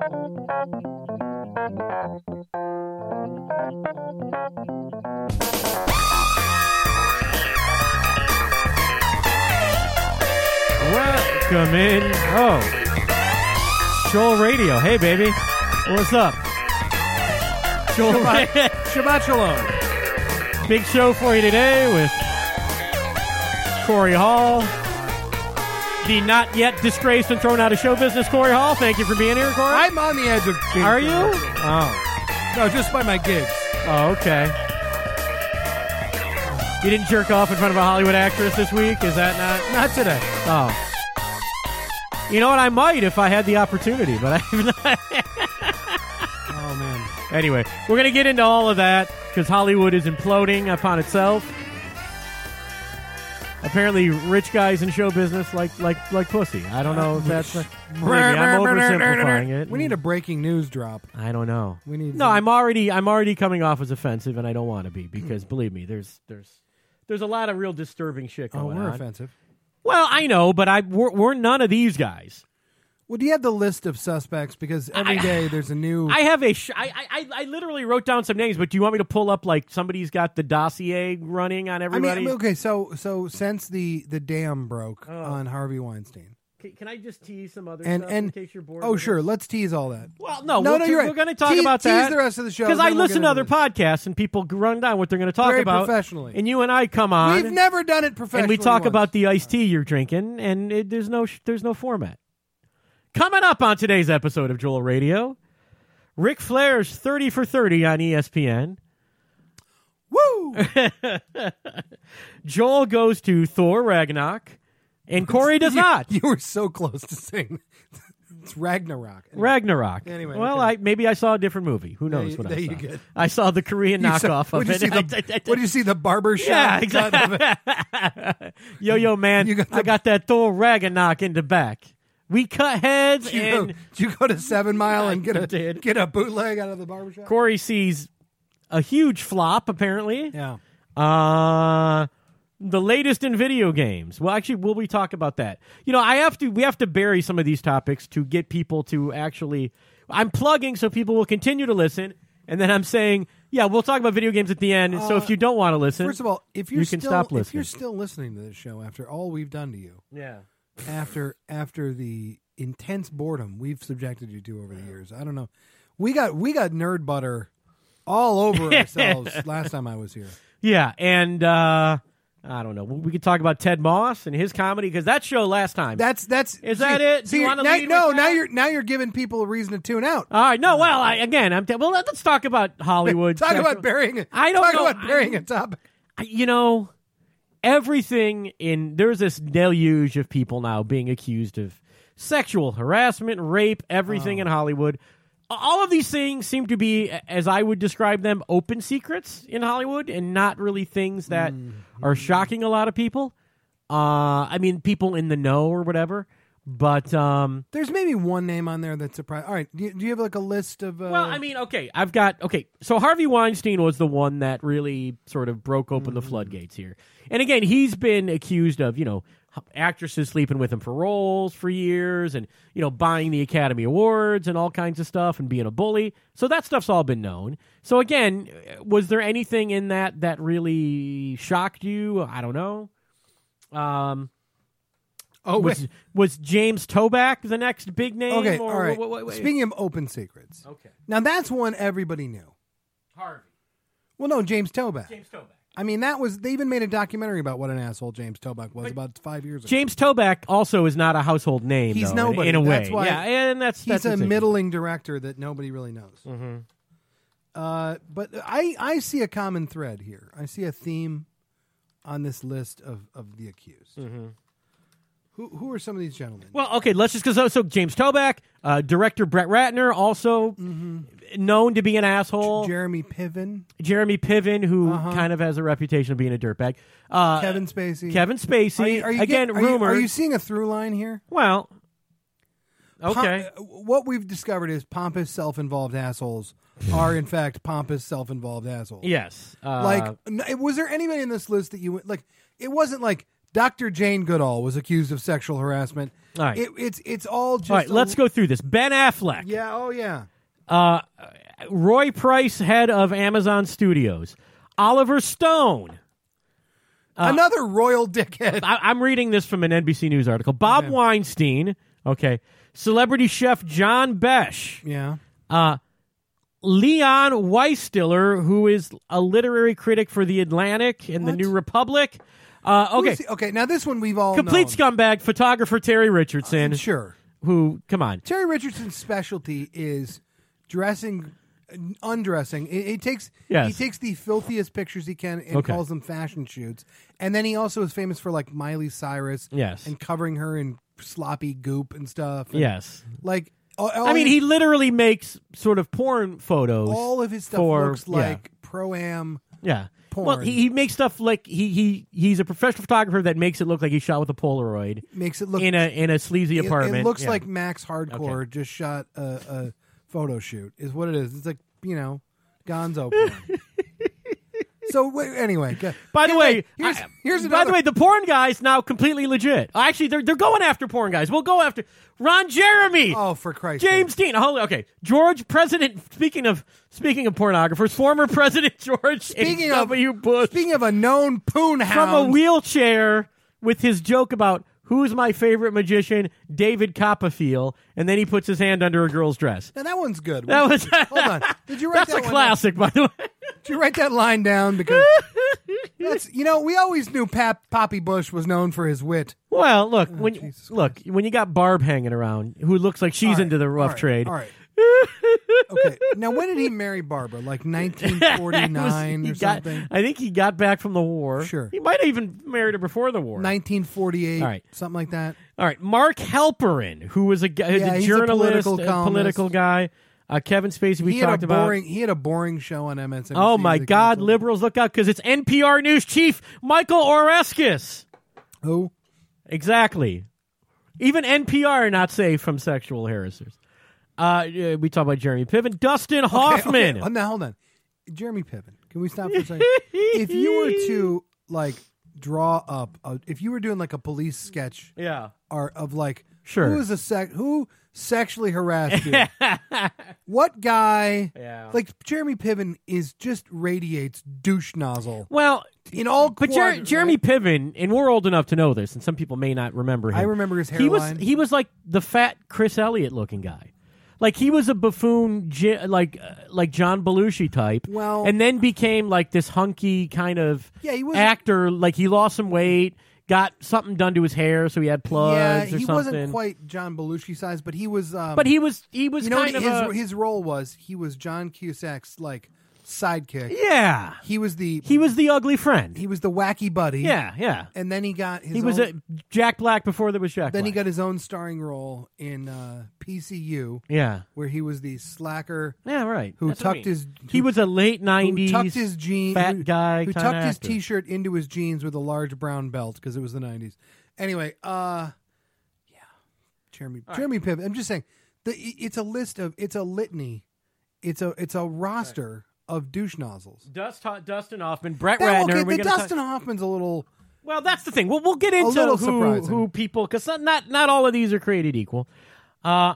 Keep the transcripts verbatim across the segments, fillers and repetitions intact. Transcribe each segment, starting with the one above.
Welcome in. Oh. Joel Radio. Hey, baby. What's up? Joel Shabbat, Shabbat Shalom. Big show for you today with Corey Hall. The not yet disgraced and thrown out of show business, Corey Hall. Thank you for being here, Corey. I'm on the edge of being Are you? thrown. Oh. No, just by my gigs. Oh, okay. You didn't jerk off in front of a Hollywood actress this week? Is that not? Not today. Oh. You know what? I might if I had the opportunity, but I'm not. Oh, man. Anyway, we're going to get into all of that because Hollywood is imploding upon itself. Apparently, rich guys in show business like like like pussy. I don't know if that's... Maybe I'm oversimplifying it. We need a breaking news drop. I don't know. We need No, some- I'm already I'm already coming off as offensive, and I don't want to be because believe me, there's there's there's a lot of real disturbing shit Oh, going we're on. offensive. Well, I know, but I we're, we're none of these guys. Well, do you have the list of suspects? Because every I- day there's a new... I have a sh- I, I I literally wrote down some names, but do you want me to pull up like somebody's got the dossier running on I everybody? mean, okay, so so since the, the dam broke Oh. on Harvey Weinstein, Can, can I just tease some other and stuff and in case you're bored? oh with sure, this? let's tease all that. Well, no, No, we'll no, t- you're right. we're going to talk Tease- about tease that the rest of the show, because then I we'll listen get to other into podcasts and people run down what they're going to talk Very about professionally. and you and I come on. We've never done it professionally. and we talk once. about the iced tea you're drinking, and it, there's no sh- there's no format. Coming up on today's episode of Joel Radio, Ric Flair's thirty for thirty on E S P N. Woo! Joel goes to Thor Ragnarok, and Corey does you, not. You were so close to saying it's Ragnarok. Anyway. Ragnarok. Anyway, well, okay. I maybe I saw a different movie. Who knows you- what there I you saw? get. I saw the Korean You knockoff saw- of what did it. you see the, what did you see the barber shop? Yeah, cut of it? exactly. Yo, yo, man, You got the- I got that Thor Ragnarok in the back. We cut heads, Did you, and go, did you go to Seven Mile and get I a did. get a bootleg out of the barbershop? Corey sees a huge flop, apparently. Yeah. Uh, the latest in video games. Well, actually, will we talk about that? You know, I have to. We have to bury some of these topics to get people to actually. I'm plugging so people will continue to listen, and then I'm saying, yeah, we'll talk about video games at the end. so Uh, if you don't want to listen, First of all, if you're you can still stop if listening. you're still listening to this show after all we've done to you, yeah. after after the intense boredom we've subjected you to over the years, I don't know. We got we got nerd butter all over ourselves last time I was here. Yeah, and uh, I don't know. We could talk about Ted Moss and his comedy because that show last time. That's that's Is see- that it? Do See, you wanna now, lead no, with now that? you're now you're giving people a reason to tune out. All right. No, well, I, again, I'm. T- well, let's talk about Hollywood. Talk sexual- about burying it. I don't talk know. about burying I- a topic. I- You know, everything in there's this deluge of people now being accused of sexual harassment, rape, everything Oh. in Hollywood. All of these things seem to be, as I would describe them, open secrets in Hollywood, and not really things that Mm-hmm. are shocking a lot of people. Uh, I mean, people in the know or whatever. But um, There's maybe one name on there that's surprised. All right, do you, do you have like a list of? Uh, well, I mean, okay, I've got okay. So Harvey Weinstein was the one that really sort of broke open the floodgates here. And again, he's been accused of, you know, actresses sleeping with him for roles for years, and you know, buying the Academy Awards and all kinds of stuff, and being a bully. So that stuff's all been known. So again, was there anything in that that really shocked you? I don't know. Um. oh was wait. was James Toback the next big name? Okay, or all right. what- what- what- Speaking of open secrets, okay, now that's one everybody knew. Harvey. Well, no, James Toback. James Toback. I mean, that was they even made a documentary about what an asshole James Toback was about five years ago. James Toback also is not a household name. He's though, nobody. in a way. That's why yeah, and that's He's that's a the thing. middling director that nobody really knows. Mm-hmm. Uh, but I, I see a common thread here. I see a theme on this list of, of the accused. Mm-hmm. Who who are some of these gentlemen? Well, okay, let's just go. So, so James Toback, uh, director Brett Ratner, also Mm-hmm. known to be an asshole. Jeremy Piven, Jeremy Piven, who Uh-huh. kind of has a reputation of being a dirtbag. Uh, Kevin Spacey. Kevin Spacey. Are you, are you again, get- are you- rumored. Are you seeing a through line here? well, okay. Pom- what we've discovered is pompous, self-involved assholes are in fact pompous, self-involved assholes. yes. Uh, Like, n- was there anybody in this list that you like? It wasn't like Doctor Jane Goodall was accused of sexual harassment. All right. It, it's it's all just. All right, a- let's go through this. Ben Affleck. Yeah. Oh yeah. Uh, Roy Price, head of Amazon Studios. Oliver Stone. Another royal dickhead. I, I'm reading this from an N B C News article. Bob Okay. Weinstein. Okay. Celebrity chef John Besh. Yeah. Uh, Leon Weisstiller, who is a literary critic for The Atlantic and The What? New Republic. Uh, okay. Who's he- okay. Now this one we've all Complete known. scumbag, photographer Terry Richardson, Sure. who, come on. Terry Richardson's specialty is dressing, undressing. He, he takes Yes. he takes the filthiest pictures he can and Okay. calls them fashion shoots. And then he also is famous for like Miley Cyrus, Yes. and covering her in sloppy goop and stuff. And, Yes. like all, all I mean, his- he literally makes sort of porn photos. all of his stuff for- looks yeah. like pro-am. Yeah. porn. Well, he, he makes stuff like he, he he's a professional photographer that makes it look like he shot with a Polaroid Makes it look in a in a sleazy it, apartment. it looks Yeah. like Max Hardcore just shot a, a photo shoot. Is what it is. It's like, you know, Gonzo porn. So wait, anyway, go- By the anyway, way, here's, I- here's by another. the way, the porn guy's now completely legit. Actually, they're they're going after porn guys. We'll go after Ron Jeremy. oh, for Christ's James sake. Dean. Hold on, okay. George President. Speaking of speaking of pornographers, former President George Speaking H. of- W. Bush Speaking of a known poon from hound, a wheelchair with his joke about who's my favorite magician, David Copperfield, and then he puts his hand under a girl's dress. now that one's good. That was Hold on. Did you write that's that a one classic, by the way. Down? Did you write that line down? Because that's you know we always knew Pap Poppy Bush was known for his wit. Well, look when Oh, Jesus look when you got Barb hanging around, who looks like she's All right, into the rough all right, trade. All right. Okay. Now, when did he marry Barbara? Like nineteen forty-nine He or got- something? I think he got back from the war. Sure. He might have even married her before the war. nineteen forty-eight, All right. something like that. All right, Mark Halperin, who was a, guy, who's Yeah, a he's a journalist, political a columnist. political guy. Uh, Kevin Spacey, we he had talked a about. boring. He had a boring show on M S N B C. Oh my that God! canceled. Liberals, look out because it's N P R news chief Michael Oreskes. Who? Exactly. Even N P R are not safe from sexual harassers. Uh, yeah, we talk about Jeremy Piven, Dustin Okay, Hoffman. Okay. Oh, now hold on, Jeremy Piven. Can we stop for a second? If you were to like draw up, a, if you were doing like a police sketch, Yeah. or of like, Sure. who is a sec, who sexually harassed you? What guy? Yeah. Like Jeremy Piven is just radiates douche nozzle Well, in all. but Jer- quadrants, Jeremy right? Piven, and we're old enough to know this, and some people may not remember him. I remember his He was hairline. he was like the fat Chris Elliott looking guy. Like he was a buffoon, gi- like uh, like John Belushi type. Well- and then became like this hunky kind of Yeah, he wasn't- actor. Like he lost some weight, got something done to his hair, so he had plugs Yeah, or he something. wasn't quite John Belushi size, but he was. Um, But he was he was you know kind what of his a, his role was? He was John Cusack's like sidekick. yeah. He was the He was the ugly friend. he was the wacky buddy. yeah, yeah. and then he got his. He was own, a Jack Black before there was Jack Then Black. he got his own starring role in uh, P C U, yeah. where he was the slacker Yeah, right. who That's what I tucked mean. his. He who- was a late who nineties tucked his jeans. fat who, guy who kinda tucked his actor. t-shirt into his jeans with a large brown belt because it was the nineties. Anyway, uh, yeah, Jeremy Jeremy Piven. I'm just saying, the it's a list of it's a litany, it's a it's a roster of douche nozzles. Dust, Dustin Hoffman, Brett That- Ratner. okay, we're the gonna Dustin talk- Hoffman's a little. well, that's the thing. We'll, we'll get into little who, surprising. who people, because not not all of these are created equal. Uh,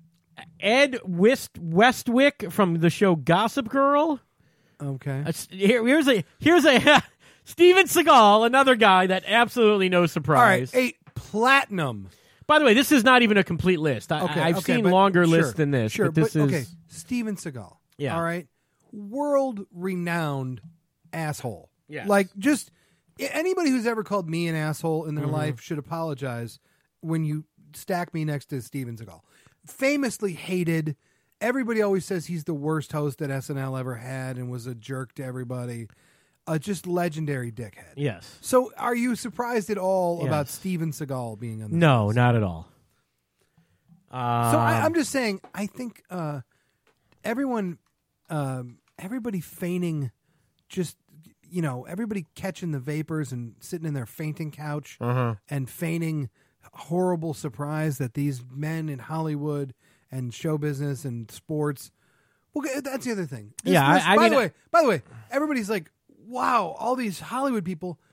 Ed West, Westwick from the show Gossip Girl. Okay. Uh, s- here, here's a here's a Steven Seagal, another guy that absolutely no All right, surprise. eight platinum. By the way, this is not even a complete list. I, Okay, I've okay, seen but- longer sure, lists than this. Sure, but this is okay. Steven Seagal. Yeah. All right. World renowned asshole. Yes. Like just anybody who's ever called me an asshole in their Mm-hmm. life should apologize when you stack me next to Steven Seagal. Famously hated. Everybody always says he's the worst host that S N L ever had and was a jerk to everybody. Uh, just legendary dickhead. yes. So, are you surprised at all Yes. about Steven Seagal being on this No, list? not at all. Uh, So I, I'm just saying. I think uh, everyone, um, everybody feigning, just you know, everybody catching the vapors and sitting in their fainting couch Uh-huh. and feigning horrible surprise that these men in Hollywood and show business and sports. Well, that's the other thing. This Yeah, I- list- I by mean- the way, by the way, everybody's like, "Wow, all these Hollywood people."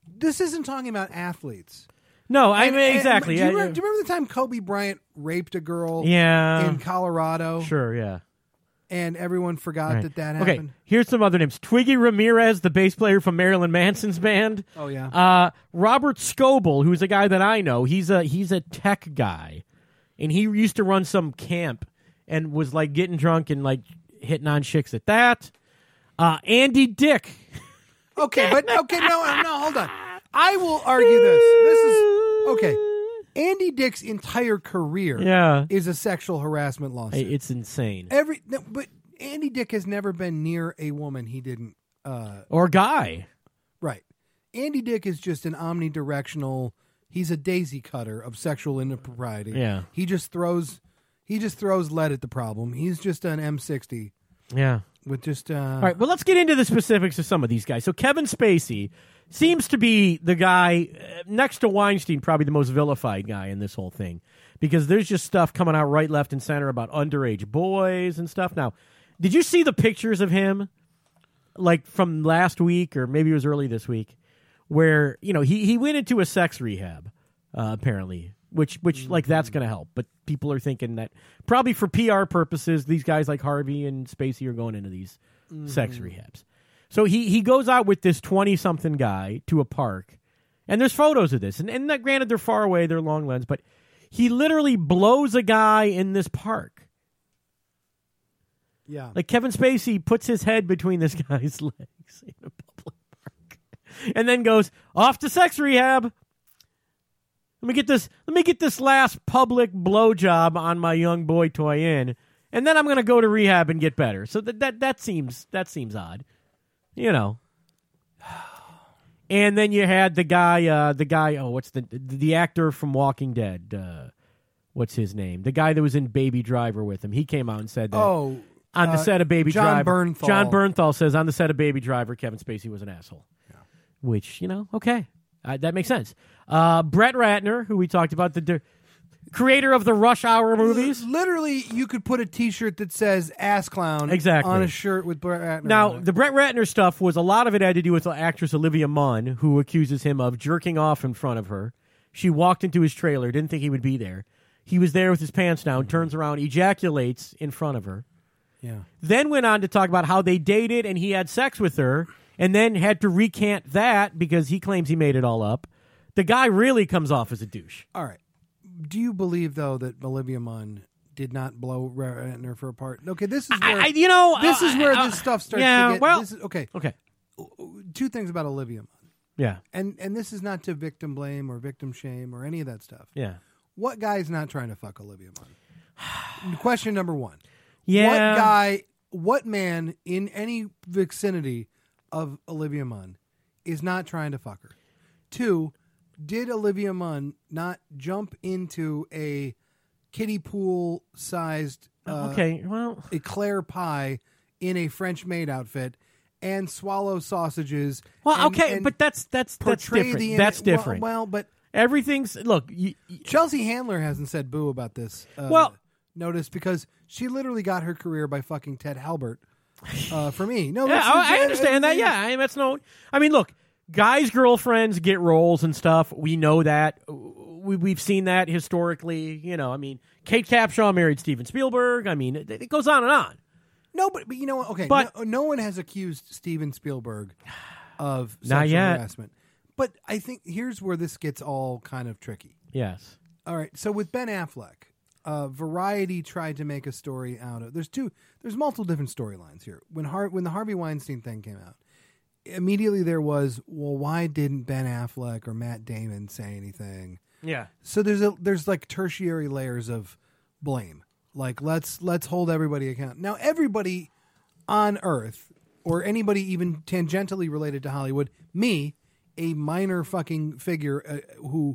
this isn't talking about athletes. No, I And- mean and- exactly. do, you I- remember, do you remember the time Kobe Bryant raped a girl yeah. in Colorado? Sure. Yeah. And everyone forgot Right. that that Okay. happened? Here's some other names: Twiggy Ramirez, the bass player from Marilyn Manson's band. Oh, yeah. Uh, Robert Scoble, who's a guy that I know. He's a he's a tech guy, and he used to run some camp and was like getting drunk and like hitting on chicks at that. Uh, Andy Dick. Okay, but okay, no, no, hold on. I will argue this. This is okay. Andy Dick's entire career Yeah. is a sexual harassment lawsuit. Hey, it's insane. Every no, but Andy Dick has never been near a woman he didn't uh Or guy. right. Andy Dick is just an omnidirectional, he's a daisy cutter of sexual impropriety. Yeah. He just throws he just throws lead at the problem. He's just an M sixty Yeah. with just uh All right, well, let's get into the specifics of some of these guys. So Kevin Spacey seems to be the guy uh, next to Weinstein, probably the most vilified guy in this whole thing, because there's just stuff coming out right, left, and center about underage boys and stuff. Now, did you see the pictures of him, like from last week, or maybe it was early this week, where you know he he went into a sex rehab, uh, apparently, which which like that's going to help, but people are thinking that probably for P R purposes, these guys like Harvey and Spacey are going into these sex rehabs. So he, he goes out with this twenty-something guy to a park, and there's photos of this. And, and that, granted, they're far away, they're long lens, but he literally blows a guy in this park. yeah. Like Kevin Spacey puts his head between this guy's legs in a public park, and then goes off to sex rehab. Let me get this. Let me get this last public blowjob on my young boy toy in, and then I'm going to go to rehab and get better. So that that that seems that seems odd. You know, and then you had the guy, uh, the guy. Oh, what's the the actor from Walking Dead? Uh, what's his name? The guy that was in Baby Driver with him. He came out and said that Oh, on the uh, set of Baby John Driver. Bernthal. John Bernthal says on the set of Baby Driver, Kevin Spacey was an asshole. Yeah. Which you know, okay, uh, that makes sense. Uh, Brett Ratner, who we talked about, the. the creator of the Rush Hour movies. Literally, you could put a T-shirt that says "ass clown" Exactly. on a shirt with Brett Ratner. Now, on it. the Brett Ratner stuff was a lot of it had to do with the actress Olivia Munn, who accuses him of jerking off in front of her. She walked into his trailer, didn't think he would be there. He was there with his pants down, turns around, ejaculates in front of her. yeah, Then went on to talk about how they dated and he had sex with her, and then had to recant that because he claims he made it all up. The guy really comes off as a douche. all right. Do you believe though that Olivia Munn did not blow Ratner for a part? Okay, this is where I, I, you know, this uh, is where uh, this stuff starts. yeah, to get, well- this is, okay. Okay. Two things about Olivia Munn, Yeah. and and this is not to victim blame or victim shame or any of that stuff. Yeah. What guy's not trying to fuck Olivia Munn? Question number one. Yeah. What guy, what man in any vicinity of Olivia Munn is not trying to fuck her? Two, did Olivia Munn not jump into a kiddie pool sized uh, Okay. Well, eclair pie in a French maid outfit and swallow sausages? well, and- okay, and but that's that's that's portray different. the that's well- different. Well, but Everything's look. You, you- Chelsea Handler hasn't said boo about this. Uh, Well- notice because she literally got her career by fucking Ted Halbert. Uh, for me, no, yeah, that's I, I legit. understand that. Yeah, I mean, that's no. I mean, look, guys' girlfriends get roles and stuff. We know that. We, we've seen that historically. You know, I mean, Kate Capshaw married Steven Spielberg. I mean, it, it goes on and on. No, but, but you know what? Okay, But- no, no one has accused Steven Spielberg of Not sexual yet. harassment. But I think here's where this gets all kind of tricky. Yes. All right, so with Ben Affleck, uh, Variety tried to make a story out of. There's two. There's multiple different storylines here. When Har- when the Harvey Weinstein thing came out, immediately there was, well, why didn't Ben Affleck or Matt Damon say anything? Yeah. So there's a there's like tertiary layers of blame. Like let's let's hold everybody account. Now everybody on Earth or anybody even tangentially related to Hollywood, me, a minor fucking figure uh, who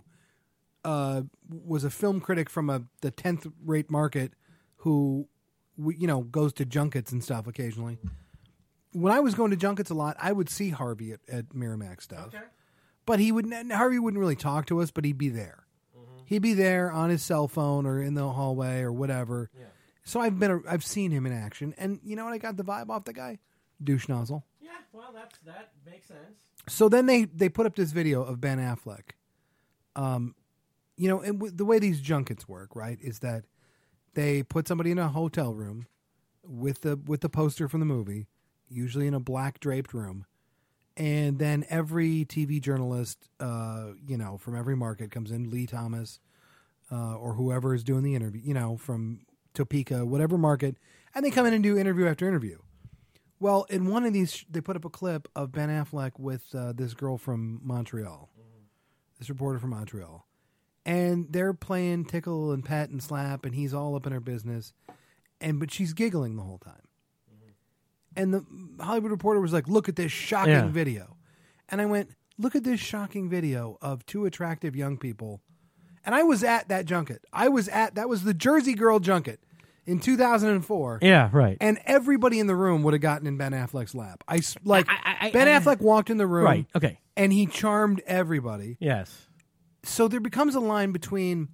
uh, was a film critic from a the tenth rate market, who we, you know goes to junkets and stuff occasionally. When I was going to junkets a lot, I would see Harvey at, at Miramax stuff. Okay. But he would Harvey wouldn't really talk to us, but he'd be there. Mm-hmm. He'd be there on his cell phone or in the hallway or whatever. Yeah. So I've been a, I've seen him in action, and you know what? I got the vibe off the guy, douche nozzle. Yeah. Well, that's that makes sense. So then they, they put up this video of Ben Affleck. Um, you know, and w- the way these junkets work, right, is that they put somebody in a hotel room with the with the poster from the movie, usually in a black draped room, and then every T V journalist, uh, you know, from every market comes in, Lee Thomas, uh, or whoever is doing the interview, you know, from Topeka, whatever market, and they come in and do interview after interview. Well, in one of these, they put up a clip of Ben Affleck with uh, this girl from Montreal, mm-hmm. this reporter from Montreal. And they're playing tickle and pet and slap, and he's all up in her business. And but she's giggling the whole time. Mm-hmm. And the Hollywood Reporter was like, look at this shocking yeah. video. And I went, look at this shocking video of two attractive young people. And I was at that junket. I was at, that was the Jersey Girl junket in two thousand four. Yeah, right. And everybody in the room would have gotten in Ben Affleck's lap. I, like, I, I, Ben I, Affleck walked in the room. Right, okay. And he charmed everybody. Yes. So there becomes a line between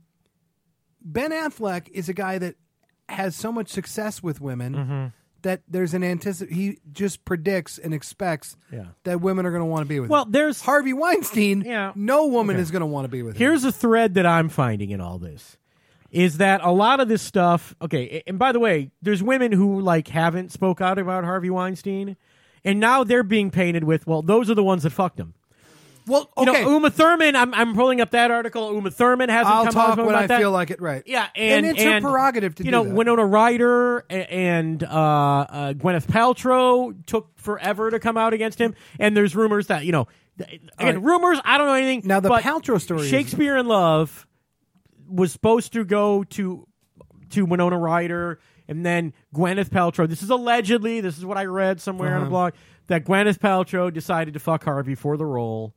Ben Affleck is a guy that has so much success with women mm-hmm. that there's an anticip- he just predicts and expects yeah. that women are going to want to be with well, him. Well, there's Harvey Weinstein. Yeah. No woman okay. is going to want to be with Here's him. Here's a thread that I'm finding in all this. Is that a lot of this stuff? Okay, and by the way, there's women who like haven't spoke out about Harvey Weinstein, and now they're being painted with, well, those are the ones that fucked him. Well, okay. You know, Uma Thurman. I'm I'm pulling up that article. Uma Thurman hasn't I'll come talk out when about I that. feel like it. Right. Yeah, and, and it's and, her prerogative to you do know that. Winona Ryder and uh, uh, Gwyneth Paltrow took forever to come out against him, and there's rumors that you know, again, right. rumors. I don't know anything. Now the but Paltrow story, Shakespeare is... in Love, was supposed to go to to Winona Ryder, and then Gwyneth Paltrow. This is allegedly. This is what I read somewhere uh-huh. on a blog that Gwyneth Paltrow decided to fuck Harvey for the role.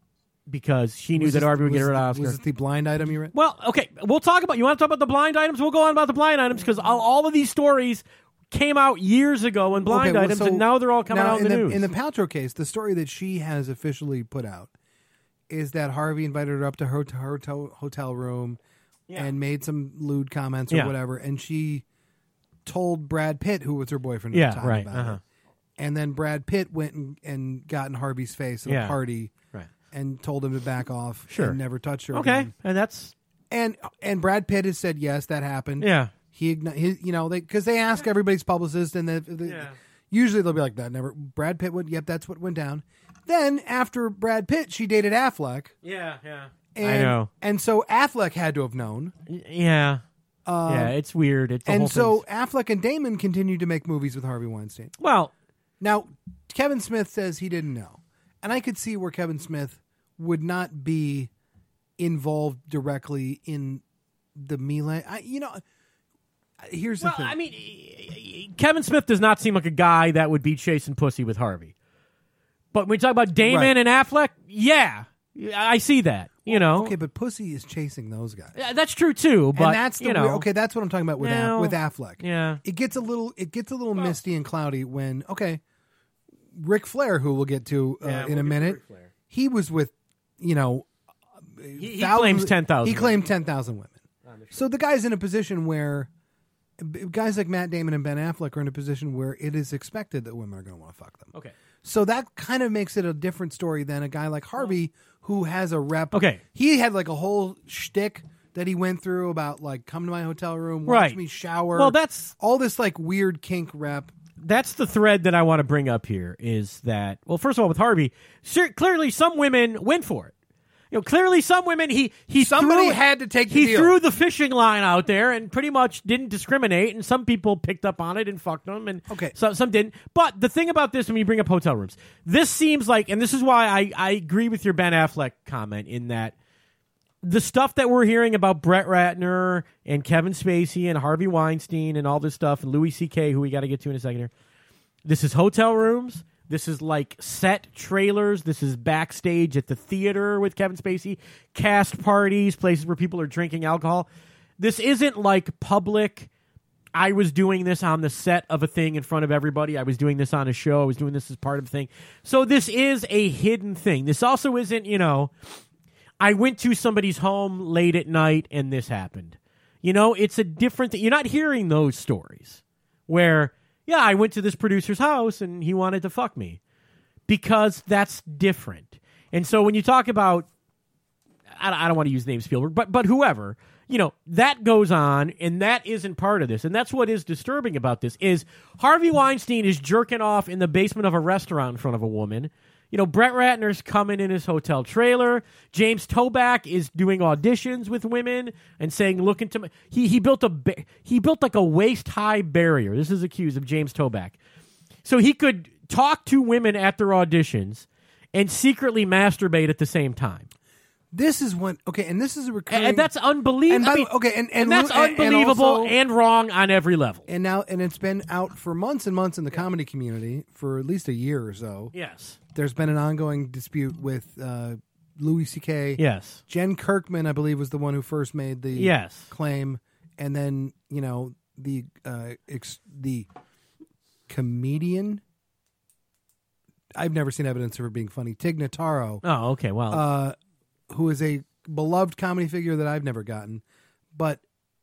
Because she knew was that this, Harvey would get her an the, Oscar. Was it the blind item you read? Well, okay, we'll talk about. You want to talk about the blind items? We'll go on about the blind items because all, all of these stories came out years ago in blind okay, well, items, so and now they're all coming out in the, the news. In the Paltrow case, the story that she has officially put out is that Harvey invited her up to her, to her to- hotel room yeah. and made some lewd comments or yeah. whatever, and she told Brad Pitt, who was her boyfriend at yeah, the time, right. about uh-huh. it. And then Brad Pitt went and, and got in Harvey's face at yeah. a party. Right. And told him to back off sure. and never touch her okay. again. And that's and and Brad Pitt has said yes, that happened. Yeah, he, he you know they because they ask everybody's publicist and they, they, yeah. usually they'll be like that. Never Brad Pitt would. Yep, that's what went down. Then after Brad Pitt, she dated Affleck. Yeah, yeah. And, I know. And so Affleck had to have known. Yeah. Um, yeah, it's weird. It's the and whole so thing's... Affleck and Damon continued to make movies with Harvey Weinstein. Well, now Kevin Smith says he didn't know, and I could see where Kevin Smith would not be involved directly in the melee. I, you know, here's the well, thing. I mean, Kevin Smith does not seem like a guy that would be chasing pussy with Harvey. But when we talk about Damon right. and Affleck, yeah, I see that. You know, okay, but pussy is chasing those guys. Yeah, that's true too. But and that's the you know, weird, okay. That's what I'm talking about with no, Aff- with Affleck. Yeah, it gets a little it gets a little well, misty and cloudy when okay, Ric Flair, who we'll get to uh, yeah, in we'll a minute, he was with you know, he, he claims ten thousand. He claimed ten thousand women. So the guy's in a position where guys like Matt Damon and Ben Affleck are in a position where it is expected that women are going to want to fuck them. Okay. So that kind of makes it a different story than a guy like Harvey who has a rep. Okay. He had like a whole shtick that he went through about like come to my hotel room, watch right. me shower. Well, that's all this like weird kink rep. That's the thread that I want to bring up here is that, well, first of all, with Harvey, clearly some women went for it. You know, clearly some women, he, he Somebody threw, had to take the He deal. threw the fishing line out there and pretty much didn't discriminate, and some people picked up on it and fucked them, and okay. so, some didn't. But the thing about this, when you bring up hotel rooms, this seems like, and this is why I, I agree with your Ben Affleck comment in that the stuff that we're hearing about Brett Ratner and Kevin Spacey and Harvey Weinstein and all this stuff, and Louis C K, who we got to get to in a second here, this is hotel rooms. This is like set trailers. This is backstage at the theater with Kevin Spacey, cast parties, places where people are drinking alcohol. This isn't like public, I was doing this on the set of a thing in front of everybody. I was doing this on a show. I was doing this as part of a thing. So this is a hidden thing. This also isn't, you know, I went to somebody's home late at night and this happened. You know, it's a different thing. You're not hearing those stories where... yeah, I went to this producer's house and he wanted to fuck me. because that's different. And so when you talk about, I, I don't want to use the name Spielberg, but but whoever, you know, that goes on, and that isn't part of this. And that's what is disturbing about this, is Harvey Weinstein is jerking off in the basement of a restaurant in front of a woman. You know, Brett Ratner's coming in his hotel trailer. James Toback is doing auditions with women and saying, "Look into my." He he built a ba- he built like a waist high barrier. This is accused of James Toback, so he could talk to women at their auditions and secretly masturbate at the same time. This is when okay, and this is a recurring. And that's unbelievable. And by I the mean, way, okay, and, and, and that's and- and unbelievable also- and wrong on every level. And now, and it's been out for months and months in the comedy community for at least a year or so. Yes. There's been an ongoing dispute with uh, Louis C K. Yes. Jen Kirkman, I believe, was the one who first made the Yes. claim, and then you know the uh, ex- the comedian. I've never seen evidence of her being funny. Tig Notaro, Oh, okay. Well, uh, who is a beloved comedy figure that I've never gotten, but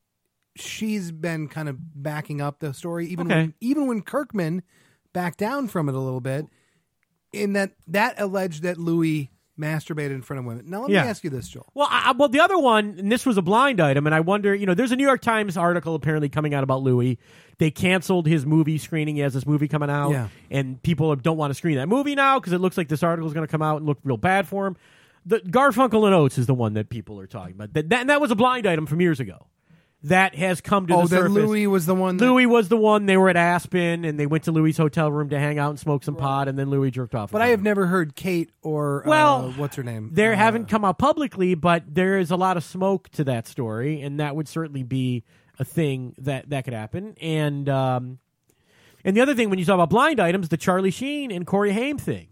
she's been kind of backing up the story, even Okay. when, even when Kirkman backed down from it a little bit, in that that alleged that Louis masturbated in front of women. Now let Yeah. me ask you this, Joel. Well, I, well, the other one, and this was a blind item, and I wonder, you know, there's a New York Times article apparently coming out about Louis. They canceled his movie screening. He has this movie coming out, Yeah. and people don't want to screen that movie now because it looks like this article is going to come out and look real bad for him. The Garfunkel and Oates is the one that people are talking about. That, that, and that was a blind item from years ago. That has come to Oh, the that surface. Louis was the one. That, Louis was the one. They were at Aspen, and they went to Louis' hotel room to hang out and smoke some pot, and then Louis jerked off. but I have never heard Kate or Well, uh, what's her name? They uh, haven't come out publicly, but there is a lot of smoke to that story, and that would certainly be a thing that, that could happen. And um, and the other thing, when you talk about blind items, the Charlie Sheen and Corey Haim thing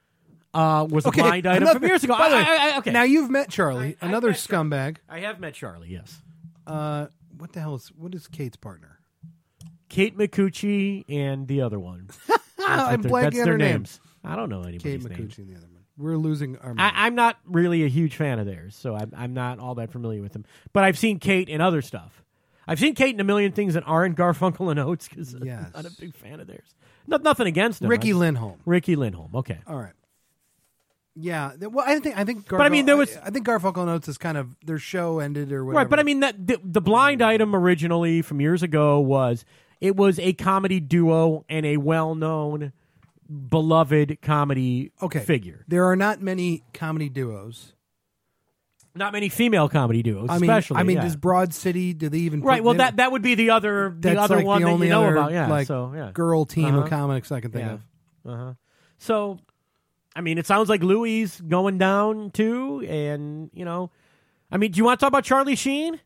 uh, was Okay, a blind item another- from years ago. by the I- way, I- I- okay, Now you've met Charlie, I- I another met Charlie. scumbag. I have met Charlie. Yes, Uh, what the hell is what is Kate's partner? Kate McCucci and the other one. I'm Their- blanking that's on their her name. names. I don't know anybody's Kate names. McCucci and the other one. We're losing our. I, I'm not really a huge fan of theirs, so I'm, I'm not all that familiar with them. But I've seen Kate in other stuff. I've seen Kate in a million things that aren't Garfunkel and Oates because Yes. I'm not a big fan of theirs. No, nothing against them. Ricky I- Lindholm. Ricky Lindholm. Okay. All right. Yeah. th- Well, I think I think. Garfun- But I mean, there was- I, I think Garfunkel and Oates is kind of their show ended or whatever. Right, but I mean that the, the blind item originally from years ago was it was a comedy duo and a well-known, beloved comedy okay. figure. There are not many comedy duos. Not many female comedy duos, I mean, especially. I mean, yeah. does Broad City? Do they even? Right. put- Well, they- that that would be the other the that's other like one the that only you know other, about. Yeah. like so yeah. girl team Uh-huh. of comics I can think Yeah. of. Uh-huh. So, I mean, it sounds like Louis going down too, and you know, I mean, do you want to talk about Charlie Sheen?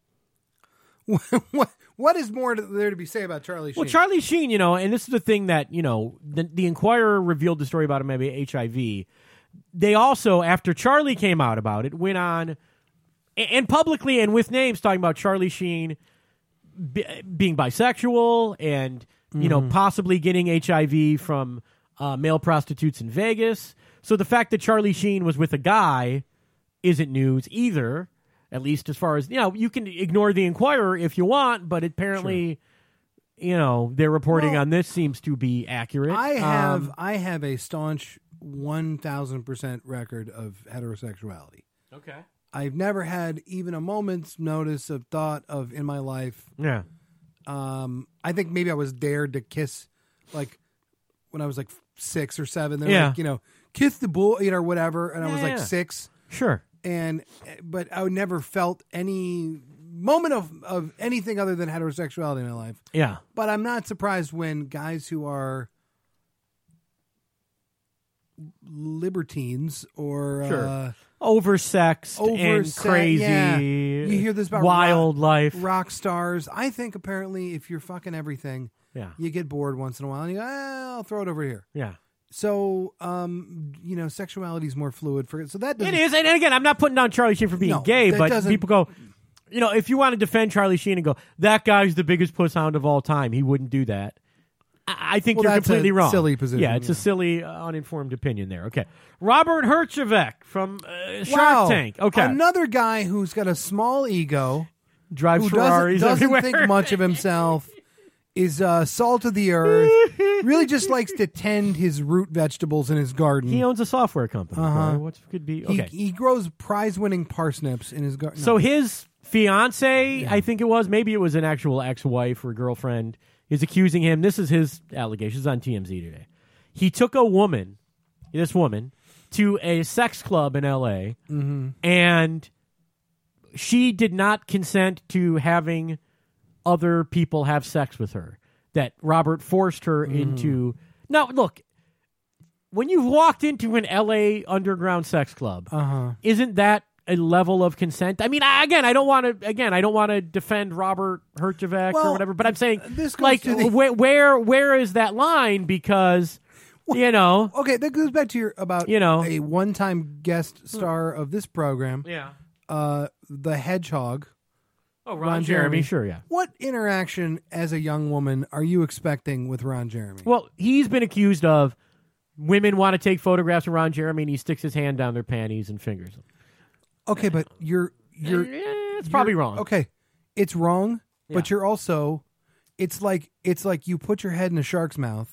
what what is more to, there to be say about Charlie Sheen? Well, Charlie Sheen, you know, and this is the thing that you know, the, the Inquirer revealed the story about him having H I V. They also, after Charlie came out about it, went on and, and publicly and with names talking about Charlie Sheen be, being bisexual and you know possibly getting H I V from uh, male prostitutes in Vegas. So the fact that Charlie Sheen was with a guy isn't news either. At least as far as, you know, you can ignore the Inquirer if you want, but apparently, you know, their reporting Well, on this seems to be accurate. I have Um, I have a staunch one thousand percent record of heterosexuality. okay. I've never had even a moment's notice of thought of in my life. Yeah. Um, I think maybe I was dared to kiss, like when I was like six or seven. They're Yeah. like, you know, kiss the boy, you know, or whatever, and I was Yeah, like yeah. six, Sure. and but I never felt any moment of of anything other than heterosexuality in my life. Yeah. But I'm not surprised when guys who are libertines or Sure. uh, Oversexed and Overse- crazy. yeah. You hear this about wildlife. rock stars. I think apparently if you're fucking everything, Yeah. you get bored once in a while and you go, eh, I'll throw it over here. Yeah. So, um, you know, sexuality is more fluid for it. So that It doesn't, is. And again, I'm not putting down Charlie Sheen for being No, gay, that but doesn't- people go, you know, if you want to defend Charlie Sheen and go, that guy's the biggest puss hound of all time, he wouldn't do that. I, I think Well, you're that's a completely wrong. silly position, Yeah, it's yeah. a silly, uh, uninformed opinion there. Okay. Robert Herjavec from uh, Shark Wow. Tank. Okay. Another guy who's got a small ego, Drives who Ferraris doesn't, doesn't everywhere. think much of himself, is uh, salt of the earth, really just likes to tend his root vegetables in his garden. He owns a software company. Uh-huh. What could be? Okay. He, he grows prize-winning parsnips in his garden. So his fiance, yeah. I think it was, maybe it was an actual ex-wife or girlfriend, is accusing him. This is his allegations on T M Z today. He took a woman, this woman, to a sex club in L A, mm-hmm. and she did not consent to having other people have sex with her. That Robert forced her mm. into. Now, look, when you've walked into an L A underground sex club, uh-huh. isn't that a level of consent? I mean, I, again, I don't want to. Again, I don't want to defend Robert Herjavec well, or whatever, but I'm saying, this like, the... where, where, where is that line? Because well, you know, okay, that goes back to your about you know a one-time guest star of this program, yeah, uh, the Hedgehog. Oh, Ron, Ron Jeremy. Jeremy, sure, yeah. What interaction as a young woman are you expecting with Ron Jeremy? Well, he's been accused of women want to take photographs of Ron Jeremy, and he sticks his hand down their panties and fingers them. Okay, but you're you're eh, it's probably you're, wrong. Okay, it's wrong, yeah. but you're also it's like it's like you put your head in a shark's mouth.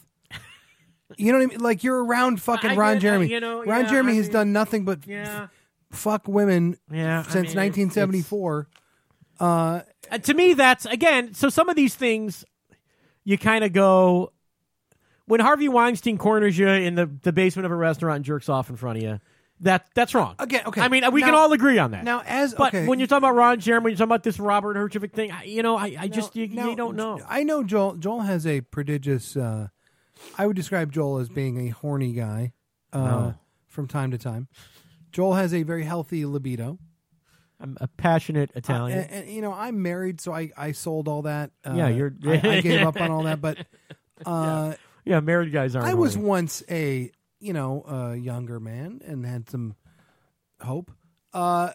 You know what I mean? Like you're around fucking I, Ron I, Jeremy. You know, Ron yeah, Jeremy I has mean, done nothing but yeah. f- fuck women yeah, since I mean, nineteen seventy-four. Uh, uh, to me, that's again. So some of these things, you kind of go when Harvey Weinstein corners you in the, the basement of a restaurant and jerks off in front of you. That that's wrong. Again, okay. I mean, we now, can all agree on that. Now, as but okay. when you're talking about Ron Jeremy, when you're talking about this Robert Herjavec thing, I, you know, I, I now, just you, now, you don't know. I know Joel. Joel has a prodigious. Uh, I would describe Joel as being a horny guy uh, oh. from time to time. Joel has a very healthy libido. I'm a passionate Italian. Uh, and, and, you know, I'm married, so I, I sold all that. Uh, yeah, you're. I, I gave up on all that, but uh, yeah. yeah, married guys aren't. I was horny. once a you know a younger man and had some hope. Uh,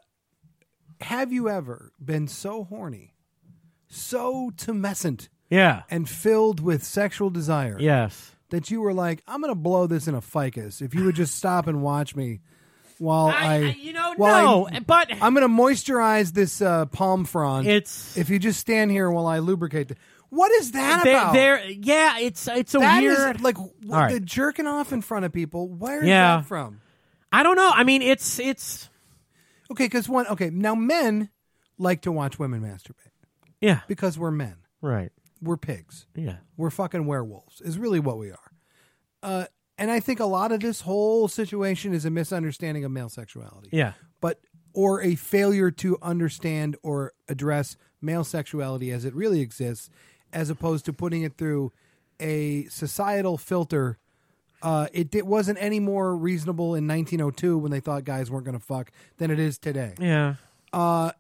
have you ever been so horny, so tumescent, yeah, and filled with sexual desire? Yes, that you were like, I'm going to blow this in a ficus if you would just stop and watch me. While I, I, you know, while no, I, but I'm going to moisturize this uh, palm frond. It's if you just stand here while I lubricate. The, what is that they, about? They're, yeah, it's it's a that weird is, like right. the jerking off in front of people. Where is yeah. that from? I don't know. I mean, it's it's okay because one. Okay, now men like to watch women masturbate. Yeah, because we're men. Right. We're pigs. Yeah, we're fucking werewolves. Is really what we are. Uh. And I think a lot of this whole situation is a misunderstanding of male sexuality. Yeah. But or a failure to understand or address male sexuality as it really exists, as opposed to putting it through a societal filter. Uh, it, it wasn't any more reasonable in nineteen oh two when they thought guys weren't going to fuck than it is today. Yeah. Uh,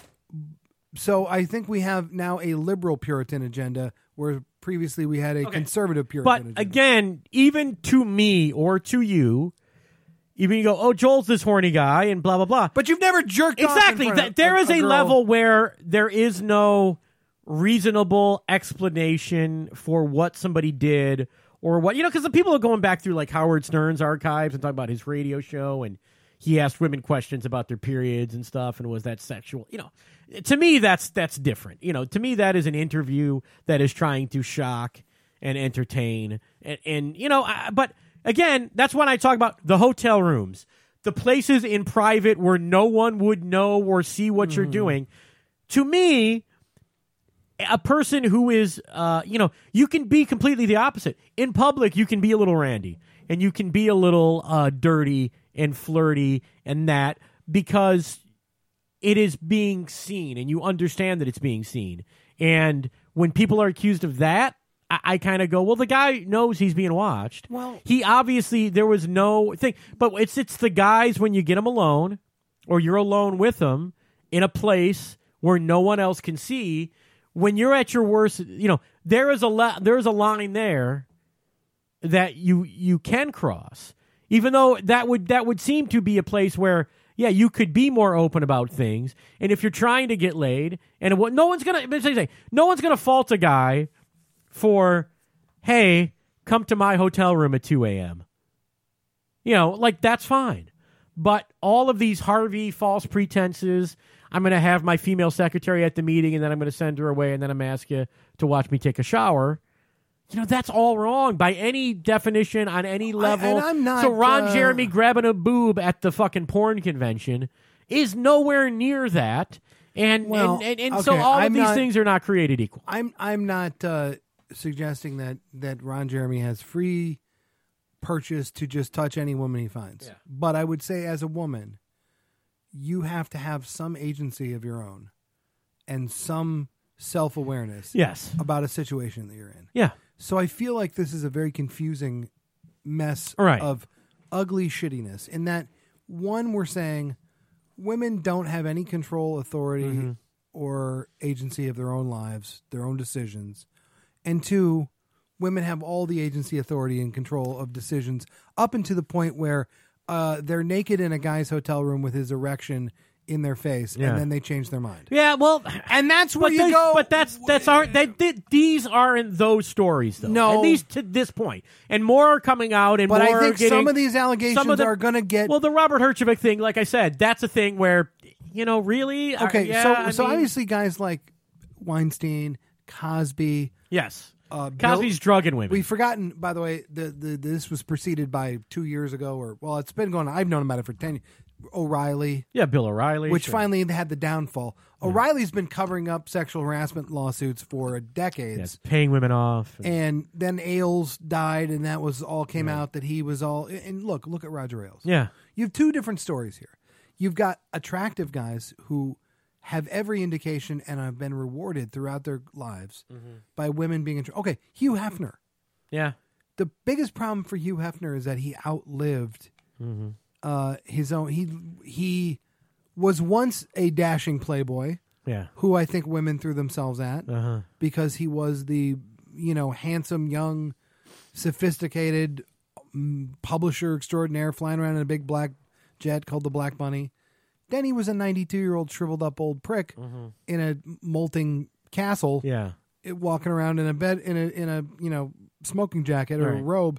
so I think we have now a liberal Puritan agenda where previously we had a okay. conservative Puritan But agenda. again, even to me or to you, even you go, oh, Joel's this horny guy and blah, blah, blah. But you've never jerked exactly. off in front of There a, is a, a girl. level where there is no reasonable explanation for what somebody did or what, you know, because the people are going back through like Howard Stern's archives and talking about his radio show and he asked women questions about their periods and stuff, and was that sexual? You know, to me, that's that's different. You know, to me, that is an interview that is trying to shock and entertain, and, and you know, I, but again, that's when I talk about the hotel rooms, the places in private where no one would know or see what mm. you're doing. To me, a person who is, uh, you know, you can be completely the opposite. In public, you can be a little randy, and you can be a little uh, dirty and flirty and that because it is being seen and you understand that it's being seen. And when people are accused of that, I, I kind of go, well, the guy knows he's being watched. Well, he obviously, there was no thing, but it's, it's the guys when you get them alone or you're alone with them in a place where no one else can see, when you're at your worst, you know, there is a la- there is a line there that you you can cross. Even though that would that would seem to be a place where, yeah, you could be more open about things. And if you're trying to get laid, and what no one's gonna no one's gonna fault a guy for, hey, come to my hotel room at two a.m. You know, like that's fine. But all of these Harvey false pretenses, I'm going to have my female secretary at the meeting, and then I'm going to send her away, and then I'm going to ask you to watch me take a shower. You know, that's all wrong by any definition on any level. I, and I'm not, so Ron uh, Jeremy grabbing a boob at the fucking porn convention is nowhere near that. And Well, and, and, and okay, so all I'm of these not- things are not created equal. I'm I'm not uh, suggesting that that Ron Jeremy has free purchase to just touch any woman he finds. Yeah. But I would say, as a woman, you have to have some agency of your own and some self awareness Yes. about a situation that you're in. Yeah. So I feel like this is a very confusing mess Right. of ugly shittiness. In that, one, we're saying women don't have any control, authority, Mm-hmm. or agency of their own lives, their own decisions. And two, women have all the agency, authority, and control of decisions up until the point where uh, they're naked in a guy's hotel room with his erection in their face, Yeah. and then they change their mind. Yeah, well, And that's where but you they- go. But that's that's aren't they, they, these aren't those stories though. No. At least to this point, and more are coming out, and But more I think are getting, some of these allegations some of the- are going to get. Well, the Robert Herjavec thing, like I said, that's a thing where you know, really, Are- okay, yeah, so I so mean, obviously guys like Weinstein, Cosby. yes, Uh, Bill- Cosby's drugging women. We've forgotten, by the way, the, the this was preceded by two years ago, or well, it's been going on. I've known about it for ten years. O'Reilly, yeah, Bill O'Reilly, which sure. finally had the downfall. O'Reilly's been covering up sexual harassment lawsuits for decades. yes, paying women off. and- And then Ailes died, and that was all came out that he was all. And look, look at Roger Ailes. yeah, You have two different stories here. You've got attractive guys who have every indication and have been rewarded throughout their lives by women being attra- okay. Hugh Hefner. yeah, The biggest problem for Hugh Hefner is that he outlived uh, his own. He he was once a dashing playboy yeah, who I think women threw themselves at uh huh, because he was the you know handsome, young, sophisticated mm, publisher extraordinaire flying around in a big black jet called the Black Bunny. Then he was a ninety-two-year-old shriveled up old prick in a molting castle, yeah, it- walking around in a bed in a in a you know smoking jacket or a Right. robe.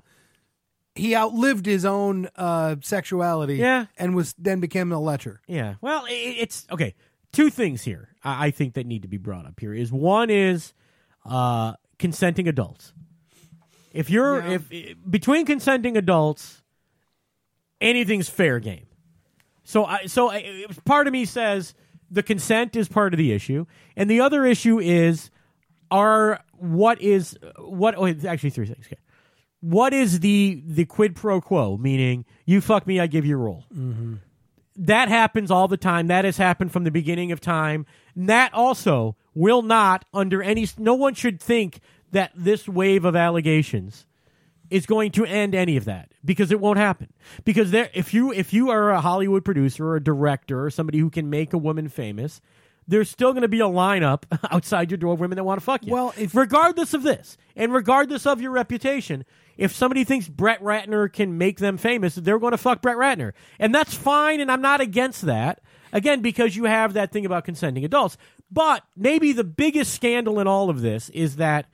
He outlived his own uh, sexuality, Yeah. and was then became a lecher. yeah. Well, i it's okay. Two things here I, I think that need to be brought up here is one is uh, consenting adults. If you're Yeah. if between consenting adults, anything's fair game. So I so I, part of me says the consent is part of the issue, and the other issue is are what is what oh, it's actually three things. Okay. What is the the quid pro quo? Meaning, you fuck me, I give you a roll. Mm-hmm. That happens all the time. That has happened from the beginning of time. And that also will not, under any. No one should think that this wave of allegations is going to end any of that, because it won't happen. Because there, if you if you are a Hollywood producer or a director or somebody who can make a woman famous, there's still going to be a lineup outside your door of women that want to fuck you. Well, if- regardless of this, and regardless of your reputation, if somebody thinks Brett Ratner can make them famous, they're going to fuck Brett Ratner. And that's fine, and I'm not against that. Again, because you have that thing about consenting adults. But maybe the biggest scandal in all of this is that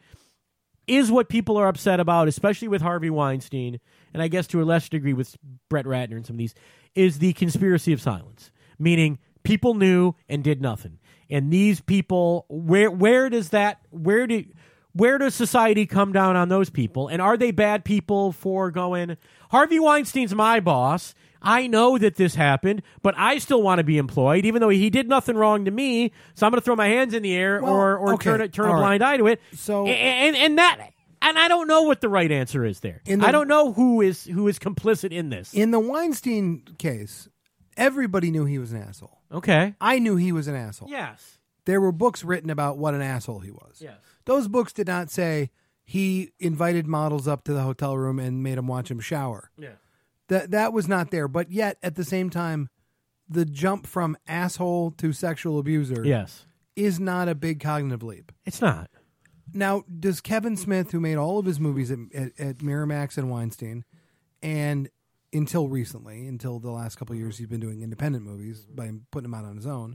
is what people are upset about, especially with Harvey Weinstein, and I guess to a lesser degree with Brett Ratner and some of these, is the conspiracy of silence. Meaning people knew and did nothing. And these people, where where does that, where do, where does society come down on those people? And are they bad people for going, Harvey Weinstein's my boss, I know that this happened, but I still want to be employed, even though he did nothing wrong to me, so I'm going to throw my hands in the air Well, or, or okay, turn, it, turn a all right. blind eye to it. So- A- and, and that... And I don't know what the right answer is there. In the- I don't know who is who is complicit in this. In the Weinstein case, everybody knew he was an asshole. Okay. I knew he was an asshole. Yes. There were books written about what an asshole he was. Yes. Those books did not say he invited models up to the hotel room and made them watch him shower. Yeah. That that was not there. But yet, at the same time, the jump from asshole to sexual abuser Yes. is not a big cognitive leap. It's not. Now, does Kevin Smith, who made all of his movies at, at, at Miramax and Weinstein, and until recently, until the last couple of years, he's been doing independent movies by putting them out on his own,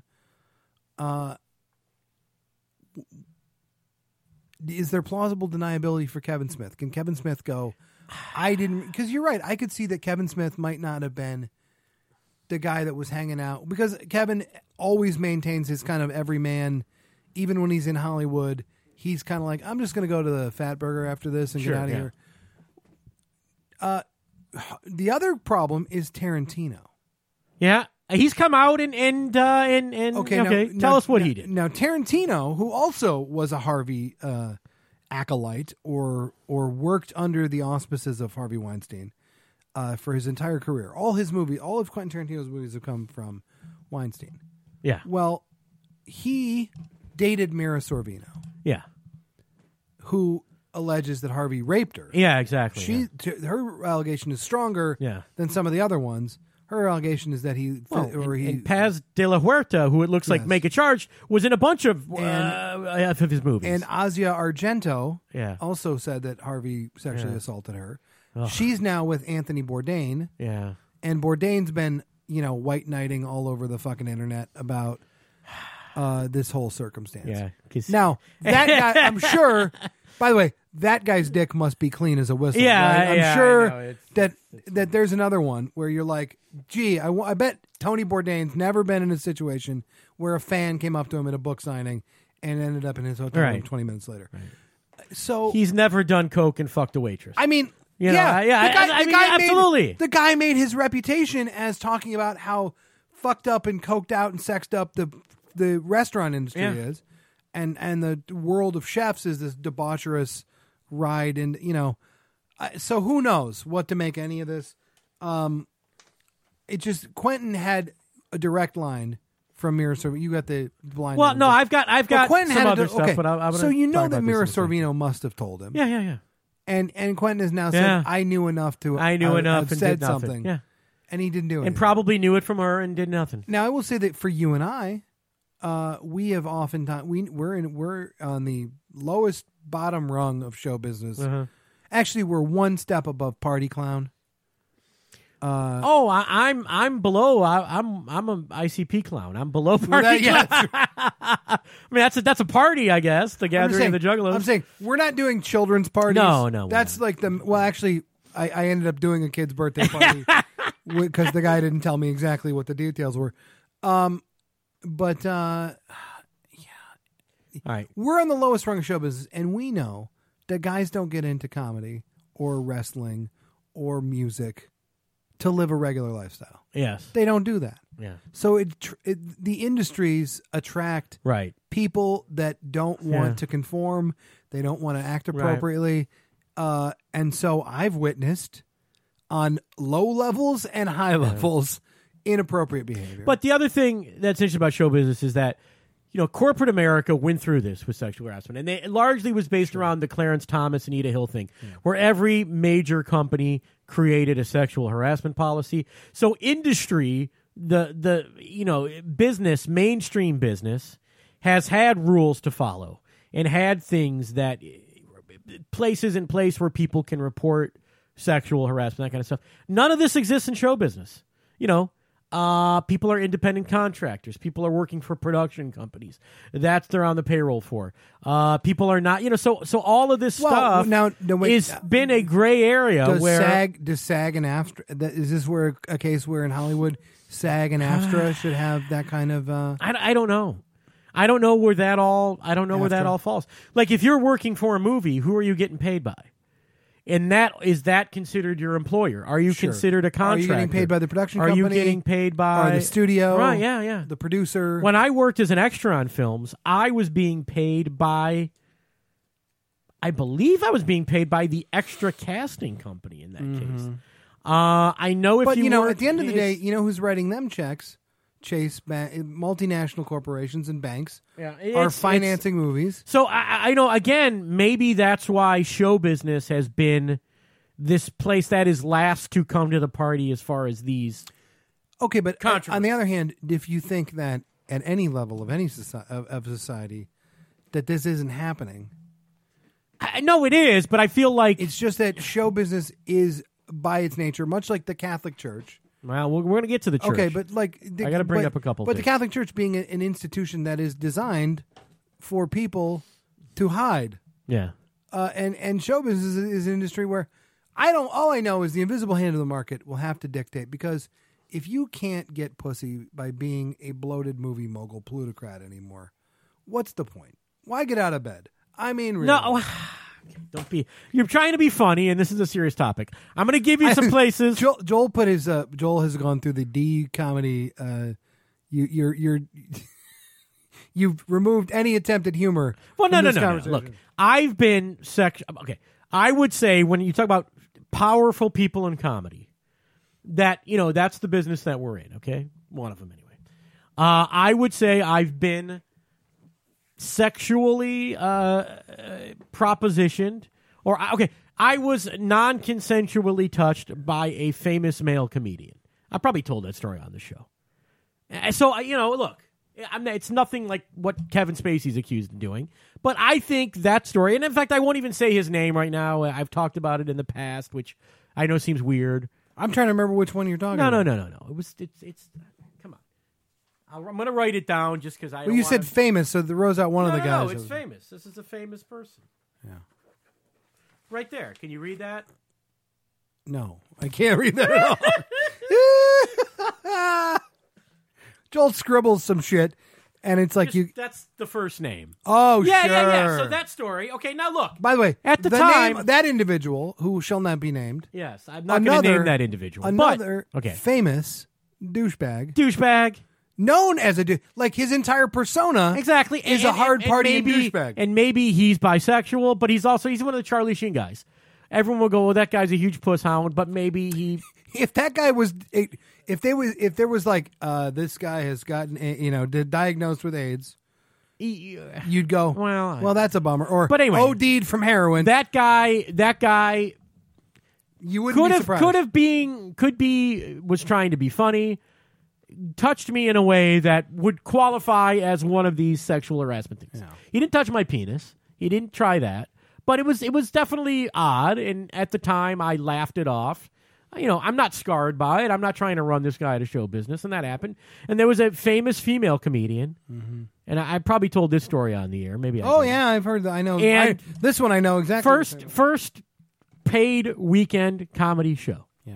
uh, is there plausible deniability for Kevin Smith? Can Kevin Smith go, I didn't, because you're right, I could see that Kevin Smith might not have been the guy that was hanging out, because Kevin always maintains his kind of everyman, even when he's in Hollywood. he's kind of like, I'm just going to go to the Fat Burger after this and Sure, get out of yeah. here. Uh, the other problem is Tarantino. Yeah, he's come out and and uh, and and Okay, okay. now, Tell now- us what now, he did. Now Tarantino, who also was a Harvey uh, acolyte or or worked under the auspices of Harvey Weinstein uh, for his entire career, all his movies, all of Quentin Tarantino's movies have come from Weinstein. Yeah, Well, he dated Mira Sorvino, yeah, who alleges that Harvey raped her. yeah. Exactly. She, yeah. t- her allegation is stronger Yeah. than some of the other ones. Her allegation is that he, Well, or and, he, and Paz de la Huerta, who it looks like Yes. make a charge, was in a bunch of uh, And- of his movies. and Asia Argento yeah, also said that Harvey sexually Yeah. assaulted her. Ugh. She's now with Anthony Bourdain, yeah. and Bourdain's been, you know, white knighting all over the fucking internet about uh, this whole circumstance. Yeah. 'cause- Now that guy, I'm sure. By the way, that guy's dick must be clean as a whistle. Yeah, right? I'm yeah, I sure know. It's- that that there's another one where you're like, gee, I, wa- I bet Tony Bourdain's never been in a situation where a fan came up to him at a book signing and ended up in his hotel room Right. twenty minutes later. So he's never done coke and fucked a waitress. I mean, You know, yeah, I- yeah, the guy, I- I the mean, guy made- absolutely. the guy made his reputation as talking about how fucked up and coked out and sexed up the the restaurant industry Yeah. is, and and the world of chefs is this debaucherous ride, and you know, I- so who knows what to make any of this. Um, it just Quentin had a direct line from Mira Sorvino. You got the blind. well, item. no, I've got I've But got Quentin some had a other di- stuff, okay. but I, I'm so you know talk that about Mira this in a second. Sorvino must have told him. Yeah, yeah, yeah. And and Quentin has now said, Yeah. I knew enough to I knew uh, enough have and said did nothing. something. Yeah, And he didn't do it. and probably knew it from her and did nothing. Now I will say that for you and I, uh, we have oftentimes we we're in we're on the lowest bottom rung of show business. Uh-huh. Actually, we're one step above party clown. Uh, Oh, I, I'm I'm below. I, I'm I'm a I C P clown. I'm below well, party. that- clown. yeah, I mean, that's a that's a party, I guess. The I'm gathering saying, of the Juggalos. I'm saying we're not doing children's parties. No, no, we're That's not. like the well. Actually, I, I ended up doing a kid's birthday party because the guy didn't tell me exactly what the details were. Um, but uh, All right. we're on the lowest rung of show business, and we know that guys don't get into comedy or wrestling or music to live a regular lifestyle. Yes. They don't do that. Yeah. So it, tr- it the industries attract Right. people that don't want Yeah. to conform. They don't want to act Right. appropriately. Uh, and so I've witnessed on low levels and high levels inappropriate behavior. But the other thing that's interesting about show business is that, you know, corporate America went through this with sexual harassment, and they, it largely was based around the Clarence Thomas and Ida Hill thing, where every major company created a sexual harassment policy. So industry, the the you know business, mainstream business, has had rules to follow and had things that places in place where people can report sexual harassment, that kind of stuff. None of this exists in show business. You know. Uh, people are independent contractors. People are working for production companies. That's they're on the payroll for. Uh, people are not, you know, so so all of this Well, stuff now- no, wait, is uh, been a gray area does where SAG does SAG and AFTRA? That, is this where a case where in Hollywood SAG and AFTRA should have that kind of? Uh, I, I don't know. I don't know where that all. I don't know where that After. all falls. Like if you're working for a movie, who are you getting paid by? And that is that considered your employer? Are you Sure. considered a Are contractor? you getting paid by the production Are company? you getting paid by or the studio? Right? Yeah, yeah. The producer. When I worked as an extra on films, I was being paid by, I believe I was being paid by the extra casting company in that case. Uh, I know if but you, you know, work- at the end of the day, it's- you know who's writing them checks? Chase, ba- multinational corporations and banks yeah, are it's- financing movies. it's- So I, I know again, maybe that's why show business has been this place that is last to come to the party as far as these. Okay, but uh, Controversy. on the other hand, if you think that at any level of any soci- of, of society that this isn't happening, I know it is, but I feel like it's just that show business is by its nature much like the Catholic Church. well, we're, we're going to get to the church. Okay, but like the, I gotta bring but- up a couple But the things. Catholic Church being a, an institution that is designed for people to hide, yeah, uh, and and show business is, is an industry where I don't. All I know is the invisible hand of the market will have to dictate, because if you can't get pussy by being a bloated movie mogul plutocrat anymore, what's the point? Why get out of bed? I mean, really. No, don't be. You're trying to be funny, and this is a serious topic. I'm going to give you some places. Joel, Joel put his. Uh, Joel has gone through the D comedy. Uh, you, you're you're you've removed any attempt at humor. Well, no, from no, this no, no. conversation. Look, I've been sex. Okay, I would say when you talk about powerful people in comedy, that you know that's the business that we're in. Okay, one of them anyway. Uh, I would say I've been sexually uh, uh, propositioned, or okay, I was non-consensually touched by a famous male comedian. I probably told that story on the show. So you know, look, I'm not, it's nothing like what Kevin Spacey's accused of doing, but I think that story, and in fact, I won't even say his name right now. I've talked about it in the past, which I know seems weird. I'm trying to remember which one you're talking No, about. no, no, no, no. It was. It's. It's. Come on. I'll, I'm going to write it down just because I. Well, don't you wanna... said famous, so the rose out one no, of the no, guys. No, it's was... famous. This is a famous person. Yeah. Right there. Can you read that? No, I can't read that at all. Joel scribbles some shit, and it's like Just, you. That's the first name. Oh, yeah, sure. yeah, yeah. So that story. Okay, now look. By the way, at the, the time, name, that individual who shall not be named. Yes, I'm not going to name that individual. Another but, okay. famous douchebag, douchebag, known as a du- like his entire persona. Exactly, is and, a hard and, party and maybe, douchebag. And maybe he's bisexual, but he's also he's one of the Charlie Sheen guys. Everyone will go, well, that guy's a huge puss hound, but maybe he. If that guy was, if they was, if there was like, uh, this guy has gotten, you know, diagnosed with AIDS, he, you'd go, well, well, that's a bummer. Or, but anyway, O D'd from heroin. That guy, that guy, you wouldn't could be have, surprised. could have been, could be, was trying to be funny, touched me in a way that would qualify as one of these sexual harassment things. Yeah. He didn't touch my penis. He didn't try that, but it was, it was definitely odd. And at the time, I laughed it off. You know, I'm not scarred by it. I'm not trying to run this guy to show business, and that happened. And there was a famous female comedian, mm-hmm. and I, I probably told this story on the air. Maybe. I Oh did. yeah, I've heard that. I know. And I, this one I know exactly. First, first paid weekend comedy show. Yeah,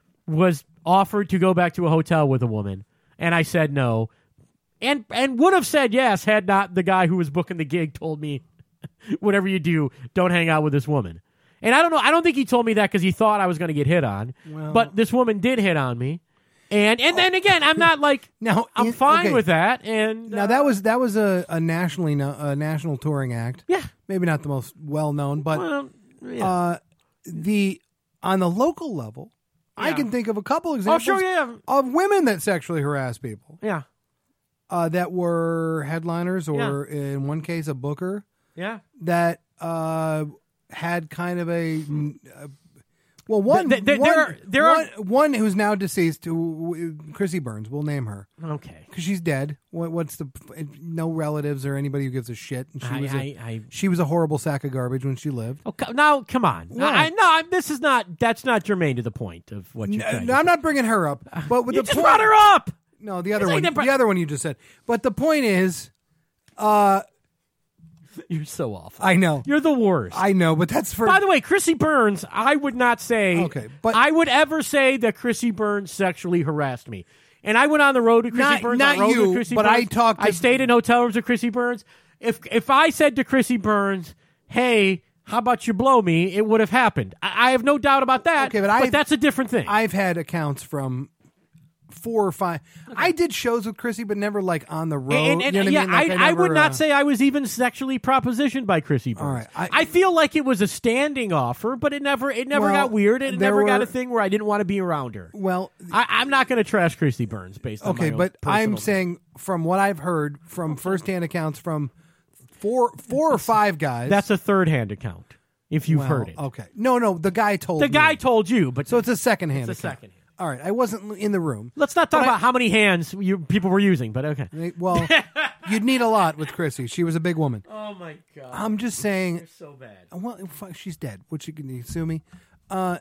was offered to go back to a hotel with a woman, and I said no, and and would have said yes had not the guy who was booking the gig told me, whatever you do, don't hang out with this woman. And I don't know. I don't think he told me that because he thought I was going to get hit on. Well, but this woman did hit on me, and and then again, I'm not like now. I'm in, fine okay. with that. And now uh, that was that was a, a nationally no, a national touring act. Yeah, maybe not the most well known, but well, yeah. uh, the on the local level, I Yeah. can think of a couple oh examples sure, yeah, of women that sexually harass people. yeah, Uh, that were headliners, or in one case, a booker yeah. that uh, had kind of a uh, well, one, Th- th- one, there are- there one, are- one who's now deceased, who, Chrissy Burns. We'll name her Okay. because she's dead. What, what's the no relatives or anybody who gives a shit? And she I, was I, a, I she was a horrible sack of garbage when she lived. Oh, co- now, come on. What? I, I, no, I, this is not. That's not germane to the point of what you're No, trying no, to I'm not bringing her up, but with You the just point, brought her up. No, the other This one, ain't the the- other one you just said. But the point is, uh, You're so awful. I know, You're the worst. I know, but that's for By the way, Chrissy Burns, I would not say. Okay, but- I would ever say that Chrissy Burns sexually harassed me. And I went on the road with Chrissy Not- Burns. not I rode you, with Chrissy but Burns. I talked to- I stayed in hotel rooms with Chrissy Burns. If if I said to Chrissy Burns, "Hey, how about you blow me?" it would have happened. I, I have no doubt about that. Okay, but I've- that's a different thing. I've had accounts from four or five. I did shows with Chrissy, but never like on the road. And, and, you know what yeah, I mean? Like, I, I, I never, would not uh, say I was even sexually propositioned by Chrissy Burns. All right, I- I, feel like it was a standing offer, but it never it never Well, got weird. It there never got were- a thing where I didn't want to be around her. Well, I, I'm not going to trash Chrissy Burns based on okay, my own but I'm personal- saying from what I've heard from firsthand accounts from four, four or five guys. that's a third hand account. If you've well, heard it, Okay, no, no, the guy told the me. guy told you, but So it's a second hand. it's a account. second hand. All right, I wasn't in the room. Let's not talk But I- about how many hands you people were using, but okay. They- Well, you'd need a lot with Chrissy. She was a big woman. Oh my god, I'm just saying. you're so bad. Well, fuck, she's dead. What you can you sue me? Uh,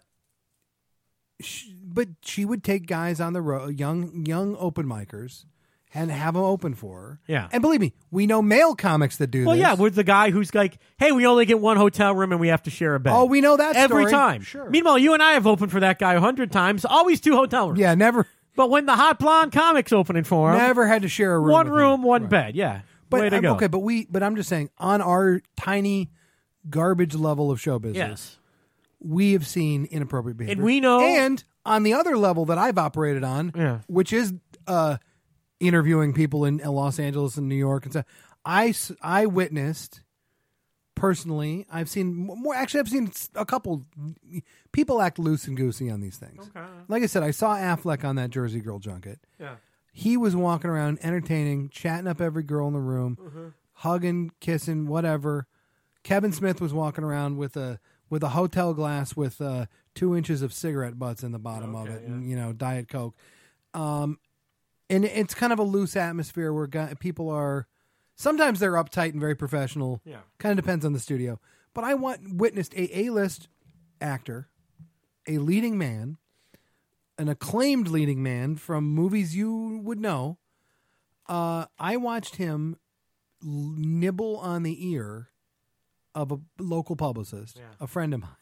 she, but she would take guys on the road, young young open micers, and have them open for her. Yeah. And believe me, we know male comics that do Well, this. yeah, with the guy who's like, "Hey, we only get one hotel room and we have to share a bed." Oh, we know that every story. time. Sure. Meanwhile, you and I have opened for that guy a hundred times. Always two hotel rooms. Yeah, never But when the hot blonde comics opening for him, never had to share a room. one with room, him. one Right. bed. Yeah. But Way to I'm- go. okay, but we, but I'm just saying, on our tiny garbage level of show business, Yes. we have seen inappropriate behavior, And we know- And on the other level that I've operated on, Yeah. which is uh, interviewing people in Los Angeles and New York and stuff, I s- I witnessed personally. I've seen more. Actually, I've seen a couple people act loose and goosey on these things. Okay. Like I said, I saw Affleck on that Jersey Girl junket. Yeah. He was walking around entertaining, chatting up every girl in the room, Mm-hmm. hugging, kissing, whatever. Kevin Smith was walking around with a with a hotel glass with uh, two inches of cigarette butts in the bottom of Okay, it, yeah. and you know, Diet Coke. Um, and it's kind of a loose atmosphere where guy, people are sometimes they're uptight and very professional. Yeah. Kind of depends on the studio. But I want witnessed a A-list actor, a leading man, an acclaimed leading man from movies you would know. Uh, I watched him l- nibble on the ear of a local publicist, Yeah. a friend of mine.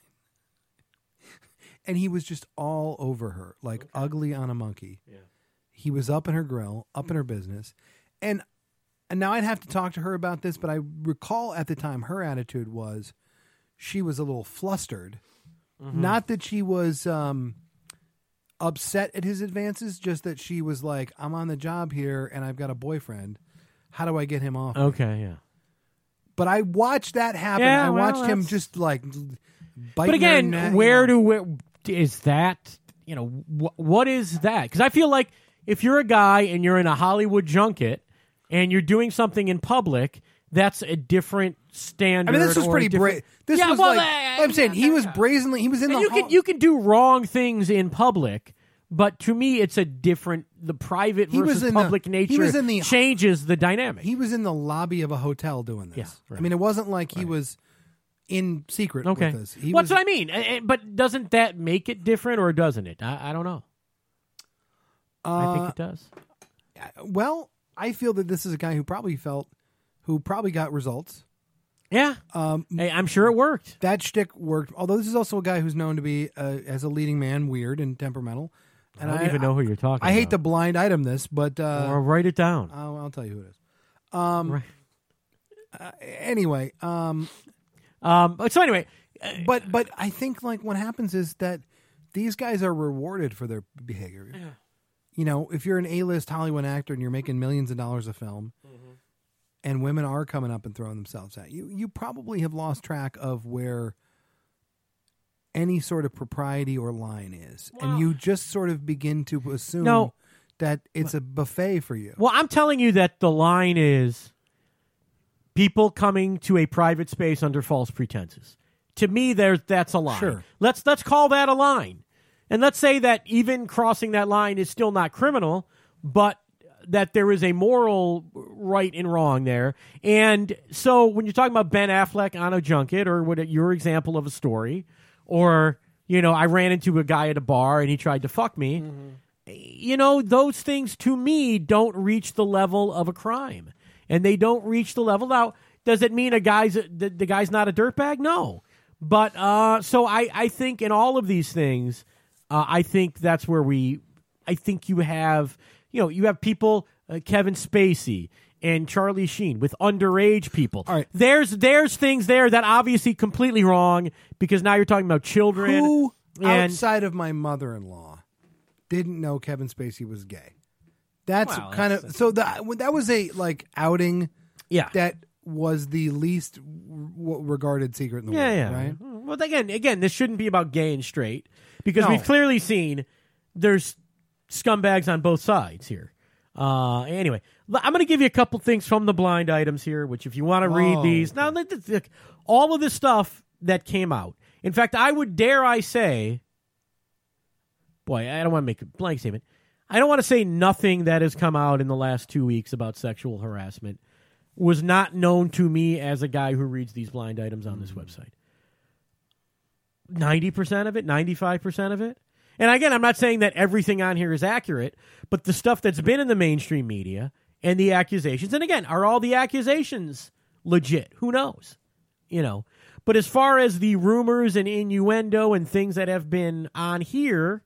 And he was just all over her, like Okay. ugly on a monkey. Yeah. He was up in her grill, up in her business. And and now I'd have to talk to her about this, but I recall at the time her attitude was she was a little flustered. Mm-hmm. Not that she was um, upset at his advances, just that she was like, I'm on the job here and I've got a boyfriend. How do I get him off? Okay, yeah. But I watched that happen. Yeah, I well, watched him that's- just like biting But again, her neck, where you know. do where, is that? You know, wh- what is that? Because I feel like if you're a guy and you're in a Hollywood junket and you're doing something in public, that's a different standard. I mean, this was or a pretty different- bra- This Yeah, was well, like uh, I'm saying he yeah, was yeah. brazenly. He was in And the you hall- can you can do wrong things in public, but to me, it's a different. The private He was versus in the- public he nature was in the- changes the dynamic. He was in the lobby of a hotel doing this. Yeah, right. I mean, it wasn't like he was in secret okay, with us. He what's was, what I mean? Uh, uh, But doesn't that make it different, or doesn't it? I, I don't know. I think uh, it does. well, I feel that this is a guy who probably felt, who probably got results. Yeah, Um, hey, I'm sure it worked. that shtick worked. Although this is also a guy who's known to be, uh, as a leading man, weird and temperamental. And I don't even know who you're talking. I hate to about. blind item this, but uh, Or write it down. I'll, I'll tell you who it is. Um, Right. uh, anyway, um, Um. So anyway, uh, but but I think like what happens is that these guys are rewarded for their behavior. Yeah. You know, if you're an A-list Hollywood actor and you're making millions of dollars a film, and women are coming up and throwing themselves at you, you probably have lost track of where any sort of propriety or line is, Well- and you just sort of begin to assume No. that it's a buffet for you. well, I'm telling you that the line is people coming to a private space under false pretenses. To me, there's that's a line. Sure. Let's let's call that a line, and let's say that even crossing that line is still not criminal, but that there is a moral right and wrong there. And so when you're talking about Ben Affleck on a junket, or what your example of a story, or you know, I ran into a guy at a bar and he tried to fuck me. You know, those things to me don't reach the level of a crime, and they don't reach the level. Now, does it mean a guy's the, the guy's not a dirtbag? No, but uh, so I I think in all of these things, uh, I think that's where we. I think you have you know you have people uh, Kevin Spacey and Charlie Sheen with underage people. All right. There's there's things there that obviously completely wrong because now you're talking about children. Who and outside of my mother-in-law didn't know Kevin Spacey was gay? That's Well, kind that's- of so that that was a like outing yeah. that was the least w- regarded secret in the Yeah, world, yeah. right? Well, again, again, this shouldn't be about gay and straight because No. we've clearly seen there's scumbags on both sides here. Uh, anyway, l- I'm going to give you a couple things from the blind items here, which if you want to read Oh, these, now let this- look, all of the stuff that came out. In fact, I would dare I say, boy, I don't want to make a blank statement. I don't want to say nothing that has come out in the last two weeks about sexual harassment was not known to me as a guy who reads these blind items on this website. ninety percent of it, ninety-five percent of it. And again, I'm not saying that everything on here is accurate, but the stuff that's been in the mainstream media and the accusations, and again, are all the accusations legit? Who knows? You know. But as far as the rumors and innuendo and things that have been on here,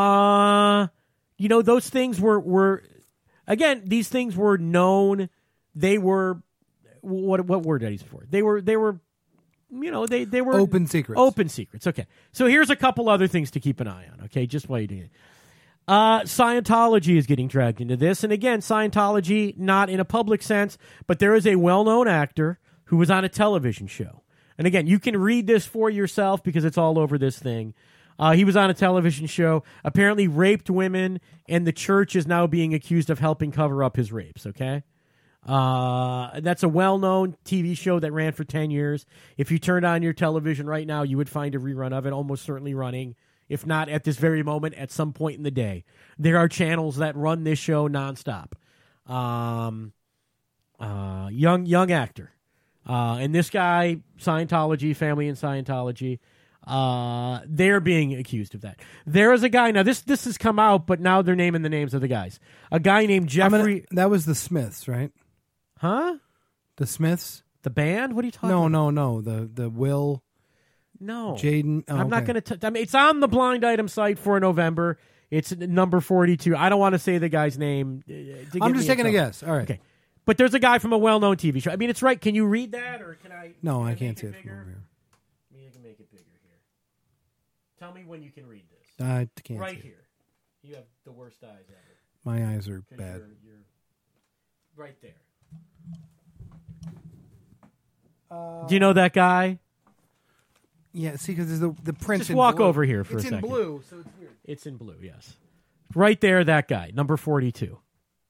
uh, you know, those things were, were again, these things were known they were what what word did I use for? They were they were you know they they were Open secrets. Open secrets. Okay, so here's a couple other things to keep an eye on. Okay, just while you're doing it. Uh, Scientology is getting dragged into this. And again, Scientology, not in a public sense, but there is a well-known actor who was on a television show. And again, you can read this for yourself because it's all over this thing. Uh, he was on a television show, apparently raped women, and the church is now being accused of helping cover up his rapes, okay? Uh, that's a well-known T V show that ran for ten years. If you turned on your television right now, you would find a rerun of it, almost certainly running. If not at this very moment, at some point in the day. There are channels that run this show nonstop. Um, uh, young young actor. Uh, and this guy, Scientology, family in Scientology, uh, they're being accused of that. There is a guy, now this this has come out, but now they're naming the names of the guys. A guy named Jeffrey... Gonna, that was the Smiths, right? Huh? The Smiths? The band? What are you talking no, about? No, no, no. The, the Will... No. Jaden. Oh, I'm not okay. going to... I mean, it's on the blind item site for November. It's number forty-two. I don't want to say the guy's name. Uh, to I'm get just me taking in a trouble. guess. All right. Okay. But there's a guy from a well-known T V show. I mean, it's right. Can you read that, or can I... No, can I make can't see it it from bigger? over here. Maybe I can make it bigger here. Tell me when you can read this. I can't right see here. You have the worst eyes ever. My eyes are 'Cause bad. You're, you're right there. Uh, Do you know that guy? Yeah, see, because there's the, the print Just in walk blue. over here for it's a in second. blue, so it's weird. It's in blue, yes. Right there, that guy, number forty-two.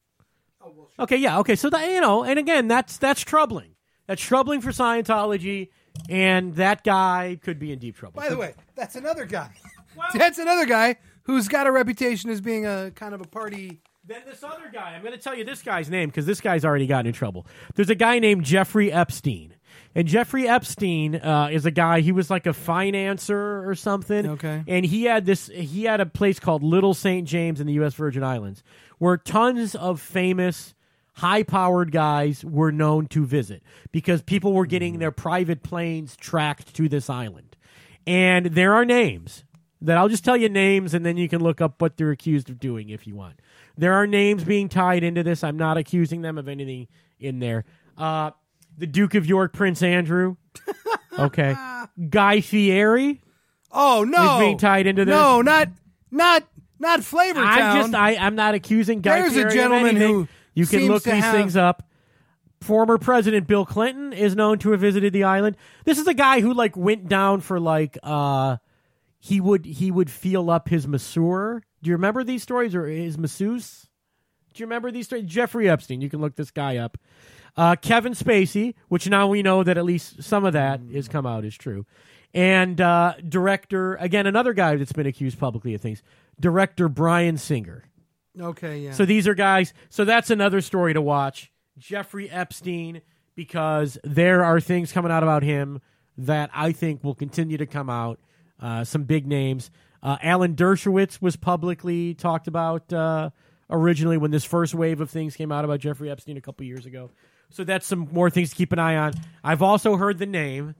Oh, well, sure. Okay, yeah, okay. So that, you know, and again, that's that's troubling. That's troubling for Scientology, and that guy could be in deep trouble. By the way, that's another guy. Well- that's another guy who's got a reputation as being a kind of a party. Then this other guy, I'm going to tell you this guy's name because this guy's already gotten in trouble. There's a guy named Jeffrey Epstein. And Jeffrey Epstein uh, is a guy, he was like a financer or something. Okay. And he had this, he had a place called Little Saint James in the U S Virgin Islands where tons of famous, high-powered guys were known to visit because people were getting their private planes tracked to this island. And there are names that I'll just tell you names and then you can look up what they're accused of doing if you want. There are names being tied into this. I'm not accusing them of anything in there. Uh, the Duke of York, Prince Andrew. Okay. Guy Fieri. Oh no! Is being tied into this. No, not not not Flavor Town. I'm just I, I'm not accusing Guy There's a Fieri gentleman of anything. who You can seems look to these have- things up. Former President Bill Clinton is known to have visited the island. This is a guy who like went down for like uh he would he would feel up his masseur. Do you remember these stories or his masseuse? Do you remember these stories? Jeffrey Epstein. You can look this guy up. Uh, Kevin Spacey, which now we know that at least some of that has come out is true. And uh, director, again, another guy that's been accused publicly of things, director Bryan Singer. Okay, yeah. So these are guys. So that's another story to watch. Jeffrey Epstein, because there are things coming out about him that I think will continue to come out. Uh, some big names. Uh, Alan Dershowitz was publicly talked about uh, originally when this first wave of things came out about Jeffrey Epstein a couple years ago. So that's some more things to keep an eye on. I've also heard the name,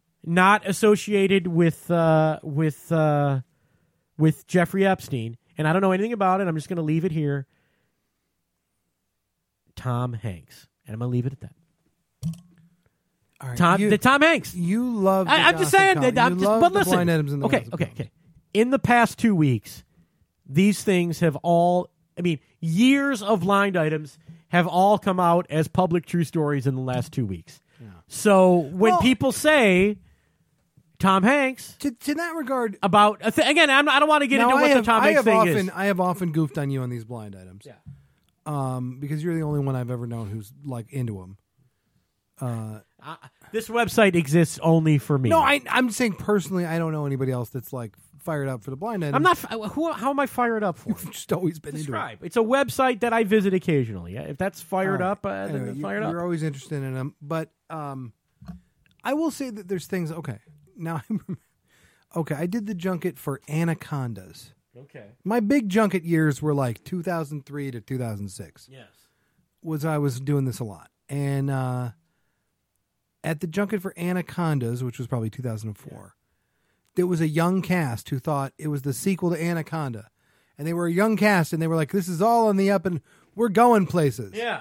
not associated with uh, with uh, with Jeffrey Epstein, and I don't know anything about it. I'm just going to leave it here. Tom Hanks, and I'm going to leave it at that. All right, Tom, you, the Tom Hanks. You love. The I, I'm just gossip saying column. that. I'm you just, love but the listen. Blind items in the okay, gossip okay, column. okay. In the past two weeks, these things have all. I mean, years of blind items have all come out as public true stories in the last two weeks. Yeah. So when Well- people say Tom Hanks To, to that regard, about a th- again, I'm, I don't want to get now into I what have, the Tom I Hanks have thing often is. I have often goofed on you on these blind items. Yeah. Um, because you're the only one I've ever known who's like into them. Uh, Uh, this website exists only for me. no, I, I'm saying personally, I don't know anybody else that's like fired up for the blind items. I'm not. f- Who? How am I fired up for? You've just always been into it. Describe. It's a website that I visit occasionally. If that's fired All right. up, uh, then Anyway, it's you- fired you're up. always interested in them, but um, I will say that there's things. Okay, now I'm okay. I did the junket for Anacondas. Okay. My big junket years were like two thousand three to two thousand six. Yes. Was I was doing this a lot, and uh, at the junket for Anacondas, which was probably two thousand four, there was a young cast who thought it was the sequel to Anaconda, and they were a young cast, and they were like, "This is all on the up, and we're going places." Yeah.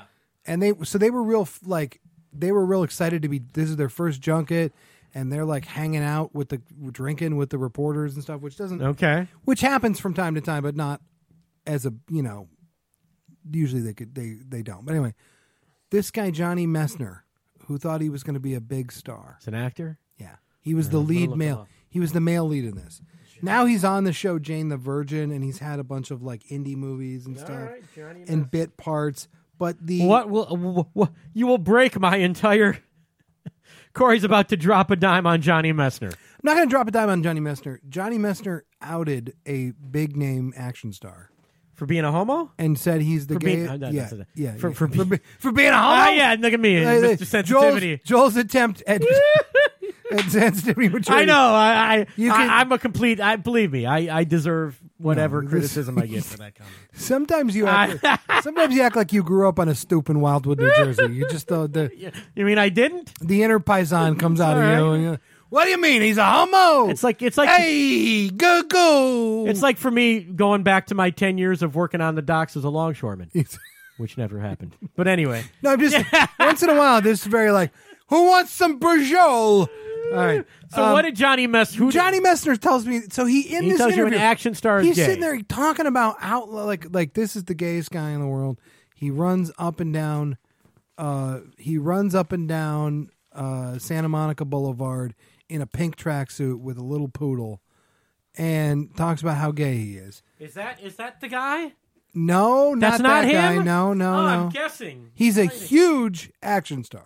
and they so they were real like they were real excited to be. This is their first junket, and they're like hanging out with the drinking with the reporters and stuff, which doesn't Okay. which happens from time to time, but not as a you know. Usually they could they they don't. But anyway, this guy Johnny Messner, who thought he was going to be a big star. It's an actor? Yeah. He was Yeah, the I'm gonna lead look him male. up. He was the male lead in this. Now he's on the show Jane the Virgin, and he's had a bunch of like indie movies and stuff right, Johnny and bit parts. But the What will wh- wh- you will break my entire Corey's about to drop a dime on Johnny Messner. I'm not going to drop a dime on Johnny Messner. Johnny Messner outed a big name action star For being a homo? and said he's the For gay. being- uh, no, yeah, that's it. yeah, For- yeah. for for, be- be- for being a homo. Ah, yeah, look at me, Uh, Mister Sensitivity. Joel's, Joel's attempt at, at sensitivity maturity. I know. I, I, You can- I I'm a complete. I believe me. I, I deserve whatever No, this- criticism I get for that comment. Sometimes you act like, sometimes you act like you grew up on a stoop in Wildwood, New Jersey. You just the the, You mean I didn't? the inner paisan comes out of All you. right. And you're, what do you mean he's a homo? It's like it's like hey, go go. it's like for me going back to my ten years of working on the docks as a longshoreman, which never happened. But anyway, no, I'm just once in a while. This is very like, who wants some Brajol? All right. so Um, what did Johnny Mess? Who Johnny Messner tells me? So he in He this tells you interview, an action star is he's gay. sitting there talking about out like like this is the gayest guy in the world. He runs up and down. Uh, he runs up and down uh, Santa Monica Boulevard in a pink tracksuit with a little poodle, and talks about how gay he is. Is that is that the guy? No, not That's not that guy. him? No, no, oh, no. I'm guessing. He's a Exciting. huge action star.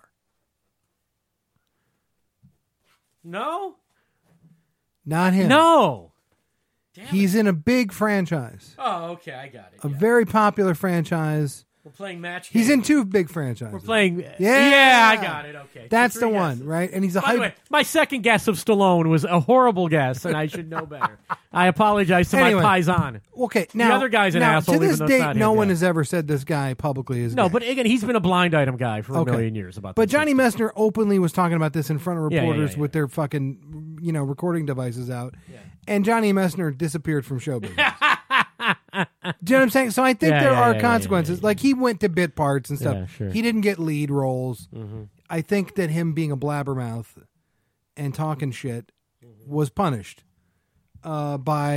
No, Not him. no. Damn He's in a big franchise, it. Oh, okay, I got it. a yeah. very popular franchise. We're playing match. He's game. in two big franchises. We're playing. Yeah. yeah, I got it. Okay, That's So the three one, guesses. right? And he's a By the hype. way, my second guess of Stallone was a horrible guess, and I should know better. I apologize to Anyway. my paisan. Okay, now other guy's an now, asshole, To this even though it's date, not no him, one yeah. has ever said this guy publicly is No, gay. but again, he's been a blind item guy for a Okay. million years about. But this Johnny stuff. Messner openly was talking about this in front of Yeah, yeah, reporters yeah, yeah. with their fucking, you know, recording devices out. And Johnny Messner disappeared from show business. Do you know what I'm saying? So I think Yeah, there yeah, are yeah, yeah, consequences. yeah, yeah. Like he went to bit parts and stuff. Yeah, sure. He didn't get lead roles. Mm-hmm. I think that him being a blabbermouth and talking shit Mm-hmm. was punished uh, by.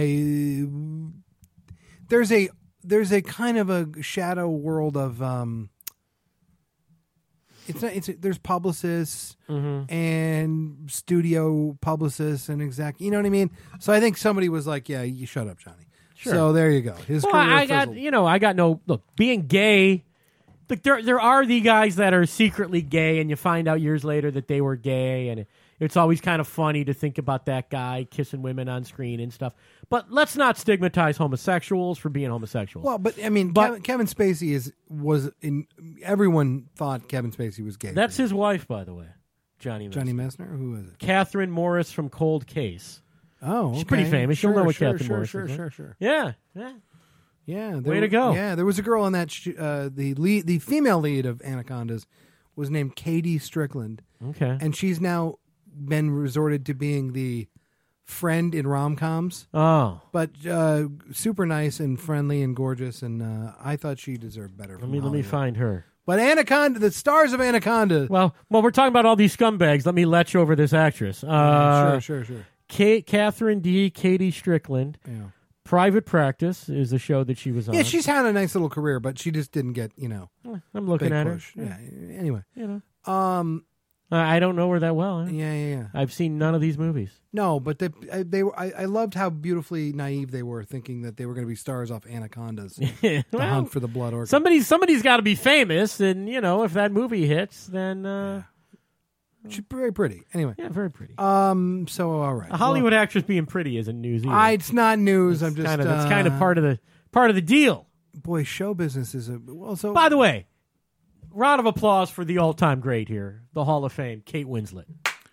There's a there's a kind of a shadow world of. Um, it's not. It's there's publicists Mm-hmm. and studio publicists and exact. You know what I mean? So I think somebody was like, "Yeah, you shut up, Johnny." Sure. So there you go. His Well, career I got fizzled. you know I got no look being gay. Look, there there are the guys that are secretly gay, and you find out years later that they were gay, and it, it's always kind of funny to think about that guy kissing women on screen and stuff. But let's not stigmatize homosexuals for being homosexuals. Well, but I mean, But- Kevin, Kevin Spacey is was in. Everyone thought Kevin Spacey was gay. That's his wife, by the way, Johnny Messner. Johnny Messner. Who is it? Catherine Morris from Cold Case. Oh, okay. She's pretty famous. Sure, You'll know what sure, Catherine sure, Morris sure, is, huh? sure, sure. Yeah, yeah. Yeah, there, Way to go. Yeah, there was a girl on that. Sh- uh, the lead, the female lead of Anacondas was named Katie Strickland, Okay. and she's now been resorted to being the friend in rom coms. Oh, But uh, super nice and friendly and gorgeous, and uh, I thought she deserved better. let From me let me Hollywood. find her. But Anaconda, the stars of Anaconda. Well, well, we're talking about all these scumbags. Let me let you over this actress. Uh, sure, sure, sure. Kate, Catherine D. Katie Strickland. Yeah. Private Practice is the show that she was on. Yeah, she's had a nice little career, but she just didn't get, you know, I'm looking big at push. her. Yeah. Anyway, You know, um, I I don't know her that well. Huh? yeah, yeah, yeah. I've seen none of these movies. No, but they, I- they were. I, I loved how beautifully naive they were, thinking that they were going to be stars off Anacondas, The Well, Hunt for the Blood Orchid. somebody's somebody's got to be famous, and you know, if that movie hits, then uh, She's very pretty. Anyway, yeah, very pretty. um, so all right, A Hollywood actress being pretty isn't news either. Well, I, it's not news. I'm just kind of uh, that's kind of part of the part of the deal. boy. Show business is a well. So By the way, round of applause for the all-time great here, the Hall of Fame, Kate Winslet.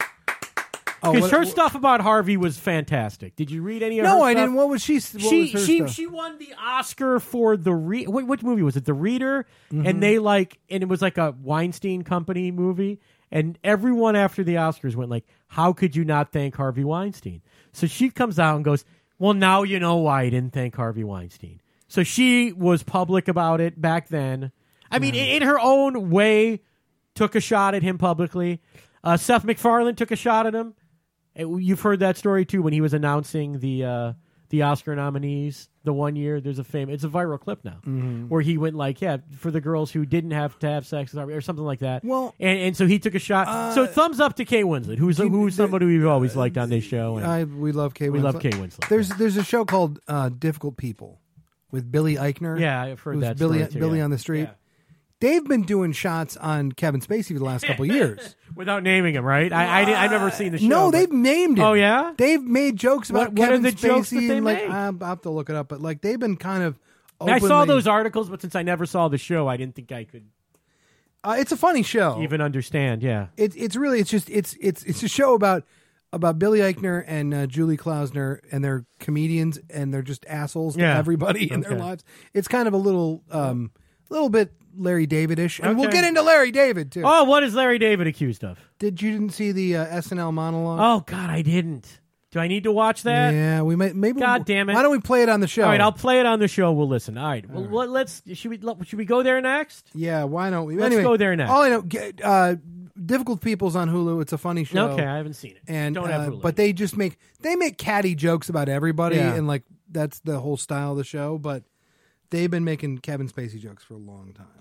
oh, Because what- her stuff about Harvey was fantastic. Did you read any of her No, stuff? I didn't. What was she? What she was her she stuff? she won the Oscar for the re- what, what movie was it? The Reader, Mm-hmm. and they like and it was like a Weinstein Company movie, and everyone after the Oscars went like, "How could you not thank Harvey Weinstein?" So she comes out and goes, "Well, now you know why I didn't thank Harvey Weinstein." So she was public about it back then. I mean, in, in her own way, took a shot at him publicly. Uh, Seth MacFarlane took a shot at him. You've heard that story too when he was announcing the uh, the Oscar nominees the one year. There's a famous, it's a viral clip now mm-hmm. where he went like, yeah, for the girls who didn't have to have sex or something like that. Well, and, and so he took a shot. Uh, so thumbs up to Kate Winslet, who's you, who's somebody we've always liked on this show. And I we love Kate. We Winslet. love Kate Winslet. There's there's a show called uh, Difficult People with Billy Eichner. Yeah, I've heard who's that. Billy story too, Billy yeah. on the Street. Yeah. They've been doing shots on Kevin Spacey for the last couple of years. Without naming him, right? I, I did, I've never seen the show. No, but... they've named him. Oh, yeah? They've made jokes about What- what Kevin are the Spacey. jokes that they and like, make? I'll have to look it up, but like they've been kind of I openly, saw those articles, but since I never saw the show, I didn't think I could Uh, it's a funny show. even understand. Yeah. It, it's really it's just it's it's it's a show about about Billy Eichner and uh, Julie Klausner, and they're comedians and they're just assholes Yeah. to everybody in their Okay. lives. It's kind of a little um little bit Larry David-ish, and we'll Okay. get into Larry David too. Oh, what is Larry David accused of? Did you didn't see the uh, S N L monologue? Oh, God, I didn't. Do I need to watch that? yeah, we may maybe. God we'll- damn it. Why don't we play it on the show? All right, I'll play it on the show. We'll listen. All right. Well, let- let's. Should we? Should we go there next? Yeah, why don't we? Let's anyway, go there next. All I know, get, uh, Difficult People's on Hulu. It's a funny show. Okay, I haven't seen it. and Don't uh, have Hulu. but they just make they make catty jokes about everybody, Yeah. and like that's the whole style of the show. But they've been making Kevin Spacey jokes for a long time.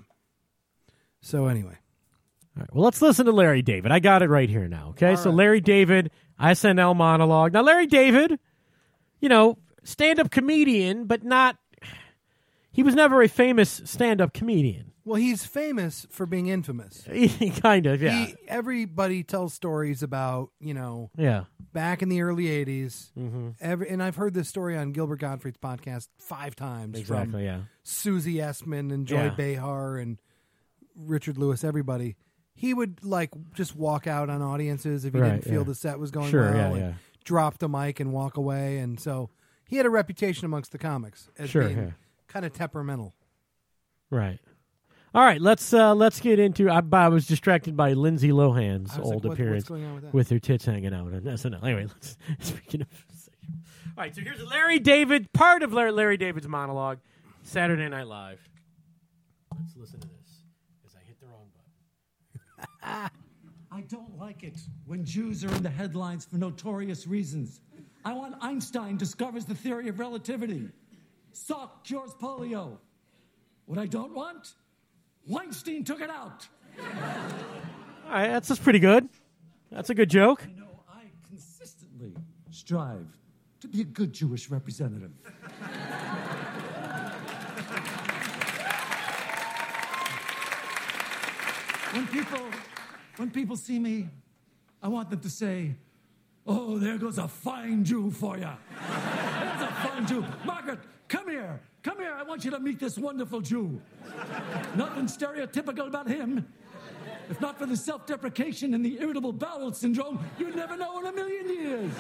So anyway, All right, well, let's listen to Larry David. I got it right here now. Okay, All so right. Larry David, S N L monologue. Now, Larry David, you know, stand-up comedian, but not. He was never a famous stand-up comedian. well, he's famous for being infamous. Kind of, yeah, He, everybody tells stories about you know yeah. back in the early eighties. Mm-hmm. Every and I've heard this story on Gilbert Gottfried's podcast five times. From Exactly, yeah. Susie Essman and Joy Yeah. Behar and Richard Lewis, everybody. He would like just walk out on audiences if he Right, didn't feel yeah. the set was going Sure, well, yeah, and yeah. drop the mic and walk away. And so he had a reputation amongst the comics as Sure, being yeah. kind of temperamental. Right. All right, let's uh, let's get into. I, I was distracted by Lindsay Lohan's I was old like, what- appearance what's going on with that? with her tits hanging out on S N L. Anyway, let's, speaking of. All right, so here's Larry David, part of Larry, Larry David's monologue, Saturday Night Live. Let's listen to this as I hit the wrong button. I don't like it when Jews are in the headlines for notorious reasons. I want Einstein discovers the theory of relativity. Salk cures polio. What I don't want? Weinstein took it out. All right, that's just pretty good. That's a good joke. You know, I consistently strive to be a good Jewish representative. When people, when people see me, I want them to say, "Oh, there goes a fine Jew for you. That's a fine Jew. Margaret, come here. Come here. I want you to meet this wonderful Jew. Nothing stereotypical about him. If not for the self-deprecation and the irritable bowel syndrome, you'd never know in a million years."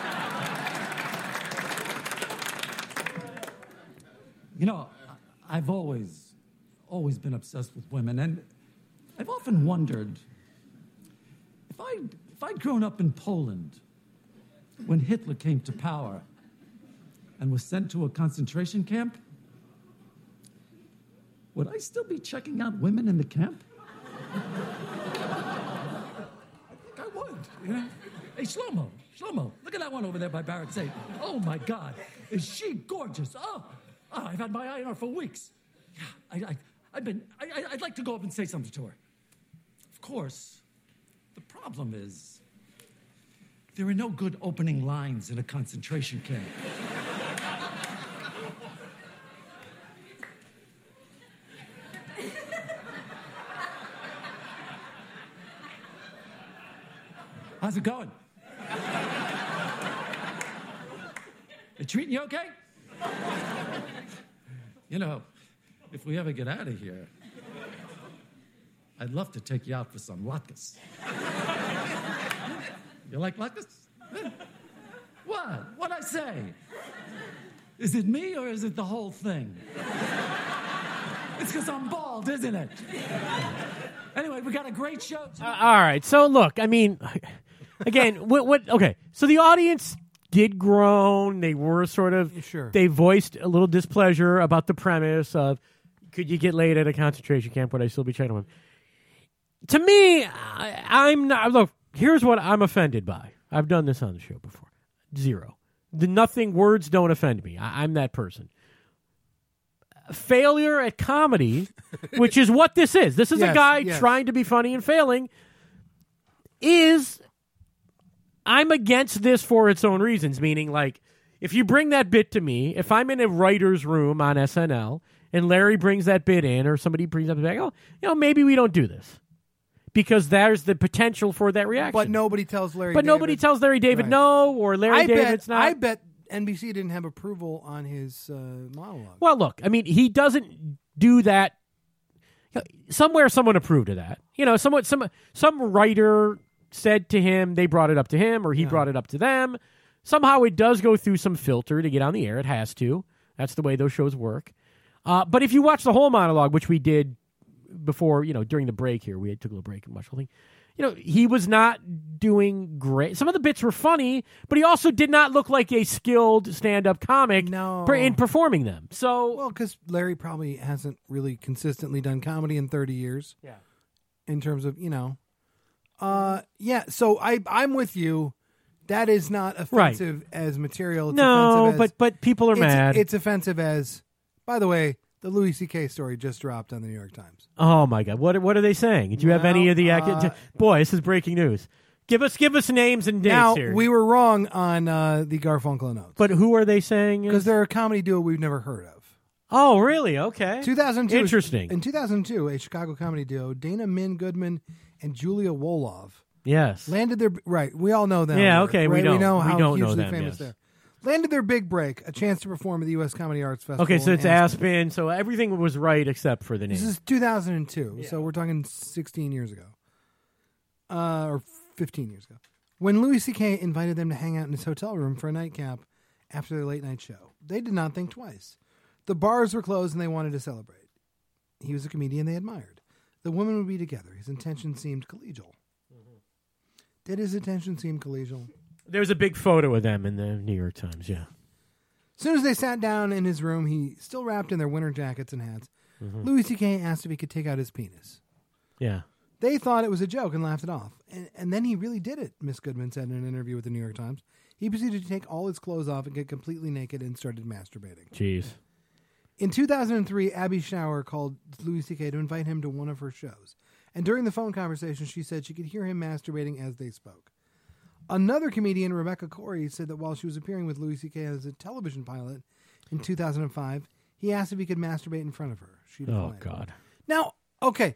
You know, I've always, always been obsessed with women, and I've often wondered if I if I'd grown up in Poland when Hitler came to power and was sent to a concentration camp, would I still be checking out women in the camp? I think I would. You know? Hey, Shlomo, Shlomo, look at that one over there by Barrett Satan. Oh my God, is she gorgeous? Oh, oh I've had my eye on her for weeks. Yeah, I, I, I've been. I, I, I'd like to go up and say something to her. Of course, the problem is there are no good opening lines in a concentration camp. How's it going? They treating you okay? You know, if we ever get out of here, I'd love to take you out for some latkes. You like latkes? What? What'd I say? Is it me or is it the whole thing? It's because I'm bald, isn't it? Anyway, we got a great show. Uh, all right, so look, I mean, again, what, what? Okay, so the audience did groan. They were sort of, Sure. They voiced a little displeasure about the premise of Could you get laid at a concentration camp? Would I still be chatting with him? To me, I, I'm not. Look, here's what I'm offended by. I've done this on the show before. Zero. The nothing words don't offend me. I, I'm that person. Failure at comedy, which is what this is. This is Yes, a guy yes. trying to be funny and failing. Is I'm against this for its own reasons. Meaning, like, if you bring that bit to me, if I'm in a writer's room on S N L and Larry brings that bit in, or somebody brings up the bit, I go, you know, maybe we don't do this. Because there's the potential for that reaction. But nobody tells Larry But David. nobody tells Larry David Right. no, or Larry I David's bet, not. I bet N B C didn't have approval on his uh, monologue. Well, look, I mean, he doesn't do that. Somewhere someone approved of that. You know, someone, some some writer said to him, they brought it up to him, or he Yeah. brought it up to them. Somehow it does go through some filter to get on the air. It has to. That's the way those shows work. Uh, but if you watch the whole monologue, which we did before, you know, during the break here, we took a little break and watched the whole thing. You know, he was not doing great. Some of the bits were funny, but he also did not look like a skilled stand-up comic No. per- in performing them. So, Well, because Larry probably hasn't really consistently done comedy in thirty years. yeah. In terms of, you know. Uh, yeah, so I, I'm with you. That is not offensive as material. It's No, offensive as, but but people are it's, mad. It's offensive as, by the way, the Louis C K story just dropped on the New York Times. Oh my God! What what are they saying? Did you have any Well, of the? uh, Boy, this is breaking news. Give us give us names and dates Now, here. we were wrong on uh, the Garfunkel notes. but who are they saying? Because Is... they're a comedy duo we've never heard of. Oh, really? Okay. two thousand two. Interesting. In two thousand two, a Chicago comedy duo, Dana Min Goodman and Julia Wolof, Yes. landed their right. We all know them. Yeah, right? okay, we Right? don't. We know We how don't know hugely them, famous yes. they are. Landed their big break, a chance to perform at the U S Comedy Arts Festival. Okay, so in it's Aspen. So everything was right except for the name. This is two thousand two, so we're talking sixteen years ago, uh, or fifteen years ago, when Louis C K invited them to hang out in his hotel room for a nightcap after their late night show. They did not think twice. The bars were closed and they wanted to celebrate. He was a comedian they admired. The women would be together. His intention seemed collegial. Did his intention seem collegial? There's a big photo of them in the New York Times. Yeah. As soon as they sat down in his room, he still wrapped in their winter jackets and hats. Louis C K asked if he could take out his penis. Yeah. They thought it was a joke and laughed it off. And, and then he really did it, Miss Goodman said in an interview with the New York Times. He proceeded to take all his clothes off and get completely naked and started masturbating. Jeez. In two thousand three, Abby Shower called Louis C K to invite him to one of her shows. And during the phone conversation, she said she could hear him masturbating as they spoke. Another comedian, Rebecca Corey, said that while she was appearing with Louis C K as a television pilot in two thousand five, he asked if he could masturbate in front of her. She Oh declined. God. Now, okay.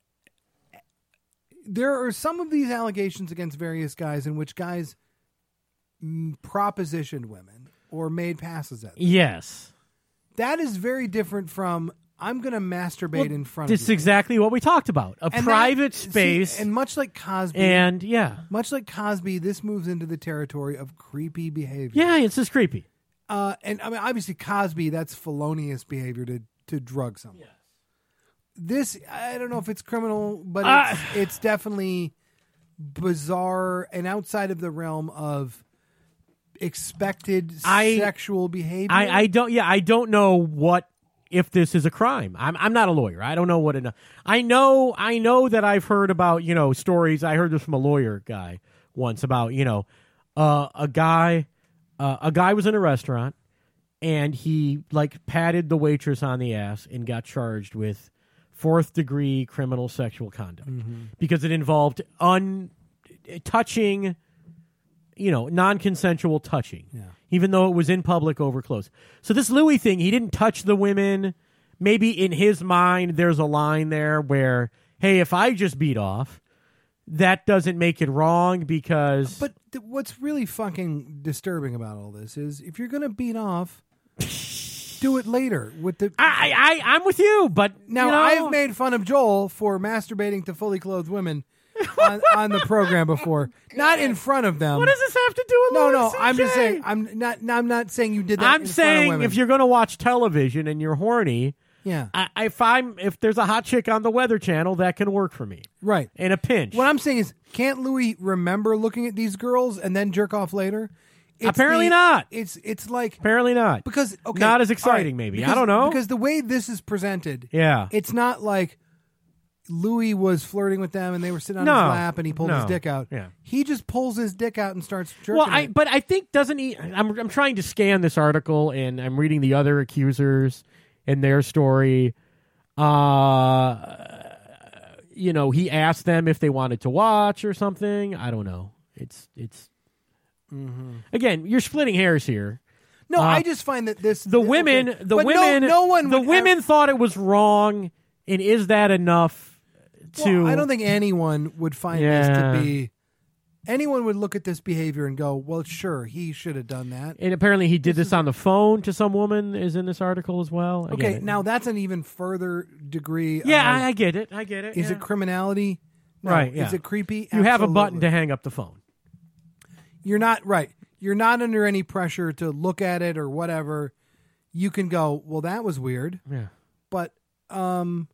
There are some of these allegations against various guys in which guys mm, propositioned women or made passes at them. Yes. That is very different from I'm going to masturbate in front This of is you. exactly what we talked about. A And private that- see, space. and much like Cosby, and yeah. much like Cosby, this moves into the territory of creepy behavior. Yeah, it's just creepy. Uh, and I mean, obviously, Cosby, that's felonious behavior to, to drug someone. This, I don't know if it's criminal, but Uh, it's, it's definitely bizarre and outside of the realm of expected I- sexual behavior. I, I don't. Yeah, I don't know what if this is a crime. I'm I'm not a lawyer. I don't know what it. I know. I know that I've heard about you know stories. I heard this from a lawyer guy once about you know uh, a guy uh, a guy was in a restaurant and he like patted the waitress on the ass and got charged with fourth degree criminal sexual conduct because it involved un touching. You know, non-consensual touching, Yeah. even though it was in public over close. So this Louis thing, he didn't touch the women. Maybe in his mind, there's a line there where, hey, if I just beat off, that doesn't make it wrong because... But th- what's really fucking disturbing about all this is if you're going to beat off, do it later with the. I, I, I'm with you, but Now you know, I've made fun of Joel for masturbating to fully clothed women on, on the program before, not in front of them. What does this have to do with No, Louis no. C K? I'm just saying. I'm not. I'm not saying you did that. I'm in front of saying women. if you're going to watch television and you're horny, yeah, I, if I'm if there's a hot chick on the Weather Channel, that can work for me right. in a pinch. What I'm saying is, can't Louis remember looking at these girls and then jerk off later? It's Apparently the- not. It's it's like Apparently not. because okay, Not as all exciting, right, maybe. because- I don't know. because the way this is presented, Yeah. it's not like Louis was flirting with them and they were sitting on No. his lap and he pulled his No. dick out. Yeah. He just pulls his dick out and starts jerking. Well, I it. but I think doesn't he? I'm I'm trying to scan this article and I'm reading the other accusers and their story. Uh, you know, he asked them if they wanted to watch or something. I don't know. It's it's again, you're splitting hairs here. no, uh, I just find that this The okay, women, the but no- women, no, one, the would women ever- thought it was wrong. And is that enough to? Well, I don't think anyone would find Yeah. this to be. Anyone would look at this behavior and go, "Well, sure, he should have done that." And apparently, he did this on the phone to some woman. Is in this article as well. Okay, Again, now that's an even further degree. yeah, of, I, I get it. I get it. is yeah. it criminality? No. Right, yeah. Is it creepy? You have a button Absolutely. to hang up the phone. You're not right. You're not under any pressure to look at it or whatever. You can go, well, that was weird, Yeah. but um,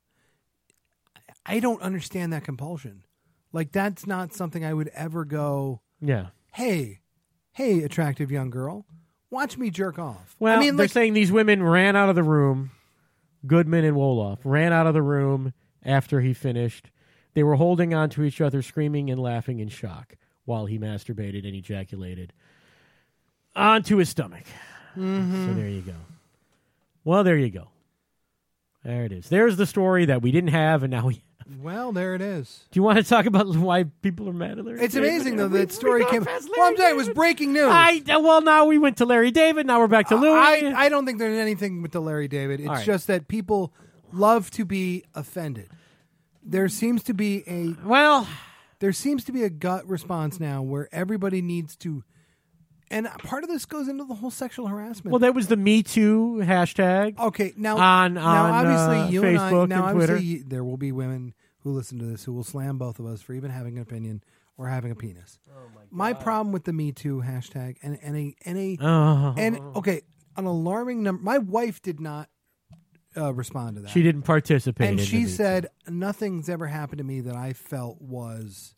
I don't understand that compulsion. Like that's not something I would ever go. Yeah. Hey, hey, attractive young girl, watch me jerk off. Well, I mean, they're like, saying these women ran out of the room. Goodman and Wolof ran out of the room after he finished. They were holding on to each other, screaming and laughing in shock while he masturbated and ejaculated onto his stomach. Mm-hmm. So there you go. Well, there you go. There it is. There's the story that we didn't have, and now we. well, there it is. Do you want to talk about why people are mad at Larry? It's David? amazing though We- that story we came. got past Well, I'm Larry saying it was David. breaking news. I well now we went to Larry David. Now we're back to Louis. I, I don't think there's anything with the Larry David. It's All right. just that people love to be offended. There seems to be a well, there seems to be a gut response now where everybody needs to, and part of this goes into the whole sexual harassment. well, that was the Me Too hashtag. okay, now on- now on, obviously uh, you and I Facebook now and obviously Twitter. you, there will be women who listen to this who will slam both of us for even having an opinion or having a penis. Oh my, my problem with the Me Too hashtag and and a and a Oh. and okay, an alarming number. My wife did not uh, respond to that. She didn't participate. and in she the Me said nothing's ever happened to me that I felt was,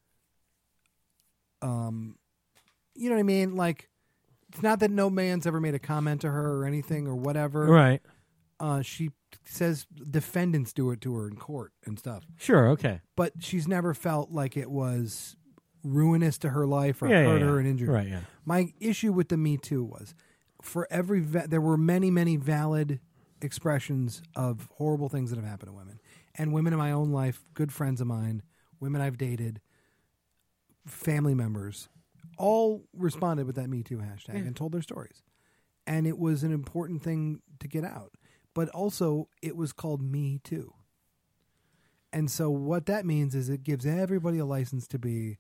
um, you know what I mean? Like, it's not that no man's ever made a comment to her or anything or whatever. Too. Right. Uh, she says defendants do it to her in court and stuff, Sure. Okay. but she's never felt like it was ruinous to her life or Yeah. hurt yeah, her yeah. and injured. Right. Yeah. My issue with the Me Too was for every va- there were many many valid expressions of horrible things that have happened to women and women in my own life, good friends of mine, women I've dated, family members, all responded with that Me Too hashtag and told their stories, and it was an important thing to get out. But also, it was called Me Too, and so what that means is it gives everybody a license to be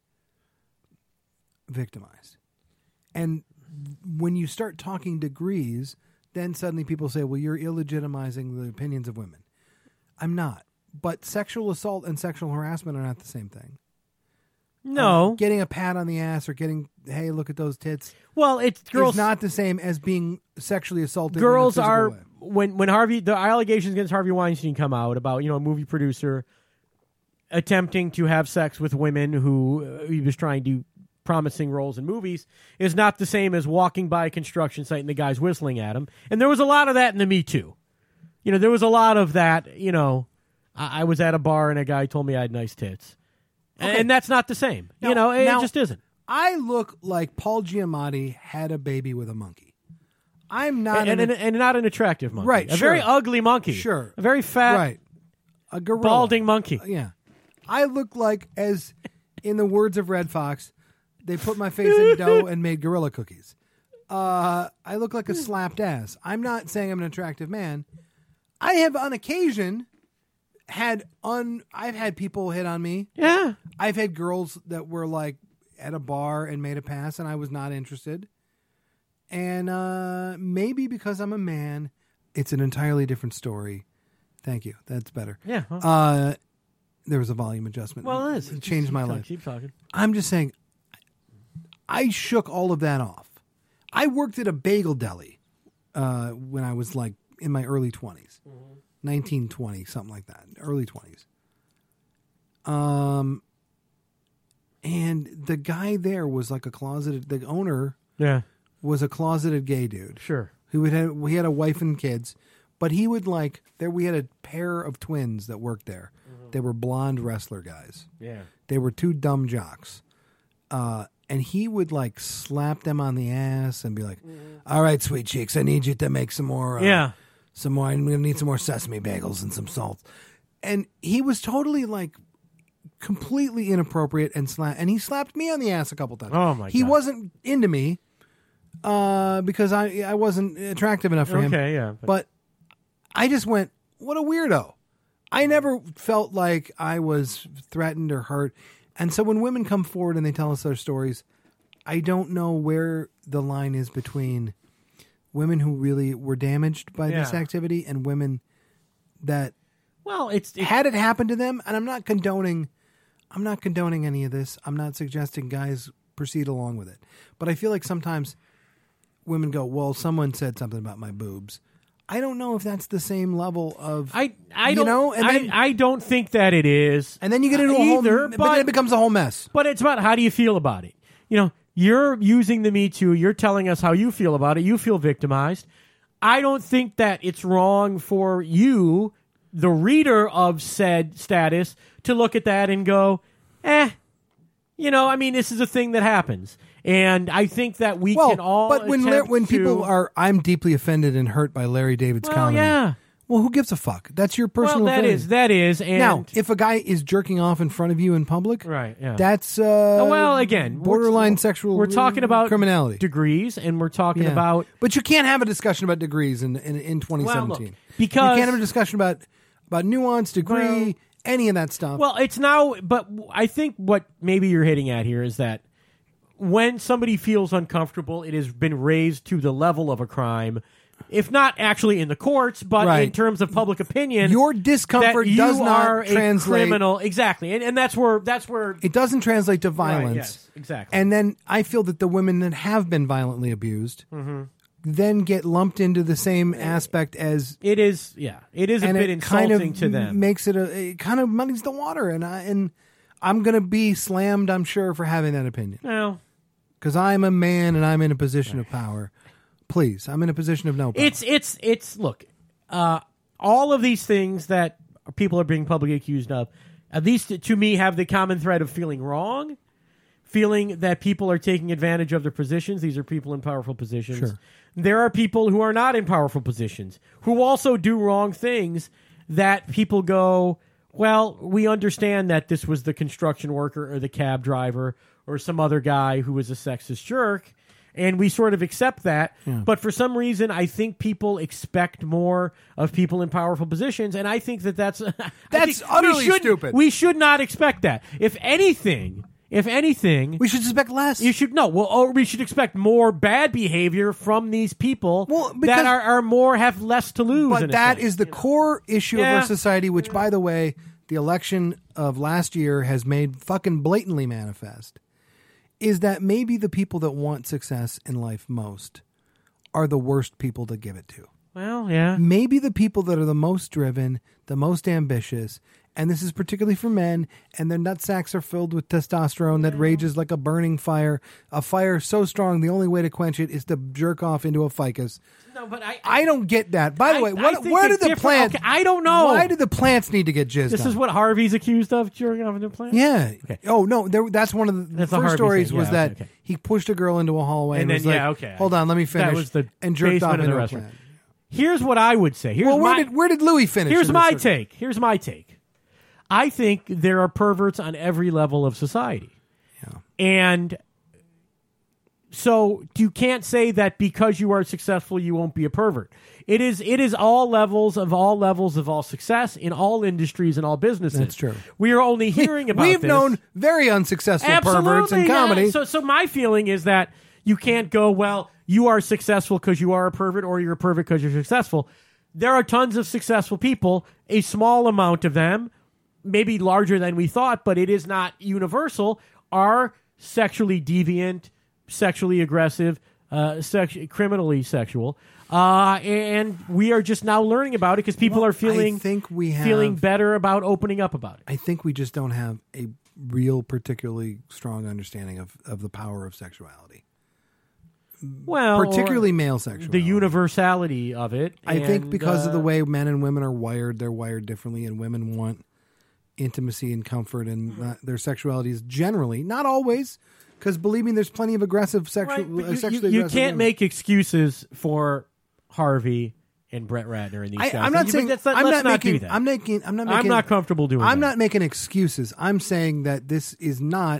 victimized. And when you start talking degrees, then suddenly people say, well, you're illegitimizing the opinions of women. I'm not. But sexual assault and sexual harassment are not the same thing. No. Um, getting a pat on the ass or getting, hey, look at those tits, well, it's girls. is not the same as being sexually assaulted. girls in a physical are way. when when Harvey the allegations against Harvey Weinstein come out about you know a movie producer attempting to have sex with women who uh, he was trying to promising roles in movies is not the same as walking by a construction site and the guy's whistling at him. And there was a lot of that in the Me Too. You know, there was a lot of that. You know, I, I was at a bar and a guy told me I had nice tits, Okay. and that's not the same. Now- you know, it now- just isn't. I look like Paul Giamatti had a baby with a monkey. I'm not And, an, and, and not an attractive monkey. Right, A sure. very ugly monkey. Sure. A very fat, right. A gorilla. balding monkey. Yeah. I look like, as in the words of Red Fox, they put my face in dough and made gorilla cookies. Uh, I look like a slapped ass. I'm not saying I'm an attractive man. I have on occasion had un. I've had people hit on me. Yeah. I've had girls that were like at a bar and made a pass, and I was not interested. And uh, maybe because I'm a man, it's an entirely different story. Thank you. That's better. Yeah. Well, Uh, there was a volume adjustment. well, it is. It changed my Keep talking, life. Keep talking. I'm just saying, I shook all of that off. I worked at a bagel deli uh, when I was like in my early twenties, Mm-hmm. nineteen, twenty, something like that, early twenties. Um, and the guy there was like a closeted. The owner Yeah. was a closeted gay dude. Sure. Who would have, he had a wife and kids, but he would like there. We had a pair of twins that worked there. Mm-hmm. They were blonde wrestler guys. Yeah. They were two dumb jocks. Uh, and he would like slap them on the ass and be like, mm-hmm. "All right, sweet cheeks, I need you to make some more. Uh, yeah. Some more. I'm gonna need some more sesame bagels and some salt." And he was totally like completely inappropriate and slap. And he slapped me on the ass a couple times. Oh my! He God. wasn't into me. Uh, because I I wasn't attractive enough for him. Okay, yeah. But. but I just went, what a weirdo. I never felt like I was threatened or hurt. And so when women come forward and they tell us their stories, I don't know where the line is between women who really were damaged by yeah. this activity and women that well, it's, it's had it happen to them. And I'm not condoning I'm not condoning any of this. I'm not suggesting guys proceed along with it. But I feel like sometimes women go, well, someone said something about my boobs. I don't know if that's the same level of I I you don't know, and then, I, I don't think that it is. And then you get into a either, whole, but, but then it becomes a whole mess. But it's about how do you feel about it. You know, you're using the Me Too. You're telling us how you feel about it. You feel victimized. I don't think that it's wrong for you, the reader of said status, to look at that and go, eh. You know, I mean, this is a thing that happens. And I think that we well, can all but when attempt when to, people are, I'm deeply offended and hurt by Larry David's well, comedy. yeah. Well, who gives a fuck? That's your personal Well, that thing. is that is. And now, if a guy is jerking off in front of you in public, right? Yeah. That's uh, well, again, borderline we're, sexual. We're talking about criminality degrees, and we're talking yeah. about. But you can't have a discussion about degrees in in, in twenty seventeen well, look, because you can't have a discussion about about nuance, degree, well, any of that stuff. Well, it's now, but I think what maybe you're hitting at here is that when somebody feels uncomfortable, it has been raised to the level of a crime. If not actually in the courts, but right. in terms of public opinion, your discomfort that you does not are translate. A criminal, exactly, and, and that's where that's where it doesn't translate to violence. Right, yes, exactly. And then I feel that the women that have been violently abused mm-hmm. then get lumped into the same aspect as it is. Yeah, it is a bit insulting kind of to them. Makes it a it kind of muddies the water, and I and I'm gonna be slammed. I'm sure for having that opinion. Well, because I'm a man and I'm in a position of power. Please, I'm in a position of no power. It's it's it's look, uh, all of these things that people are being publicly accused of, at least to me, have the common thread of feeling wrong, feeling that people are taking advantage of their positions. These are people in powerful positions. Sure. There are people who are not in powerful positions who also do wrong things that people go, well, we understand that this was the construction worker or the cab driver or some other guy who was a sexist jerk. And we sort of accept that. Yeah. But for some reason, I think people expect more of people in powerful positions. And I think that that's... That's utterly we should, stupid. We should not expect that. If anything, if anything... We should expect less. You should... No, well, or we should expect more bad behavior from these people well, that are, are more, have less to lose. But in a that sense, is the you know? core issue Yeah. of our society, which, by the way, the election of last year has made fucking blatantly manifest. Is that maybe the people that want success in life most are the worst people to give it to. Well, yeah. Maybe the people that are the most driven, the most ambitious, and this is particularly for men, and their nutsacks are filled with testosterone that rages like a burning fire, a fire so strong the only way to quench it is to jerk off into a ficus. No, but I... I, I don't get that. By the I- way, I what, think where the did the different- plants... okay, I don't know. Why did the plants need to get jizzed This on? is what Harvey's accused of, jerking off into a plant? Yeah. Oh no, there, that's one of the, the That's a first Harvey stories thing. was Yeah, that okay, okay. he pushed a girl into a hallway and, And then, was like, yeah, okay. "Hold on, let me finish." That was the and jerked basement off of the into a restaurant. plant. Here's what I would say. Here's Well, where my, did where did Louis finish? Here's in my this? take. Here's my take. I think there are perverts on every level of society. Yeah. And so you can't say that because you are successful, you won't be a pervert. It is it is all levels of all levels of all success in all industries and all businesses. That's true. We are only hearing about We've this. known very unsuccessful perverts in Absolutely, comedy. yeah. So, so my feeling is that you can't go, well, you are successful because you are a pervert, or you're a pervert because you're successful. There are tons of successful people, a small amount of them, maybe larger than we thought, but it is not universal, are sexually deviant, sexually aggressive, uh, sex- criminally sexual. Uh, and we are just now learning about it because people Well, are feeling I think we have, feeling better about opening up about it. I think we just don't have a real particularly strong understanding of, of the power of sexuality. well, particularly or male sexuality. the universality of it. I think and, because uh, of the way men and women are wired, they're wired differently, and women want intimacy and comfort, and uh, their sexuality is generally, not always, because believe me, there's plenty of aggressive sexual, right, but uh, you, sexually you, you aggressive can't women. make excuses for Harvey and Brett Ratner and these I, guys. I'm not You- saying that's not, I'm let's not not do making. that. I'm making. I'm not making. I'm not comfortable doing I'm that. not making excuses. I'm saying that this is not.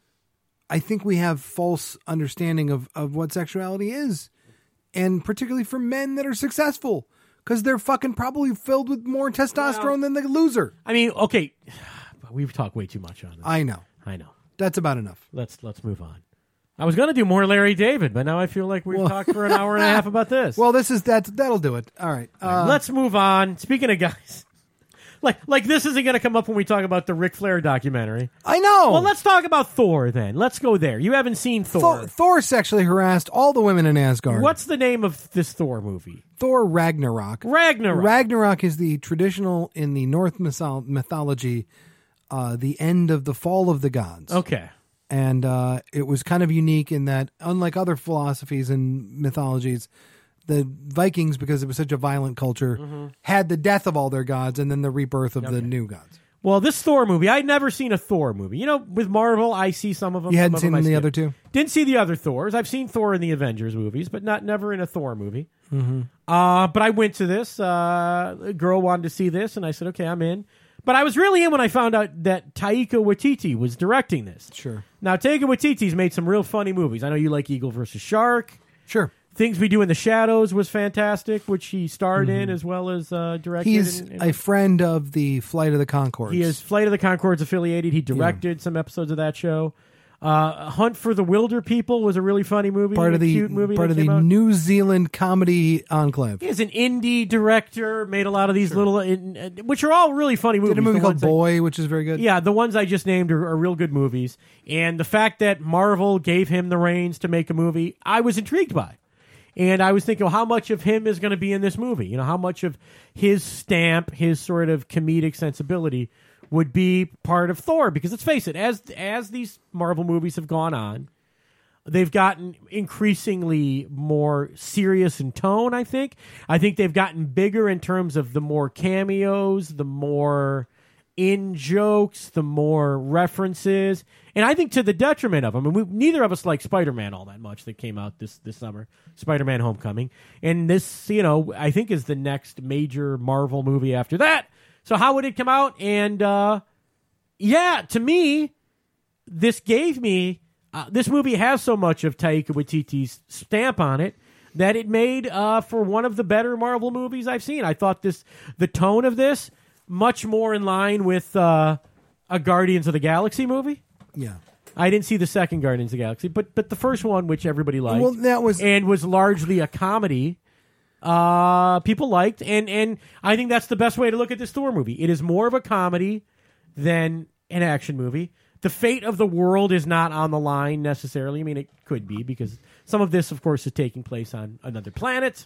I think we have false understanding of of what sexuality is, and particularly for men that are successful, because they're fucking probably filled with more testosterone Well- than the loser. I mean, okay, we've talked way too much on this. I know. I know. That's about enough. Let's let's move on. I was going to do more Larry David, but now I feel like we've Well- talked for an hour and a half about this. Well, this is that. That'll do it. All right. Uh, let's move on. Speaking of guys, like like this isn't going to come up when we talk about the Ric Flair documentary. I know. Well, let's talk about Thor then. Let's go there. You haven't seen Thor. Thor, Thor sexually harassed all the women in Asgard. What's the name of this Thor movie? Thor Ragnarok? Ragnarok. Ragnarok is the traditional in the Norse mythol- mythology, uh, the end of the fall of the gods. Okay. And uh, it was kind of unique in that, unlike other philosophies and mythologies, the Vikings, because it was such a violent culture, Mm-hmm. had the death of all their gods and then the rebirth of the new gods. Well, this Thor movie, I'd never seen a Thor movie. You know, with Marvel, I see some of them. You some hadn't of them seen I the skip. other two? Didn't see the other Thors. I've seen Thor in the Avengers movies, but not never in a Thor movie. Mm-hmm. Uh, but I went to this. Uh, a girl wanted to see this, and I said, okay, I'm in. But I was really in when I found out that Taika Waititi was directing this. Sure. Now, Taika Waititi's made some real funny movies. I know you like Eagle versus Shark. Sure. Things We Do in the Shadows was fantastic, which he starred in as well as uh, directed. He's and- and- a friend of the Flight of the Conchords. He is Flight of the Conchords affiliated. He directed some episodes of that show. Uh, Hunt for the Wilder People was a really funny movie, part a of the cute movie. part that of the came out. New Zealand comedy enclave. He is an indie director. Made a lot of these little, in, uh, which are all really funny movies. Did a movie The called ones that- Boy, which is very good. Yeah, the ones I just named are, are real good movies. And the fact that Marvel gave him the reins to make a movie, I was intrigued by. And I was thinking, well, how much of him is going to be in this movie? You know, how much of his stamp, his sort of comedic sensibility would be part of Thor? Because let's face it, as as these Marvel movies have gone on, they've gotten increasingly more serious in tone, I think. I think they've gotten bigger in terms of the more cameos, the more in jokes, the more references, and I think to the detriment of them. I mean, we, neither of us like Spider-Man all that much that came out this this summer, Spider-Man: Homecoming, and this, you know, I think is the next major Marvel movie after that. So how would it come out? And uh, yeah, to me, this gave me uh, this movie has so much of Taika Waititi's stamp on it that it made uh, for one of the better Marvel movies I've seen. I thought this the tone of this much more in line with uh, a Guardians of the Galaxy movie. Yeah. I didn't see the second Guardians of the Galaxy, but but the first one, which everybody liked, Well, that was and was largely a comedy, uh, people liked, and and I think that's the best way to look at this Thor movie. It is more of a comedy than an action movie. The fate of the world is not on the line necessarily. I mean, it could be because some of this, of course, is taking place on another planet.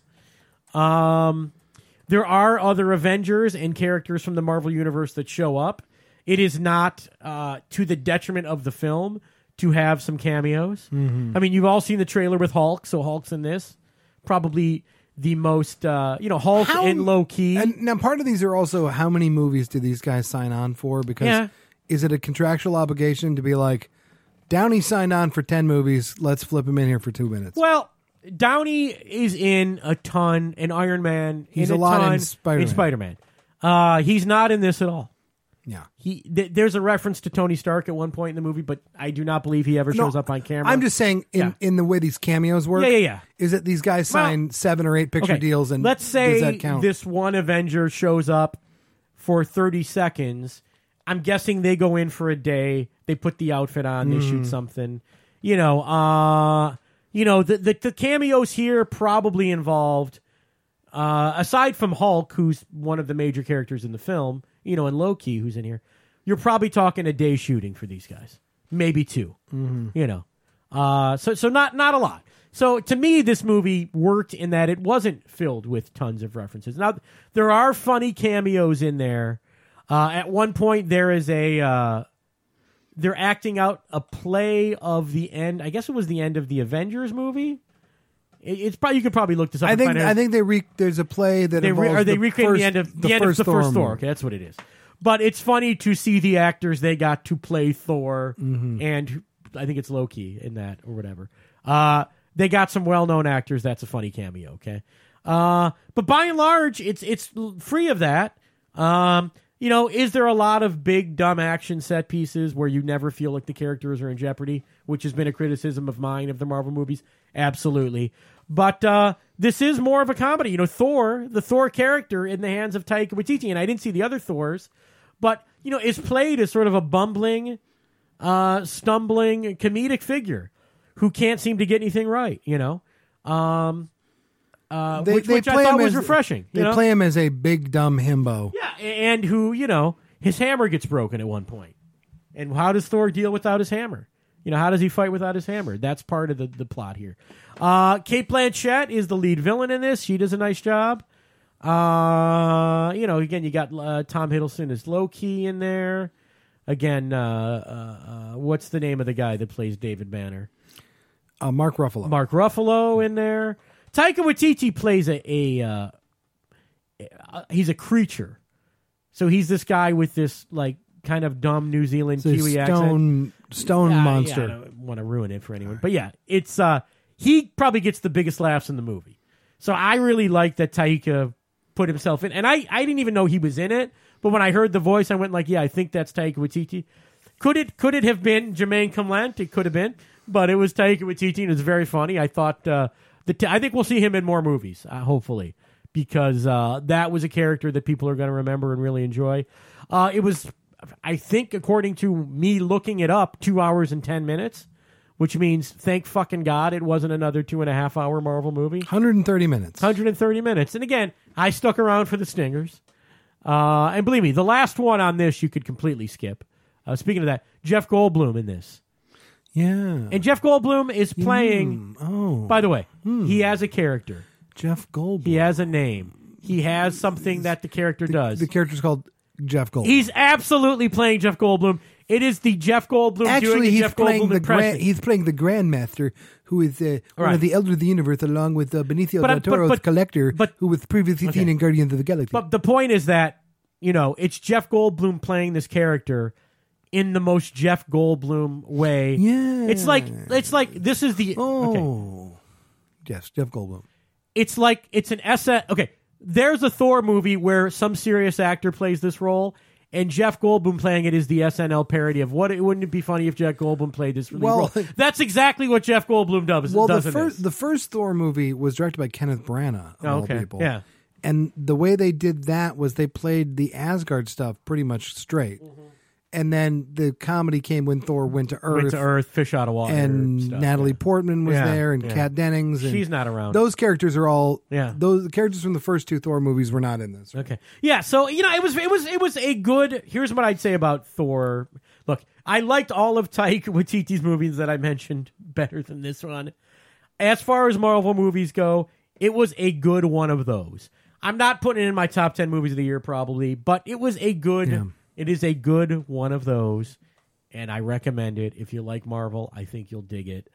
Um. There are other Avengers and characters from the Marvel Universe that show up. It is not uh, to the detriment of the film to have some cameos. Mm-hmm. I mean, you've all seen the trailer with Hulk, so Hulk's in this. Probably the most, uh, you know, Hulk How- and low-key. And now part of these are also how many movies do these guys sign on for? Because Yeah. is it a contractual obligation to be like, Downey signed on for ten movies, let's flip him in here for two minutes? Well, Downey is in a ton, and Iron Man. He's in a lot in ton Spider-Man. In Spider-Man. Uh, he's not in this at all. Yeah. He th- there's a reference to Tony Stark at one point in the movie, but I do not believe he ever No, shows up on camera. I'm just saying, in, Yeah. in the way these cameos work, Yeah, yeah, yeah. is that these guys Well, sign seven or eight picture Okay, deals, and let's say does that count? this one Avenger shows up for thirty seconds. I'm guessing they go in for a day. They put the outfit on. They Mm. shoot something. You know, uh, you know the, the the cameos here probably involved. Uh, aside from Hulk, who's one of the major characters in the film, you know, and Loki, who's in here, you're probably talking a day shooting for these guys, maybe two. Mm-hmm. You know, uh, so so not not a lot. So to me, this movie worked in that it wasn't filled with tons of references. Now there are funny cameos in there. Uh, at one point, there is a uh, they're acting out a play of the end. I guess it was the end of the Avengers movie. It, it's probably you could probably look this up. I and think find out. I think they re- there's a play that They re- involves are they the recreating first, the end of the, the end first of the first Thor. Thor? movie. Okay, that's what it is. But it's funny to see the actors they got to play Thor, Mm-hmm. and I think it's Loki in that or whatever. Uh, they got some well-known actors. That's a funny cameo. Okay, uh, but by and large, it's it's free of that. Um, you know, is there a lot of big dumb action set pieces where you never feel like the characters are in jeopardy, which has been a criticism of mine of the Marvel movies? Absolutely. But uh, this is more of a comedy. You know, Thor, the Thor character in the hands of Taika Waititi, and I didn't see the other Thors, but, you know, is played as sort of a bumbling, uh, stumbling comedic figure who can't seem to get anything right, you know? Um, uh, They, which they which I play thought him was as, refreshing. They You know? play him as a big dumb himbo. Yeah, and who, you know, his hammer gets broken at one point. And how does Thor deal without his hammer? You know, how does he fight without his hammer? That's part of the, the plot here. Uh, Kate Blanchett is the lead villain in this. She does a nice job. Uh, you know, again, you got uh, Tom Hiddleston as Loki in there. Again, uh, uh, uh, what's the name of the guy that plays David Banner? Uh, Mark Ruffalo. Mark Ruffalo in there. Taika Waititi plays a, a uh, uh, he's a creature. So he's this guy with this like kind of dumb New Zealand It's a Kiwi accent. stone stone Yeah, monster. yeah, I don't want to ruin it for anyone, but yeah, it's uh, he probably gets the biggest laughs in the movie. So I really like that Taika put himself in, and I, I didn't even know he was in it. But when I heard the voice, I went like, yeah, I think that's Taika Waititi. Could it could it have been Jermaine Clement? It could have been, but it was Taika Waititi, and it's very funny. I thought uh, the t- I think we'll see him in more movies, uh, hopefully, because uh, that was a character that people are going to remember and really enjoy. Uh, it was, I think, according to me looking it up, two hours and ten minutes, which means thank fucking God it wasn't another two and a half hour Marvel movie. one hundred thirty minutes. one hundred thirty minutes, and again, I stuck around for the stingers. Uh, and believe me, the last one on this you could completely skip. Uh, speaking of that, Jeff Goldblum in this. Yeah. And Jeff Goldblum is playing, Mm, oh, by the way, he has a character. Jeff Goldblum. He has a name. He has something that the character does. The character's called Jeff Goldblum. He's absolutely playing Jeff Goldblum. It is the Jeff Goldblum doing Actually, a he's Jeff playing Goldblum the impression. grand, he's playing the Grandmaster, who is uh, one Right. of the Elders of the Universe, along with uh, Benicio But, uh, del Toro's but- but- Collector, but- who was previously Okay. seen in Guardians of the Galaxy. But the point is that, you know, it's Jeff Goldblum playing this character in the most Jeff Goldblum way. Yeah. It's like it's like this is the okay. oh, yes, Jeff Goldblum. It's like it's an S N okay. There's a Thor movie where some serious actor plays this role, and Jeff Goldblum playing it is the S N L parody of what. It wouldn't it be funny if Jeff Goldblum played this lead Well- role? That's exactly what Jeff Goldblum does. Well, the does in first this. the first Thor movie was directed by Kenneth Branagh, of Oh, all okay. people. Yeah. And the way they did that was they played the Asgard stuff pretty much straight. And then the comedy came when Thor went to Earth. Went to Earth, fish out of water, and stuff, Natalie yeah. Portman was Yeah, there, and yeah. Kat Dennings. And She's not around. Those characters are all. Yeah. Those the characters from the first two Thor movies were not in this. Okay. Yeah, so you know, it was it was it was a good here's what I'd say about Thor. Look, I liked all of Taika Waititi's movies that I mentioned better than this one. As far as Marvel movies go, it was a good one of those. I'm not putting it in my top ten movies of the year probably, but it was a good Yeah. it is a good one of those. And I recommend it. If you like Marvel, I think you'll dig it.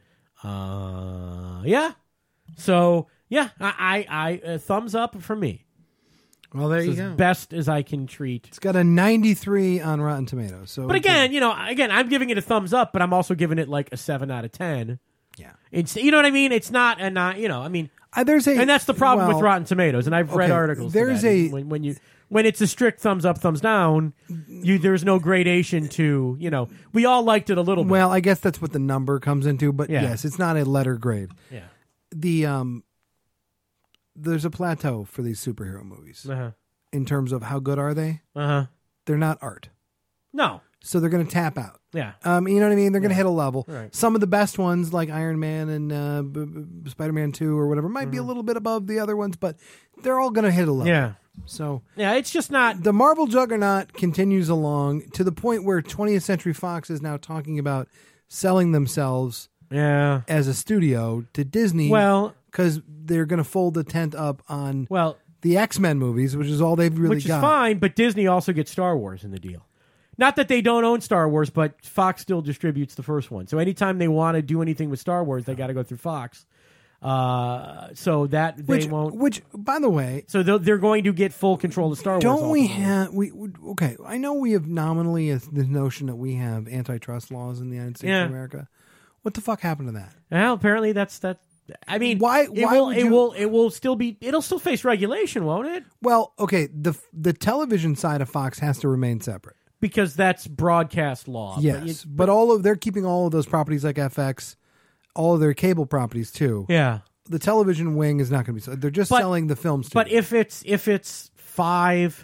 Uh, yeah. So yeah, I, I, I uh, thumbs up for me. Well, there It's you as go. best as I can treat. It's got a ninety-three on Rotten Tomatoes. So, But again, you know, again, I'm giving it a thumbs up, but I'm also giving it like a seven out of ten. yeah, It's you know what I mean. It's not a not you know I mean, uh, there's a and that's the problem well, with Rotten Tomatoes. And I've read okay, articles. to there's that. a- when, when you when it's a strict thumbs up, thumbs down. You there's no gradation to you know. We all liked it a little bit. Well, I guess that's what the number comes into. But Yeah. yes, it's not a letter grade. yeah. The um, there's a plateau for these superhero movies Uh huh. in terms of how good are they. Uh huh. They're not art, No. so they're going to tap out. Yeah. Um, you know what I mean? They're going to hit a level. Right. Some of the best ones, like Iron Man and uh, B- B- Spider-Man Two or whatever, might be a little bit above the other ones, but they're all going to hit a level. Mm-hmm. Yeah. So Yeah. It's just not. the Marvel juggernaut continues along to the point where twentieth Century Fox is now talking about selling themselves Yeah. as a studio to Disney. Well. because they're going to fold the tent up on Well. the X-Men movies, which is all they've really Which is got. fine, but Disney also gets Star Wars in the deal. Not that they don't own Star Wars, but Fox still distributes the first one. So anytime they want to do anything with Star Wars, they got to go through Fox. Uh, so that they Which, won't. which, by the way, So they're, they're going to get full control of Star Wars. don't we ultimately. have we we- okay? I know we have nominally a, the notion that we have antitrust laws in the United States Yeah. of America. What the fuck happened to that? Well, apparently that's that. I mean, Why- It why will. would It you- will. It will still be. It'll still face regulation, won't it? Well, okay, the the television side of Fox has to remain separate. Because that's broadcast law. Yes, But, but, it- all of they're keeping all of those properties like F X, all of their cable properties too. yeah. The television wing is not going to be. So they're just But- selling the films. But if it's if it's five,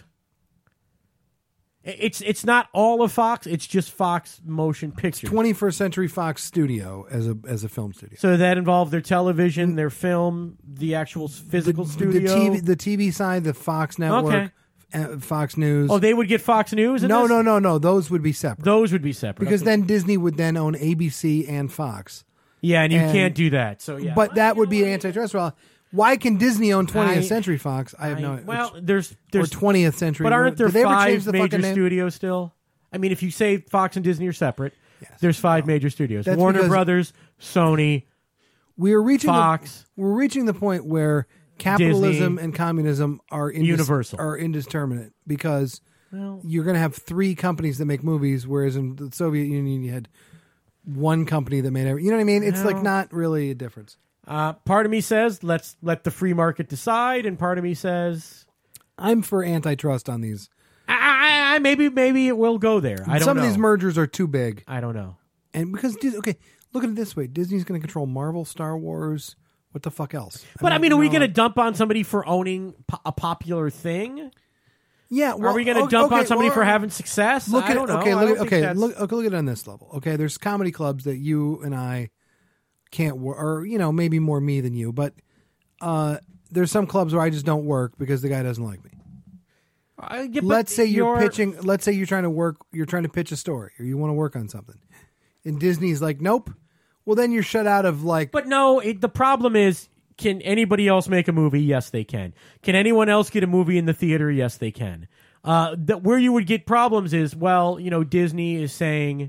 it's it's not all of Fox. It's just Fox Motion Pictures. twenty-first Century Fox Studio as a as a film studio. So that involved their television, their film, the actual physical studio. The T V, the T V side, the Fox Network, Okay. uh, Fox News. Oh, they would get Fox News. In no, this? no, no, no. Those would be separate Those would be separate because Okay. then Disney would then own A B C and Fox. yeah, and you and- can't do that. So yeah, But that would be antitrust law. Why can Disney own twentieth I- Century Fox? I have I- no. well, there's or there's twentieth Century. but aren't there Did they ever change five the major fucking name? studios still? I mean, if you say Fox and Disney are separate, Yes. there's five major studios: That's Warner because- Brothers, Sony, We are reaching Fox. The, we're reaching the point where capitalism Disney. and communism are indis- Universal. are indeterminate because Well- you're going to have three companies that make movies, whereas in the Soviet Union you had one company that made every. You know what I mean? It's like Well- not really a difference. Uh, part of me says let's let the free market decide, and part of me says I'm for antitrust on these. I, I, I maybe maybe it will go there. I don't Some know. of these mergers are too big, I don't know. and because Dis- okay, look at it this way: Disney's going to control Marvel, Star Wars. What the fuck else? But I mean, are we you know, going to dump on somebody for owning po- a popular thing? Yeah, well, Are we going to okay, dump on okay, somebody well, for having success? Look I at don't know. okay, I look don't at, think okay, that's- look, okay, look at it on this level. Okay, there's comedy clubs that you and I can't work, or you know, maybe more me than you, but uh, there's some clubs where I just don't work because the guy doesn't like me. I get- but Let's say you're, you're pitching. Let's say you're trying to work. You're trying to pitch a story, or you want to work on something, and Disney's like, nope. Well, then you're shut out of like. But no, it, the problem is, can anybody else make a movie? Yes, they can. Can anyone else get a movie in the theater? Yes, they can. Uh, that where you would get problems is, well, you know, Disney is saying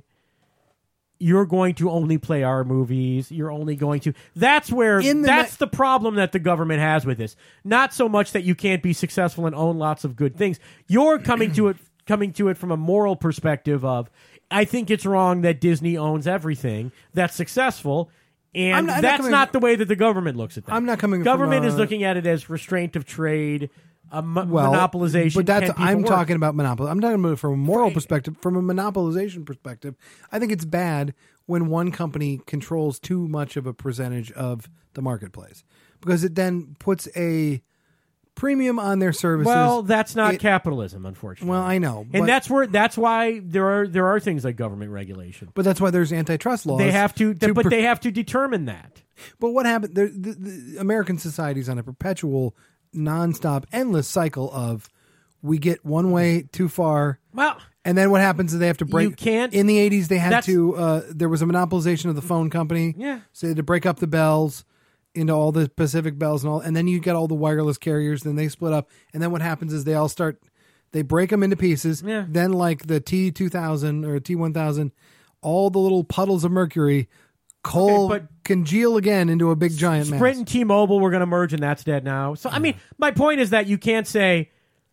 you're going to only play our movies. You're only going to. That's where. In the that's ne- the problem that the government has with this. Not so much that you can't be successful and own lots of good things. You're coming to it, coming to it from a moral perspective of, I think it's wrong that Disney owns everything that's successful. And I'm not- I'm not that's coming- not the way that the government looks at that. I'm not coming from Government a- is looking at it as restraint of trade, a mo- well, monopolization. But that's can people I'm work? talking about monopoly. I'm talking about it from a moral perspective, from a monopolization perspective. I think it's bad when one company controls too much of a percentage of the marketplace because it then puts a premium on their services. Well, that's not It- capitalism, unfortunately. Well, I know, but, and that's where that's why there are there are things like government regulation. but that's why there's antitrust laws. They have to, to but per- they have to determine that. But what happened? The, the, the American society is on a perpetual, nonstop, endless cycle of we get one way too far. Well, And then what happens is they have to break. You can't- In the eighties, they had That's- to. Uh, there was a monopolization of the phone company. Yeah. So they had to break up the bells into all the Pacific bells and all. And then you get all the wireless carriers. Then they split up. And then what happens is they all start. They break them into pieces. Yeah. Then like the T two thousand or T one thousand, all the little puddles of mercury, coal Okay, but- congeal again into a big giant mass. Sprint and T-Mobile were going to merge, and that's dead now. So, I mean, my point is that you can't say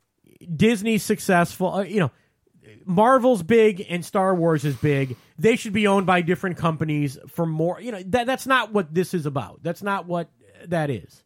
Disney's successful. Uh, you know, Marvel's big and Star Wars is big. They should be owned by different companies for more. You know, that that's not what this is about. That's not what that is.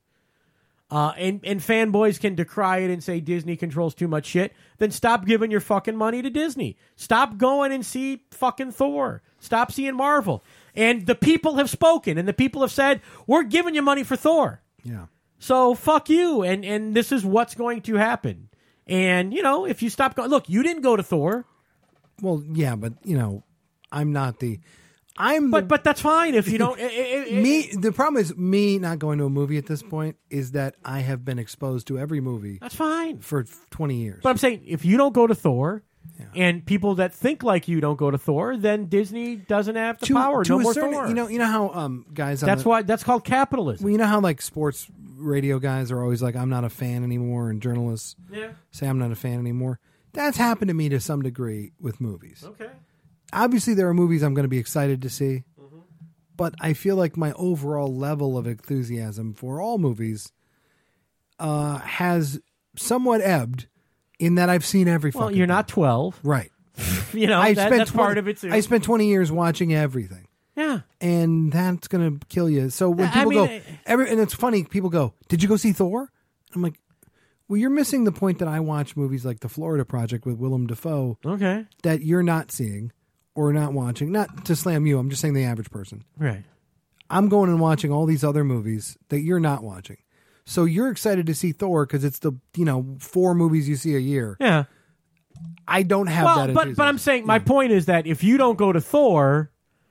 Uh, and and fanboys can decry it and say Disney controls too much shit. Then stop giving your fucking money to Disney. Stop going and see fucking Thor. Stop seeing Marvel. And the people have spoken, and the people have said, we're giving you money for Thor. Yeah. So fuck you, and and this is what's going to happen. And you know, if you stop going, look, you didn't go to Thor, Well, yeah, but you know, I'm not the. I'm but the, but that's fine if you don't. it- it- it- me. The problem is me not going to a movie at this point is that I have been exposed to every movie that's fine. for twenty years. But I'm saying if you don't go to Thor, and people that think like you don't go to Thor, then Disney doesn't have the to, power. to No a more certain, Thor. you know, you know how um guys. On that's the, why that's called capitalism. Well, you know how like sports radio guys are always like, I'm not a fan anymore, and journalists yeah. say I'm not a fan anymore. That's happened to me to some degree with movies. Okay. Obviously, there are movies I'm going to be excited to see, but I feel like my overall level of enthusiasm for all movies uh, has somewhat ebbed in that I've seen every Well, fucking you're thing. not twelve. Right. You know, I that, spent that's twenty, part of it too. I spent twenty years watching everything. Yeah. And that's going to kill you. So when I people mean, go, I- every, and it's funny, people go, did you go see Thor? I'm like, well, you're missing the point that I watch movies like The Florida Project with Willem Dafoe Okay. that you're not seeing or not watching. Not to slam you, I'm just saying the average person. Right. I'm going and watching all these other movies that you're not watching. So you're excited to see Thor because it's the, you know, four movies you see a year. Yeah. I don't have Well, that but but I'm enthusiasm. saying my point is that if you don't go to Thor,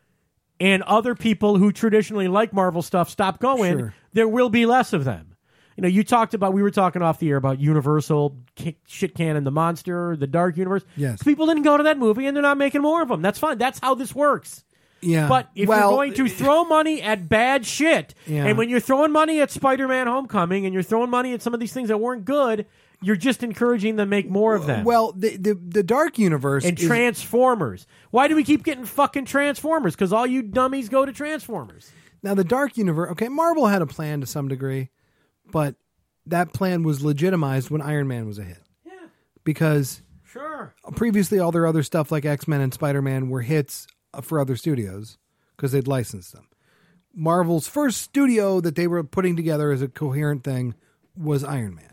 and other people who traditionally like Marvel stuff stop going, Sure. there will be less of them. You know, you talked about we were talking off the air about Universal kick, shit cannon, the monster, the Dark Universe. Yes. People didn't go to that movie, and they're not making more of them. That's fine. That's how this works. Yeah. But if well, you're going to throw money at bad shit, Yeah. and when you're throwing money at Spider-Man Homecoming, and you're throwing money at some of these things that weren't good, you're just encouraging them to make more of them. Well, the the, the Dark Universe and is, Transformers. Why do we keep getting fucking Transformers? Because all you dummies go to Transformers. now the Dark Universe. Okay, Marvel had a plan to some degree, but that plan was legitimized when Iron Man was a hit. Yeah, Because sure. previously all their other stuff like X-Men and Spider-Man were hits for other studios because they'd licensed them. Marvel's first studio that they were putting together as a coherent thing was Iron Man.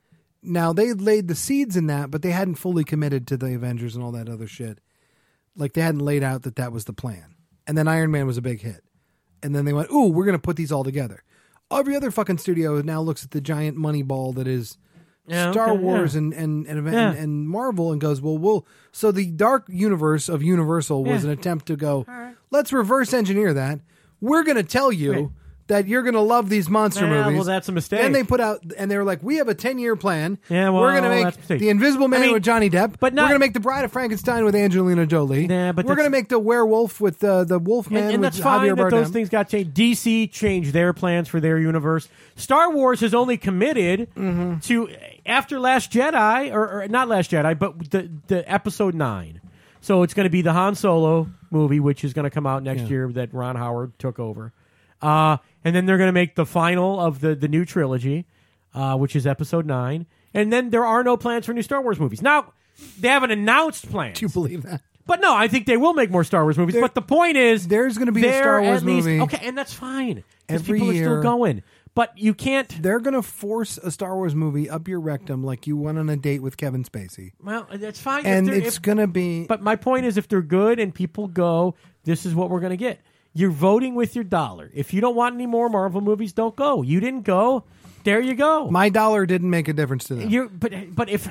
Now, they laid the seeds in that, but they hadn't fully committed to the Avengers and all that other shit. Like, they hadn't laid out that that was the plan. And then Iron Man was a big hit. And then they went, ooh, we're going to put these all together. Every other fucking studio now looks at the giant money ball that is Yeah, Star okay, Wars yeah. and, and, and, and, Yeah. and Marvel and goes, well, we'll... So the Dark Universe of Universal was Yeah. an attempt to go, right. let's reverse engineer that. We're going to tell you... Right. that you're going to love these monster Yeah, movies. well, that's a mistake. Then they put out, and they were like, we have a ten-year plan. Yeah, well, we're going to that's a make mistake. The Invisible Man I mean, with Johnny Depp. but not- we're going to make The Bride of Frankenstein with Angelina Jolie. Nah, but we're going to that's- make The Werewolf with uh, the Wolfman And, and with that's fine Javier that Bardem. those things got changed. D C changed their plans for their universe. Star Wars has only committed Mm-hmm. to, after Last Jedi, or, or not Last Jedi, but the, the episode nine. So it's going to be the Han Solo movie, which is going to come out next Yeah. year that Ron Howard took over. Uh, and then they're going to make the final of the, the new trilogy, uh, which is episode nine. And then there are no plans for new Star Wars movies. Now, they haven't announced plans. Do you believe that? But no, I think they will make more Star Wars movies. There- but the point is, there's gonna be a they're Star Wars at least- movie Okay, and that's fine. 'cause every people are year. still going. But you can't. They're going to force a Star Wars movie up your rectum like you went on a date with Kevin Spacey. Well, that's fine. if And they're- it's if- going to be... But my point is, if they're good and people go, this is what we're going to get. You're voting with your dollar. If you don't want any more Marvel movies, don't go. You didn't go. There you go. My dollar didn't make a difference to them. You're, but but if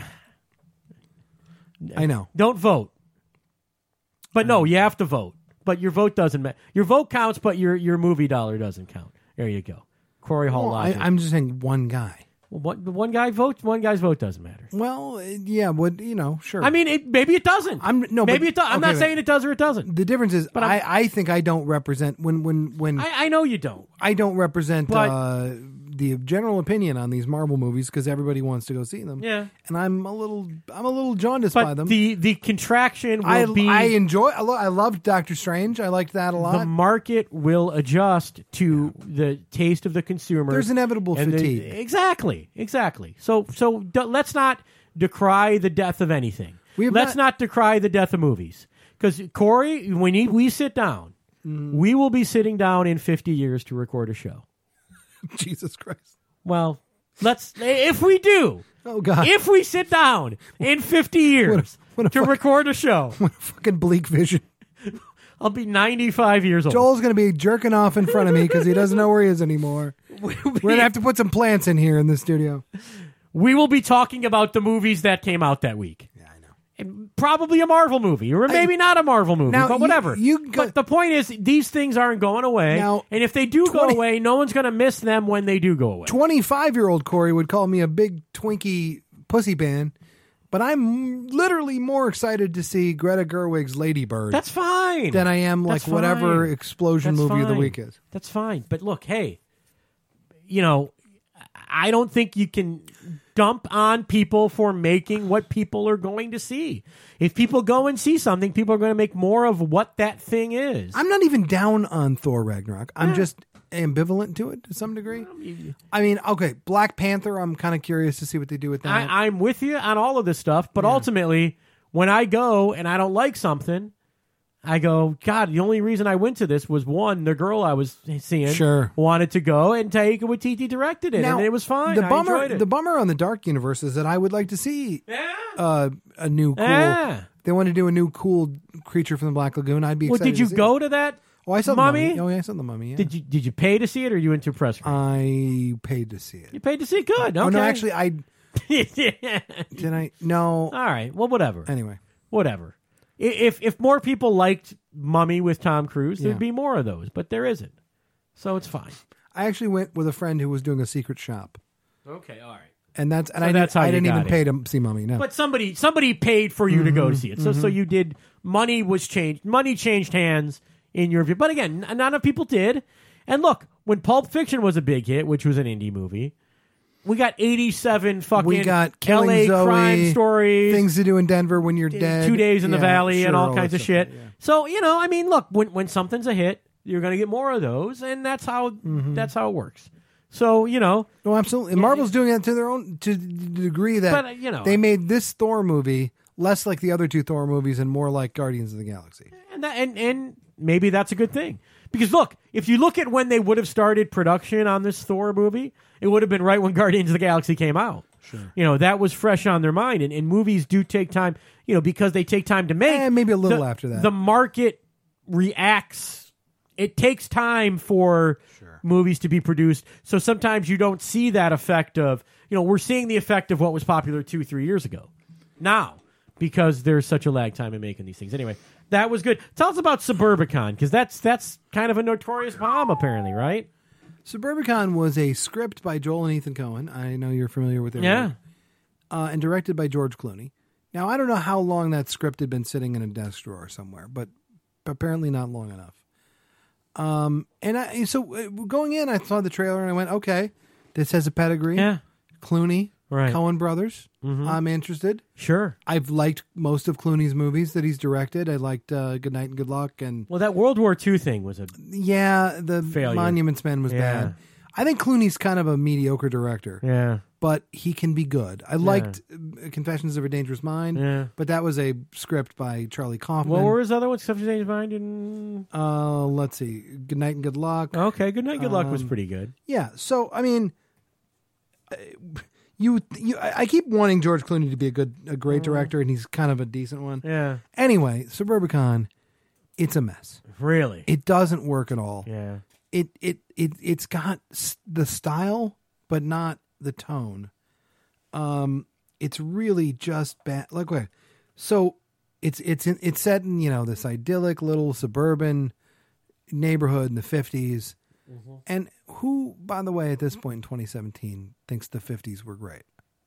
I know. don't vote. But no, you have to vote. But your vote doesn't matter. Your vote counts, but your your movie dollar doesn't count. There you go. Corey Hall Well, I, logic. I'm just saying one guy. Well, one, one guy votes. One guy's vote doesn't matter. Well, uh, yeah, would you know, sure. I mean, it, maybe it doesn't. I'm- no, maybe but- it does. I'm okay, not but- saying it does or it doesn't. the difference is, But I, I'm- I think I don't represent when when when I, I, I know you don't. don't represent But- uh, the general opinion on these Marvel movies because everybody wants to go see them. Yeah. and I'm a little I'm a little jaundiced by But them. the the contraction will I be. I enjoy. I, lo- I loved Doctor Strange. I liked that a the lot. market will adjust to the taste of the consumer. There's inevitable and the- fatigue. exactly, exactly. So, so d- let's not decry the death of anything. We have Let's not- not, decry the death of movies. Because Corey, when he, we sit down, Mm. we will be sitting down in fifty years to record a show. Jesus Christ! Well, let's if we do. Oh God! If we sit down in fifty years what a to fuck- record a show, What a fucking bleak vision. I'll be ninety-five years old. Joel's going to be jerking off in front of me because he doesn't know where he is anymore. We're going to have to put some plants in here in the studio. We will be talking about the movies that came out that week. Yeah, I know. And probably a Marvel movie, or maybe not a Marvel movie, Now, but you- whatever. you go- but the point is, these things aren't going away. Now, and if they do twenty go away, no one's going to miss them when they do go away. twenty-five-year-old Corey would call me a big Twinkie pussy ban, but I'm literally more excited to see Greta Gerwig's Lady Bird That's fine. than I am like That's whatever fine. explosion That's movie of the fine. week is. That's fine. But look, hey, you know, I don't think you can. dump on people for making what people are going to see. If people go and see something, people are going to make more of what that thing is. I'm not even down on Thor Ragnarok. I'm yeah. just ambivalent to it to some degree. I mean, okay, Black Panther, I'm kind of curious to see what they do with that. I, I'm with you on all of this stuff, but yeah. ultimately, when I go and I don't like something, I go, God, the only reason I went to this was, one, the girl I was seeing sure. wanted to go, and Taika Waititi directed it, now, and it was fine. The I bummer, enjoyed it. The bummer on the Dark Universe is that I would like to see yeah. uh, a new cool... Yeah. They want to do a new cool creature from the Black Lagoon. I'd be excited Well, did you to see go it. to that Oh, I saw Mummy? the Mummy. Oh, yeah, I saw the Mummy, yeah. Did you Did you pay to see it, or you went to a press screen? I paid to see it. You paid to see it? Good. Okay. Oh, no, actually, I... yeah. Did I? No. All right. Well, whatever. Anyway. Whatever. If if more people liked Mummy with Tom Cruise, there'd Yeah. be more of those, but there isn't. So it's fine. I actually went with a friend who was doing a secret shop. Okay, all right. And that's and So I, that's didn't, how I you didn't got even it. pay to see Mummy. No. But somebody somebody paid for you Mm-hmm, to go see it. So so you did. Money was changed. Money changed hands in your view. But again, n- not enough people did. And look, when Pulp Fiction was a big hit, which was an indie movie, we got eighty-seven fucking we got Killing L A Zoe, crime stories, things to do in Denver when you're dead, Two Days in the Yeah, Valley, sure, and all all kinds that of stuff, shit. yeah. So you know, I mean, look, when when something's a hit, you're going to get more of those, and that's how that's how it works. So you know, No, absolutely. And Marvel's doing that to their own to the degree that But, uh, you know, they made this Thor movie less like the other two Thor movies and more like Guardians of the Galaxy. and that, and and maybe that's a good thing. Because look, if you look at when they would have started production on this Thor movie, it would have been right when Guardians of the Galaxy came out. Sure. You know, that was fresh on their mind. And, and movies do take time, you know, because they take time to make. And maybe a little the, after that. The market reacts. It takes time for Sure. movies to be produced. So sometimes you don't see that effect of, you know, we're seeing the effect of what was popular two, three years ago. Now, because there's such a lag time in making these things. Anyway, that was good. Tell us about Suburbicon, because that's that's kind of a notorious bomb, apparently, right? Suburbicon was a script by Joel and Ethan Coen. I know you're familiar with their Yeah. work. Uh, and directed by George Clooney. Now, I don't know how long that script had been sitting in a desk drawer somewhere, but apparently not long enough. Um, and I so uh, going in, I saw the trailer and I went, okay, this has a pedigree. Yeah. Clooney, Right. Coen brothers. Mhm. I'm interested. Sure. I've liked most of Clooney's movies that he's directed. I liked uh, Good Night and Good Luck, and Well, that World War Two thing was a yeah, the Failure. Monuments Men was Yeah. bad. I think Clooney's kind of a mediocre director, yeah, but he can be good. I liked uh, Confessions of a Dangerous Mind, yeah. but that was a script by Charlie Kaufman. What were his other ones? Stuff you changed mind and uh, let's see, Good Night and Good Luck. okay, Good Night, Good Luck was Um, pretty good. Yeah, so I mean, uh, you, you, I I keep wanting George Clooney to be a good, a great director, and he's kind of a decent one. Yeah, Anyway, Suburbicon, it's a mess. really. It doesn't work at all. yeah, It it it it's got s- the style, but not the tone. Um, it's really just bad. Like, wait, so it's it's in, it's set in, you know, this idyllic little suburban neighborhood in the fifties. Mm-hmm. And who, by the way, at this point in twenty seventeen, thinks the fifties were great?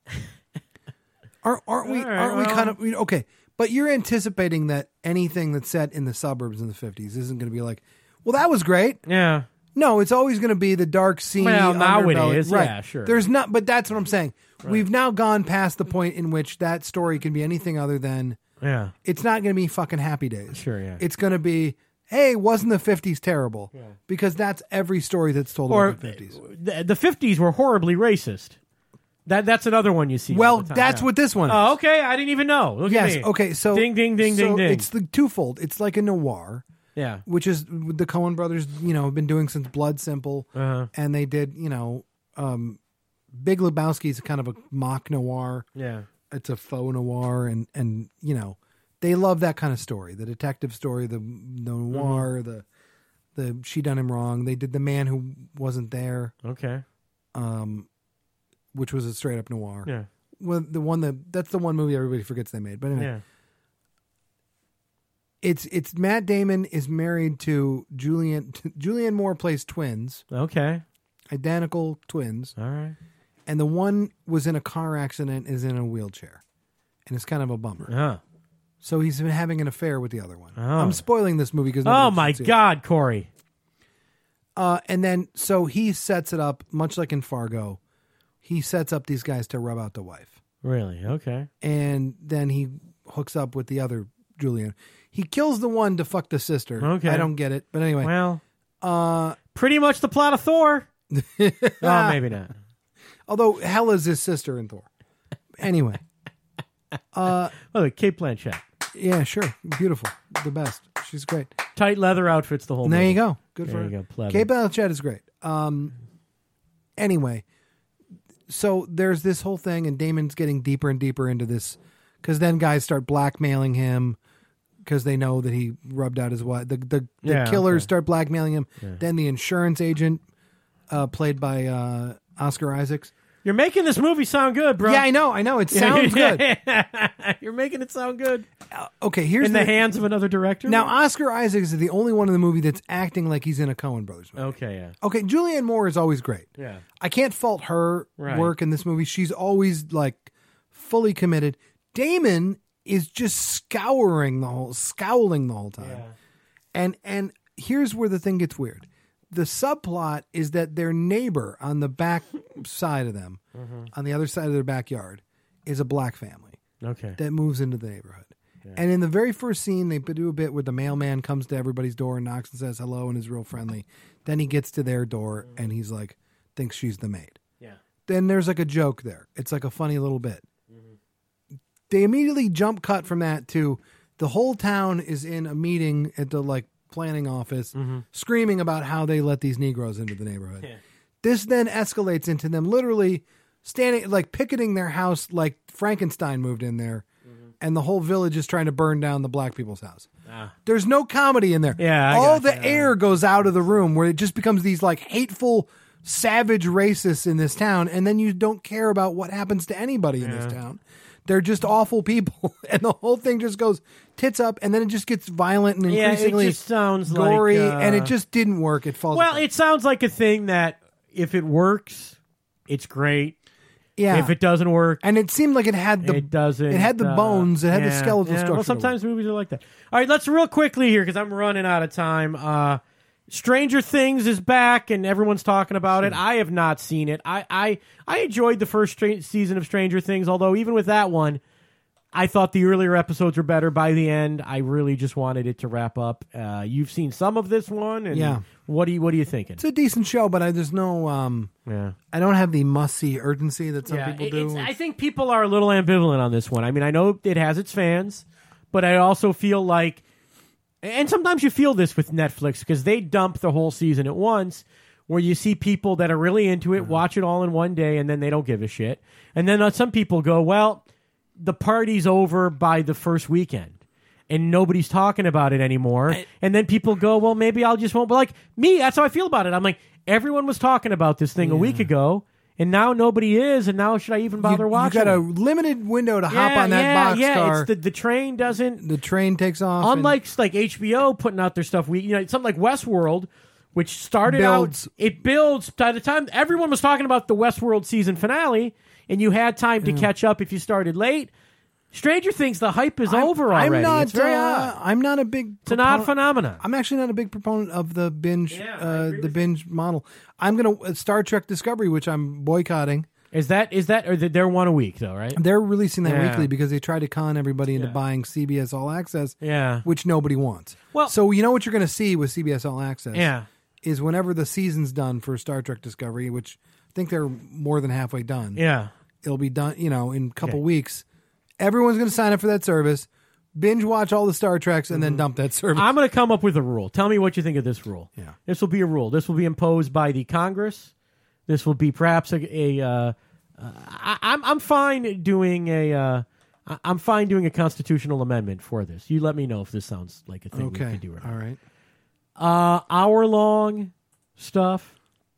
Aren't, aren't we? All right, aren't we well- kind of we- okay? But you're anticipating that anything that's set in the suburbs in the fifties isn't going to be like, well, that was great. yeah. No, it's always going to be the dark scene. Well, now it underbelly. is. Right. Yeah, sure. There's not, but that's what I'm saying. We've now gone past the point in which that story can be anything other than Yeah, it's not going to be fucking Happy Days. sure, yeah. It's going to be, hey, wasn't the fifties terrible? Yeah. Because that's every story that's told or about the fifties. the, the fifties were horribly racist. That that's another one you see. all Well, the time, that's yeah. what this one is. Oh, okay. I didn't even know. Look yes. at me. Okay. So ding, ding, ding, so ding, ding. It's the twofold. It's like a noir, yeah. which is the Coen brothers, you know, have been doing since Blood Simple. Uh-huh. And they did, you know, um, Big Lebowski is kind of a mock noir. Yeah. It's a faux noir, and and you know they love that kind of story, the detective story, the, the noir, Mm-hmm. the the she done him wrong. They did The Man Who Wasn't There, Okay. um, which was a straight up noir. Yeah. Well, the one that that's the one movie everybody forgets they made. But anyway, Yeah. it's it's Matt Damon is married to Julianne. Julianne Moore plays twins, Okay. identical twins. All right. And the one was in a car accident, is in a wheelchair, and it's kind of a bummer. Huh. So he's been having an affair with the other one. Oh. I'm spoiling this movie because Oh my God, Corey. Uh, and then so he sets it up much like in Fargo, he sets up these guys to rub out the wife. Really? Okay. And then he hooks up with the other Julian. He kills the one to fuck the sister. Okay. I don't get it. But anyway. Well, uh, pretty much the plot of Thor. Oh, maybe not. Although Hela's his sister in Thor. Anyway. Uh, oh, Kate Blanchett. Yeah, sure. Beautiful. The best. She's great. Tight leather outfits the whole There movie. you go. Good there for you her. go. Pleather. Kate Blanchett is great. Um, anyway, so there's this whole thing, and Damon's getting deeper and deeper into this, because then guys start blackmailing him because they know that he rubbed out his wife. The the, the Yeah, killers okay. start blackmailing him. Yeah. Then the insurance agent, uh, played by uh, Oscar Isaacs. You're making this movie sound good, bro. Yeah, I know. I know. It sounds good. You're making it sound good. Uh, okay, here's In the, hands of another director? Now, Oscar Isaacs is the only one in the movie that's acting like he's in a Coen Brothers movie. Okay, yeah. Okay, Julianne Moore is always great. Yeah. I can't fault her Right. work in this movie. She's always like fully committed. Damon is just scouring the whole, scowling the whole time. Yeah. And and here's where the thing gets weird. The subplot is that their neighbor on the back side of them, Mm-hmm. on the other side of their backyard, is a black family Okay. that moves into the neighborhood. And in the very first scene, they do a bit where the mailman comes to everybody's door and knocks and says hello and is real friendly. Then he gets to their door and he's like, thinks she's the maid. Yeah. Then there's like a joke there. It's like a funny little bit. They immediately jump cut from that to the whole town is in a meeting at the like planning office screaming about how they let these Negroes into the neighborhood. Yeah. This then escalates into them literally standing, like picketing their house like Frankenstein moved in there. And the whole village is trying to burn down the black people's house. Ah. There's no comedy in there. Yeah, I all gotcha. the air goes out of the room where it just becomes these like hateful, savage racists in this town, and then you don't care about what happens to anybody in this town. They're just awful people, and the whole thing just goes tits up, and then it just gets violent and Yeah, it increasingly just sounds gory, like, uh, and it just didn't work. It falls. Well, apart. it sounds like a thing that if it works, it's great. yeah, If it doesn't work, and it seemed like it had the it doesn't. It had the uh, bones. It had the yeah, skeletal yeah. structure. Well, to it. sometimes movies are like that. All right, let's real quickly here because I'm running out of time. Uh, Stranger Things is back, and everyone's talking about it. I have not seen it. I I, I enjoyed the first stra- season of Stranger Things, although even with that one, I thought the earlier episodes were better. By the end, I really just wanted it to wrap up. Uh, you've seen some of this one, and Yeah. what do you what are you thinking? It's a decent show, but I, there's no. Um, Yeah. I don't have the must see urgency that some Yeah, people it- do. it's- I think people are a little ambivalent on this one. I mean, I know it has its fans, but I also feel like, and sometimes you feel this with Netflix because they dump the whole season at once, where you see people that are really into it watch it all in one day, and then they don't give a shit. And then uh, some people go, well, the party's over by the first weekend. And nobody's talking about it anymore. And then people go, well, maybe I'll just won't. But like me, that's how I feel about it. I'm like, everyone was talking about this thing a week ago, and now nobody is. And now should I even bother you, watching? You got a it? limited window to hop Yeah, on that yeah, boxcar. yeah. It's the the train doesn't. the train takes off. and- Unlike like H B O putting out their stuff, we you know something like Westworld, which started Builds. out, it builds by the time everyone was talking about the Westworld season finale, and you had time to catch up if you started late. Stranger Things, the hype is I'm- over already. I'm not. It's very uh, odd. I'm not a big. It's an odd phenomenon. I'm actually not a big proponent of the binge, Yeah, I uh, agree the with binge model. I'm gonna uh, Star Trek Discovery, which I'm boycotting. Is that is that or they're one a week though, right? They're releasing that Yeah. weekly because they try to con everybody into Yeah. buying C B S All Access, Yeah. which nobody wants. Well- so you know what you're going to see with C B S All Access, Yeah. is whenever the season's done for Star Trek Discovery, which I think they're more than halfway done. Yeah. It'll be done, you know, in a couple Okay. weeks. Everyone's going to sign up for that service, binge watch all the Star Treks, and then dump that service. I'm going to come up with a rule. Tell me what you think of this rule. Yeah. This will be a rule. This will be imposed by the Congress. This will be perhaps a. a uh, uh, I, I'm I'm fine doing a. Uh, I- I'm fine doing a constitutional amendment for this. You let me know if this sounds like a thing we okay, can do or not. all right. Uh, hour long stuff,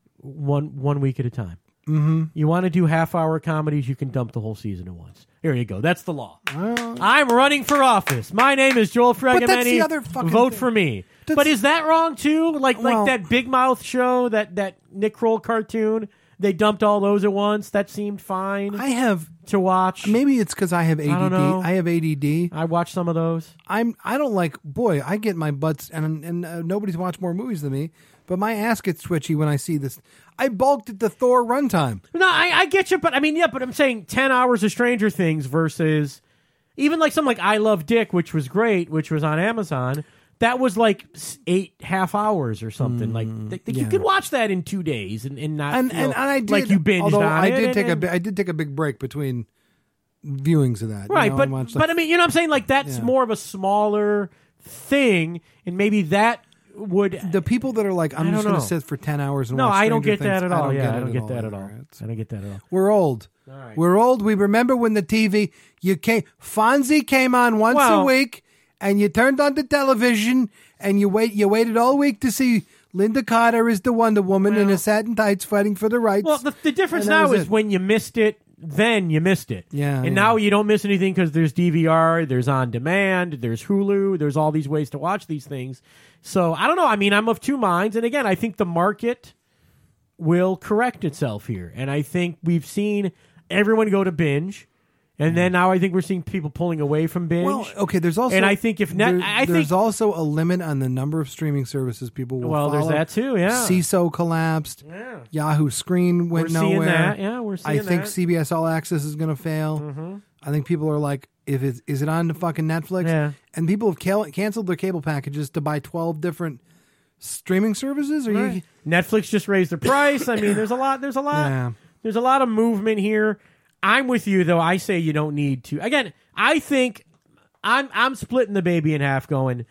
one one week at a time. Mm-hmm. You want to do half hour comedies, you can dump the whole season at once. Here you go. That's the law. Well, I'm running for office. My name is Joel Fregamenti. that's the other fucking Vote thing. for me. That's- But is that wrong too? Like Well- like that Big Mouth show, that that Nick Kroll cartoon. They dumped all those at once. That seemed fine I have to watch. maybe it's because I have A D D. don't know. I have A D D. I watched some of those. I'm I don't like boy. I get my butts and and uh, nobody's watched more movies than me. but my ass gets twitchy when I see this. I bulked at the Thor runtime. No, I, I get you, but I mean, yeah, but I'm saying ten hours of Stranger Things versus even like something like I Love Dick, which was great, which was on Amazon. That was like eight half hours or something. Mm, like th- th- yeah. You could watch that in two days and, and not and, feel and, and I did, like you binged although on I it. did and, take and, a I did take a big break between viewings of that. Right, you know, but watched, but like, I mean, you know what I'm saying? Like that's yeah. more of a smaller thing, and maybe that would the people that are like, I'm just going to sit for ten hours and no, watch I don't Stranger get that Things, at all. I don't Yeah, get I don't get that at either. all. It's- I don't get that at all. We're old. All right. We're old. We remember when the T V you came Fonzie came on once Well- a week, and you turned on the television, and you wait. You waited all week to see Linda Carter as the Wonder Woman in Well- a satin tights fighting for the rights. Well, the, the difference And that now was is it. when you missed it, then you missed it. Yeah, And yeah. now you don't miss anything because there's D V R, there's on demand, there's Hulu, there's all these ways to watch these things. So I don't know. I mean, I'm of two minds. And again, I think the market will correct itself here. And I think we've seen everyone go to binge. And then now I think we're seeing people pulling away from binge. Well, okay. There's also, And I think if net- there- I there's think- also a limit on the number of streaming services people will Well, follow. there's that too, yeah. C I S O collapsed. Yeah. Yahoo Screen went We're seeing nowhere. that. Yeah, we're seeing I think that. C B S All Access is going to fail. Mm-hmm. I think people are like, if it's is it on the fucking Netflix? Yeah. And people have cal- canceled their cable packages to buy twelve different streaming services. Are you? Right. Netflix just raised the price. I mean, there's a lot. There's a lot. Yeah. There's a lot of movement here. I'm with you though. I say you don't need to. Again, I think I'm I'm splitting the baby in half. Going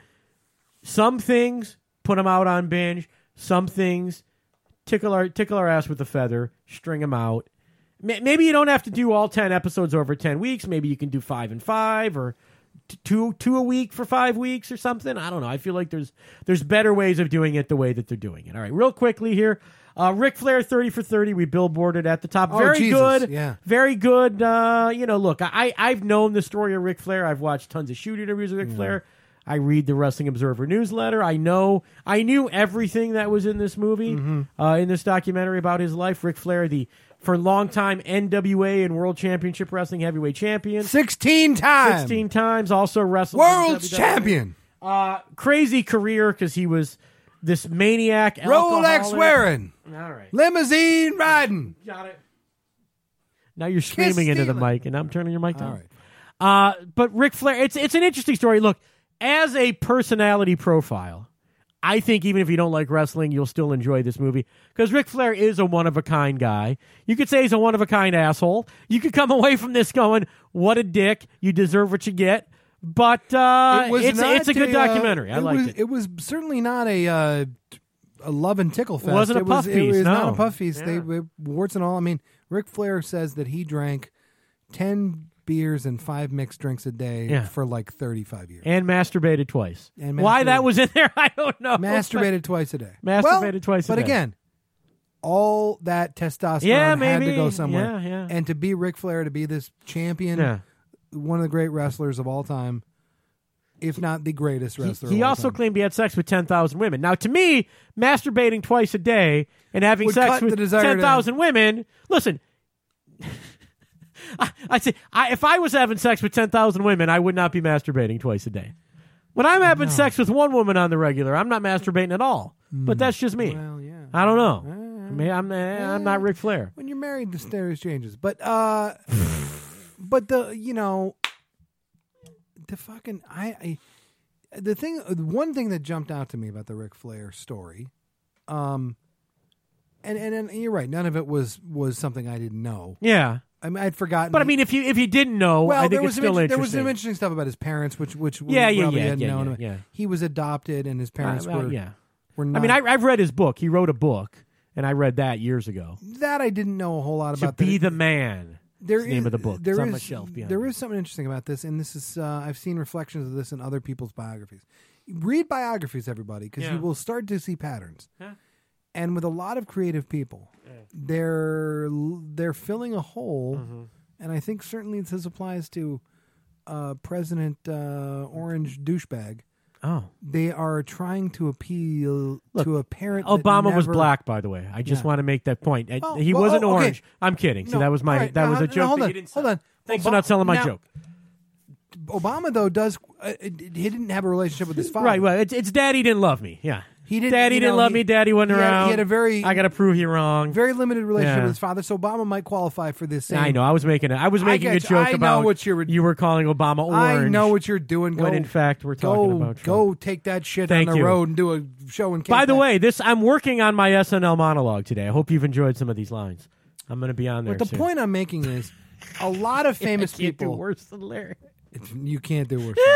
some things put them out on binge. Some things tickle our tickle our ass with a feather. String them out. M- Maybe you don't have to do all ten episodes over ten weeks. Maybe you can do five and five or t- two two a week for five weeks or something. I don't know. I feel like there's there's better ways of doing it the way that they're doing it. All right, real quickly here. Uh, Ric Flair, thirty for thirty. We billboarded at the top. Oh, Very Jesus, good. yeah. Very good. Uh, you know, look, I, I've known the story of Ric Flair. I've watched tons of shoot interviews of Ric Flair. I read the Wrestling Observer newsletter. I know, I knew everything that was in this movie, Mm-hmm. uh, in this documentary about his life. Ric Flair, the, for a long time, N W A and World Championship Wrestling Heavyweight Champion. Sixteen times. sixteen times. Also wrestled. in World W W E. champion. Uh, crazy career because he was this maniac. Rolex alcoholic. wearing. All right. Limousine riding. Got it. Now you're screaming into the stealing. mic, and I'm turning your mic down. All right. Uh, but Ric Flair, it's it's an interesting story. Look, as a personality profile, I think even if you don't like wrestling, you'll still enjoy this movie because Ric Flair is a one of a kind guy. You could say he's a one of a kind asshole. You could come away from this going, "What a dick! You deserve what you get." But uh, It was it's not it's a good uh, documentary. I it liked was, it. It was certainly not a uh, a love and tickle fest. wasn't a it was, puff It feast, was not no. a puff feast. Yeah. They warts and all. I mean, Ric Flair says that he drank ten beers and five mixed drinks a day Yeah. for like thirty-five years. And masturbated twice. And Why masturbated. that was in there, I don't know. Masturbated twice a day. Masturbated Well, twice a but day. again, all that testosterone Yeah, had maybe. to go somewhere. Yeah, yeah. And to be Ric Flair, to be this champion, Yeah. one of the great wrestlers of all time, if not the greatest He, wrestler. he of all also time. claimed he had sex with ten thousand women. Now, to me, masturbating twice a day and having Would sex cut the with desire to- ten thousand women, listen, I, I'd say I, if I was having sex with ten thousand women, I would not be masturbating twice a day. When I'm having sex with one woman on the regular, I'm not masturbating at all. But that's just me. Well, yeah. I don't know. I mean, I'm, I'm not Ric Flair. When you're married, the status changes. But uh, but the you know, the fucking I, I the thing one thing that jumped out to me about the Ric Flair story, um, and and, and you're right, none of it was was something I didn't know. Yeah. I mean, I'd forgotten. But I mean, if you if you didn't know, well, I think there it's was some still inter- there was interesting. some interesting stuff about his parents, which which we Yeah, yeah, probably yeah, hadn't yeah, known. yeah, yeah. He was adopted, and his parents Uh, well, were yeah. were not. I mean, I, I've read his book. He wrote a book, and I read that years ago. that I didn't know a whole lot To about. be that. the man. There It's the name is- of the book. There It's on is, my shelf behind there me. is something interesting about this, and this is uh, I've seen reflections of this in other people's biographies. Read biographies, everybody, because Yeah. you will start to see patterns. Huh? And with a lot of creative people, they're they're filling a hole, Mm-hmm. and I think certainly this applies to uh, President uh, Orange douchebag. Oh. They are trying to appeal Look, to a parent. that Obama was never- black, by the way. I just Yeah. want to make that point. I- Oh, he well, wasn't oh, okay. orange. I'm kidding. So No, that was my all right, that now, was a no, joke. hold that on, you didn't hold say. on. Thanks Obama- for not telling my now- joke. Obama though does uh, he didn't have a relationship with his father. Right. Well, it's, it's daddy didn't love me. Yeah. He didn't. Daddy you didn't know, love he- me. Daddy wasn't he had- around. He had a very, I got to prove you wrong. very limited relationship Yeah. with his father. So Obama might qualify for this. Same, I know. I was making a, I was I making a get you. joke I know about what you were- you were calling Obama orange. I know what you're doing. Go, when in fact we're talking go, about Trump. go take that shit Thank on the you. road and do a show in. By the Cape way, this I'm working on my S N L monologue today. I hope you've enjoyed some of these lines. I'm going to be on there. But the soon. point I'm making is, a lot of famous I can't do people. worse than Larry. You can't do worse.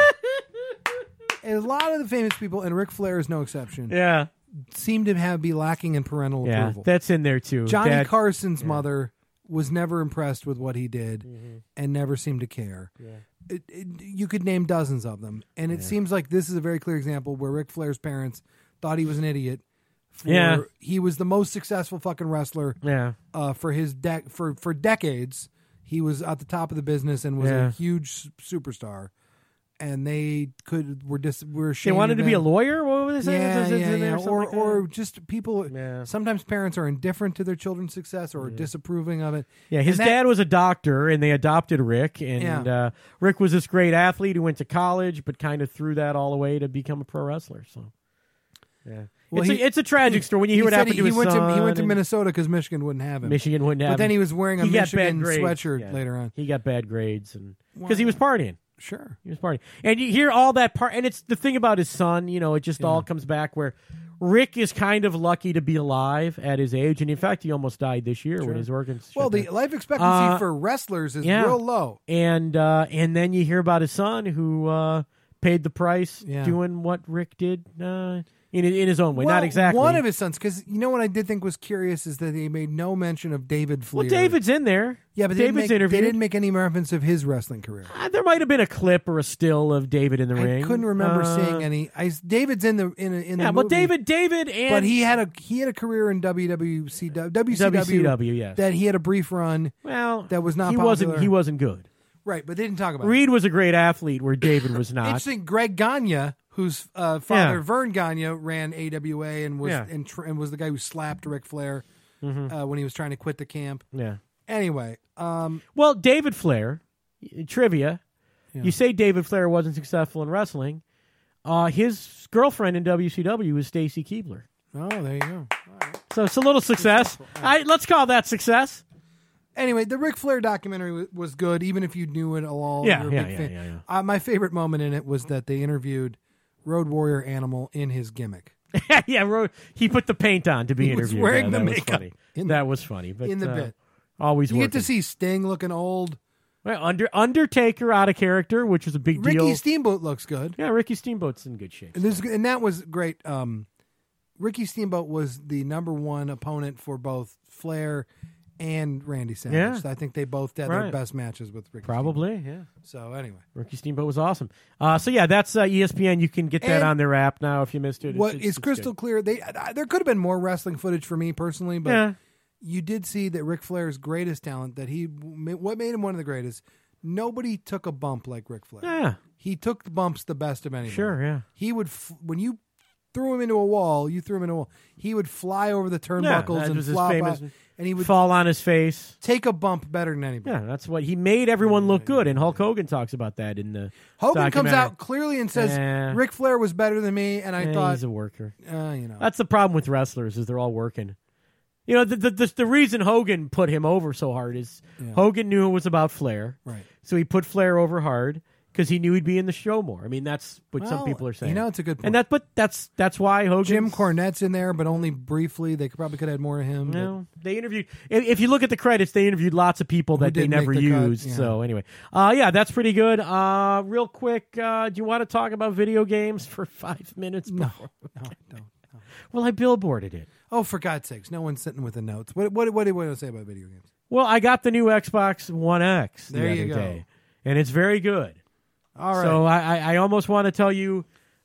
A lot of the famous people, and Ric Flair is no exception, Yeah, seem to have be lacking in parental yeah, approval. that's in there too. Johnny Dad- Carson's mother was never impressed with what he did and never seemed to care. It, it, you could name dozens of them, and it seems like this is a very clear example where Ric Flair's parents thought he was an idiot. For, Yeah. he was the most successful fucking wrestler Yeah, uh, for his dec for for decades. He was at the top of the business and was Yeah. a huge s- superstar. And they could were dis were they ashamed wanted of to be a him. lawyer. What were they saying? Yeah, Is it yeah, in there yeah. something Or like that? or just people. Yeah. Sometimes parents are indifferent to their children's success or disapproving of it. Yeah, his And that- dad was a doctor, and they adopted Rick. And Yeah. uh, Rick was this great athlete who went to college, but kind of threw that all away to become a pro wrestler. So, yeah, Well, it's, he- a, it's a tragic story when you hear he what said happened he, to he his went son. to he went to and Minnesota because Michigan wouldn't have him. Michigan wouldn't have But then him. he was wearing a He got bad Michigan grades. sweatshirt Yeah. later on. He got bad grades, and because he was partying. Sure. He was partying, and you hear all that part. And it's the thing about his son. You know, it just all comes back where Rick is kind of lucky to be alive at his age, and in fact, he almost died this year when his organs. Well, shut the down. life expectancy Uh, for wrestlers is yeah. real low. and uh, and then you hear about his son who uh, paid the price Yeah. doing what Rick did uh, in in his own way. Well, Not exactly one of his sons, because you know what I did think was curious is that they made no mention of David Fleer. Well, David's in there. yeah, but they didn't, David's make, interviewed. they didn't make any reference of his wrestling career. Uh, there might have been a clip or a still of David in the I ring. couldn't remember Uh, seeing any. I, David's in the in a, in Yeah, the but movie, David, David, and but he had a he had a career in W W C W C W, W C W, yes. that he had a brief run. well, that was not He wasn't. popular. He wasn't good. Right, but they didn't talk about it. Reed was a great athlete, where David was not. Interesting. Greg Gagne, whose uh, father Yeah. Vern Gagne ran A W A and was Yeah. Mm-hmm. and, tr- and was the guy who slapped Ric Flair uh, when he was trying to quit the camp. Yeah. Anyway, um, Well, David Flair, y- trivia. You say David Flair wasn't successful in wrestling. Uh, his girlfriend in W C W was Stacy Keibler. oh, there you go. So it's a little success. I, let's call that success. Anyway, the Ric Flair documentary w- was good, even if you knew it all. Yeah, you're a yeah, big yeah, fan. yeah, yeah. Uh, my favorite moment in it was that they interviewed Road Warrior Animal in his gimmick. yeah, Ro- he put the paint on to be He was interviewed. wearing Yeah, the that was makeup funny. in the- that was funny. But, in the uh, bit. always You working. get to see Sting looking old. Well, Under, Undertaker out of character, which was a big Ricky deal. Steamboat looks good. yeah, Ricky Steamboat's in good shape. And, this, and that was great. Um, Ricky Steamboat was the number one opponent for both Flair and Randy Savage. Yeah. I think they both had their Right. best matches with Ricky Probably, yeah. Steamboat. So anyway, Ricky Steamboat was awesome. Uh, so yeah, that's uh, E S P N. You can get that And on their app now if you missed it. It's- what it's- is it's crystal good. clear? They I, there could have been more wrestling footage for me personally, but Yeah. you did see that Ric Flair's greatest talent, that he what made him one of the greatest. Nobody took a bump like Ric Flair. Yeah, He took the bumps the best of anybody. sure, yeah. He would f- when you threw him into a wall, you threw him into a wall. He would fly over the turnbuckles that and was his flop famous out, and he would Fall on his face. take a bump better than anybody. Yeah, that's what he made everyone look good, and Hulk Hogan talks about that in the Hogan comes documentary. out clearly and says Yeah. Ric Flair was better than me, and I Eh, thought, he's a worker. uh, you know, That's the problem with wrestlers is they're all working. You know, the the, the, the reason Hogan put him over so hard is Yeah. Hogan knew it was about Flair, right. so he put Flair over hard because he knew he'd be in the show more. I mean, that's what some Well, people are saying. You know, it's a good point. and that, but that's that's why Hogan. Jim Cornette's in there, but only briefly. They could, probably could have had more of him. but- No, they interviewed. If, if you look at the credits, they interviewed lots of people that they didn't make never the cut, used. yeah. So anyway, uh, yeah, that's pretty good. Uh, real quick, uh, do you want to talk about video games for five minutes? No, Before? no, don't. No. Well, I billboarded it. Oh, for God's sakes! No one's sitting with the notes. What what what do you want to say about video games? Well, I got the new Xbox One X the There other you go. day, and it's very good. All right. So I, I, I almost want to tell you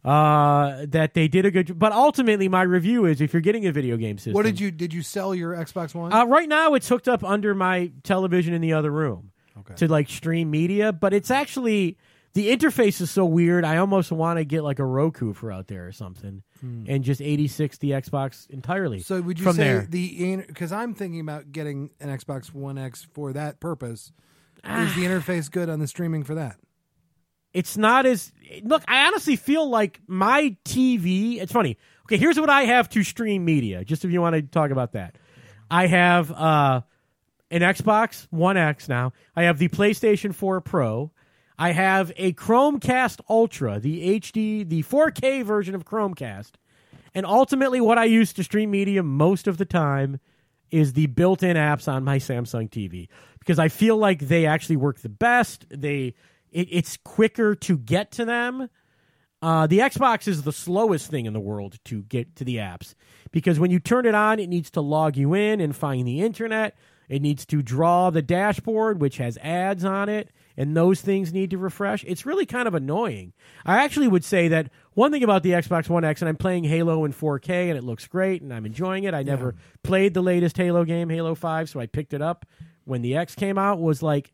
uh, that they did a good. But ultimately, my review is if you're getting a video game system. what did you did you sell your Xbox One? Uh, right now, it's hooked up under my television in the other room Okay. to like stream media, but it's actually the interface is so weird. I almost want to get like a Roku for out there or something, and just eighty-six the Xbox entirely. So would you from say there. the because I'm thinking about getting an Xbox One X for that purpose. Is the interface good on the streaming for that? it's not as look. I honestly feel like my T V. It's funny. Okay, here's what I have to stream media. Just if you want to talk about that, I have uh, an Xbox One X now. I have the PlayStation four Pro. I have a Chromecast Ultra, the H D, the four K version of Chromecast. And ultimately, what I use to stream media most of the time is the built-in apps on my Samsung T V, because I feel like they actually work the best. They it, it's quicker to get to them. Uh, the Xbox is the slowest thing in the world to get to the apps, because when you turn it on, it needs to log you in and find the internet. It needs to draw the dashboard, which has ads on it, and those things need to refresh. It's really kind of annoying. I actually would say that one thing about the Xbox One X, and I'm playing Halo in four K, and it looks great, and I'm enjoying it. I never yeah. played the latest Halo game, Halo five, so I picked it up when the X came out, was like,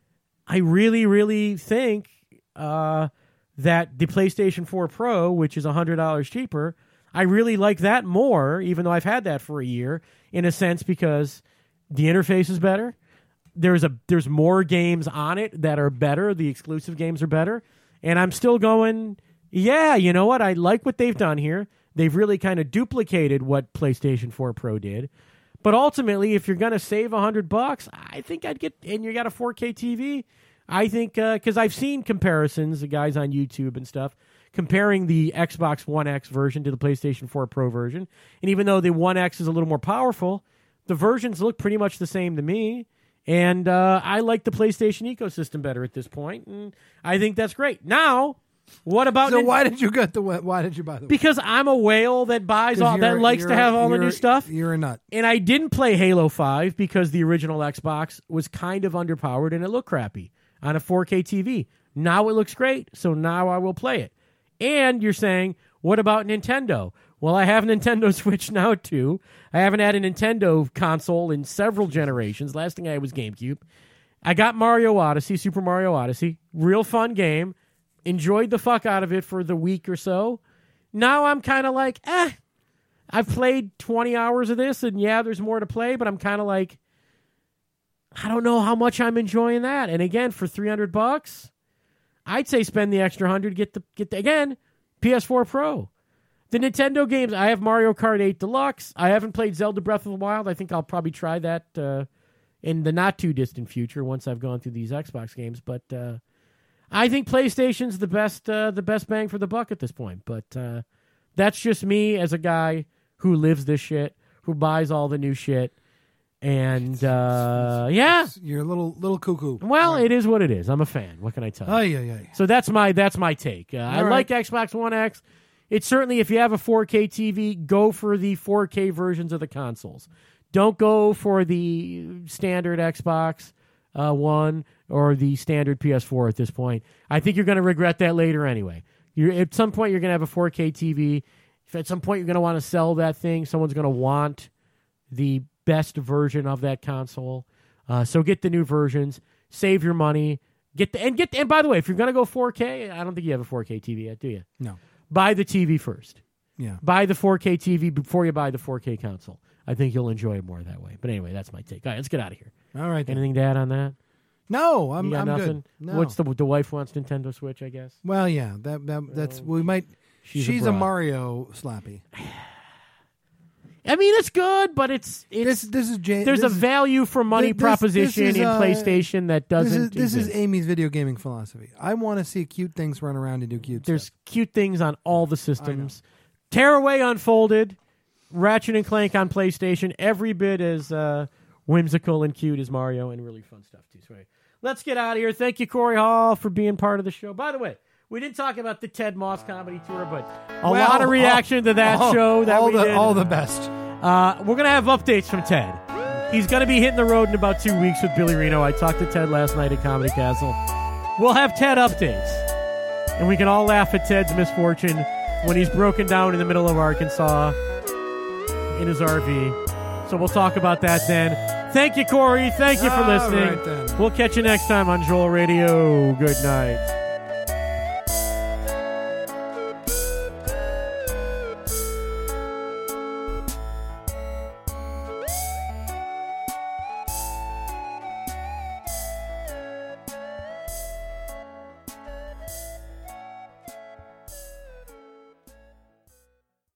I really, really think uh, that the PlayStation four Pro, which is one hundred dollars cheaper, I really like that more, even though I've had that for a year, in a sense, because the interface is better. There's a there's more games on it that are better. The exclusive games are better. And I'm still going, yeah, you know what? I like what they've done here. They've really kind of duplicated what PlayStation four Pro did. But ultimately, if you're going to save one hundred bucks, I think I'd get, and you got a four K T V, I think, because uh, I've seen comparisons, the guys on YouTube and stuff, comparing the Xbox One X version to the PlayStation four Pro version. And even though the One X is a little more powerful, the versions look pretty much the same to me. And uh, I like the PlayStation ecosystem better at this point, and I think that's great. Now, what about? So Nin- why did you get the? Why did you buy the? Because I'm a whale that buys all that likes to have all the new stuff. You're a nut. And I didn't play Halo five because the original Xbox was kind of underpowered and it looked crappy on a four K T V. Now it looks great, so now I will play it. And you're saying, what about Nintendo? Well, I have a Nintendo Switch now, too. I haven't had a Nintendo console in several generations. Last thing I had was GameCube. I got Mario Odyssey, Super Mario Odyssey. Real fun game. Enjoyed the fuck out of it for the week or so. Now I'm kind of like, eh. I've played twenty hours of this, and yeah, there's more to play, but I'm kind of like, I don't know how much I'm enjoying that. And again, for three hundred bucks, I'd say spend the extra one hundred, get the, get the, again, P S four Pro. The Nintendo games, I have Mario Kart eight Deluxe. I haven't played Zelda Breath of the Wild. I think I'll probably try that uh, in the not-too-distant future once I've gone through these Xbox games. But uh, I think PlayStation's the best uh, the best bang for the buck at this point. But uh, that's just me as a guy who lives this shit, who buys all the new shit. And, uh, yeah. You're a little little cuckoo. Well, right. It is what it is. I'm a fan. What can I tell you? Oh, yeah, yeah, yeah. So that's my, that's my take. Uh, I right. like Xbox One X. It's certainly, if you have a four K T V, go for the four K versions of the consoles. Don't go for the standard Xbox uh, One or the standard P S four at this point. I think you're going to regret that later anyway. You're, at some point, you're going to have a four K T V. If at some point you're going to want to sell that thing, someone's going to want the best version of that console. Uh, so get the new versions. Save your money. Get the and get the, and by the way, if you're going to go four K, I don't think you have a four K T V yet, do you? No. Buy the T V first. Yeah. Buy the four K T V before you buy the four K console. I think you'll enjoy it more that way. But anyway, that's my take. All right, let's get out of here. All right. Then. Anything to add on that? No, I'm, you got I'm nothing? good. No. What's the the wife wants Nintendo Switch, I guess? Well, yeah. That, that that's we might. She's, she's a, a Mario slappy. I mean, it's good, but it's, it's this. This is Jane. There's this, a value for money this, proposition this is, in uh, PlayStation that doesn't. This is, this exist. is Amy's video gaming philosophy. I want to see cute things run around and do cute. There's stuff. cute things on all the systems. Tearaway Unfolded, Ratchet and Clank on PlayStation, every bit as uh, whimsical and cute as Mario, and really fun stuff too. So, let's get out of here. Thank you, Corey Hall, for being part of the show. By the way, we didn't talk about the Ted Moss comedy tour, but a well, lot of reaction all, to that all, show. That all we the did. all the best. Uh, we're going to have updates from Ted. He's going to be hitting the road in about two weeks with Billy Reno. I talked to Ted last night at Comedy Castle. We'll have Ted updates. And we can all laugh at Ted's misfortune when he's broken down in the middle of Arkansas in his R V. So we'll talk about that then. Thank you, Corey. Thank you for all listening. Right, then. We'll catch you next time on Joel Radio. Good night.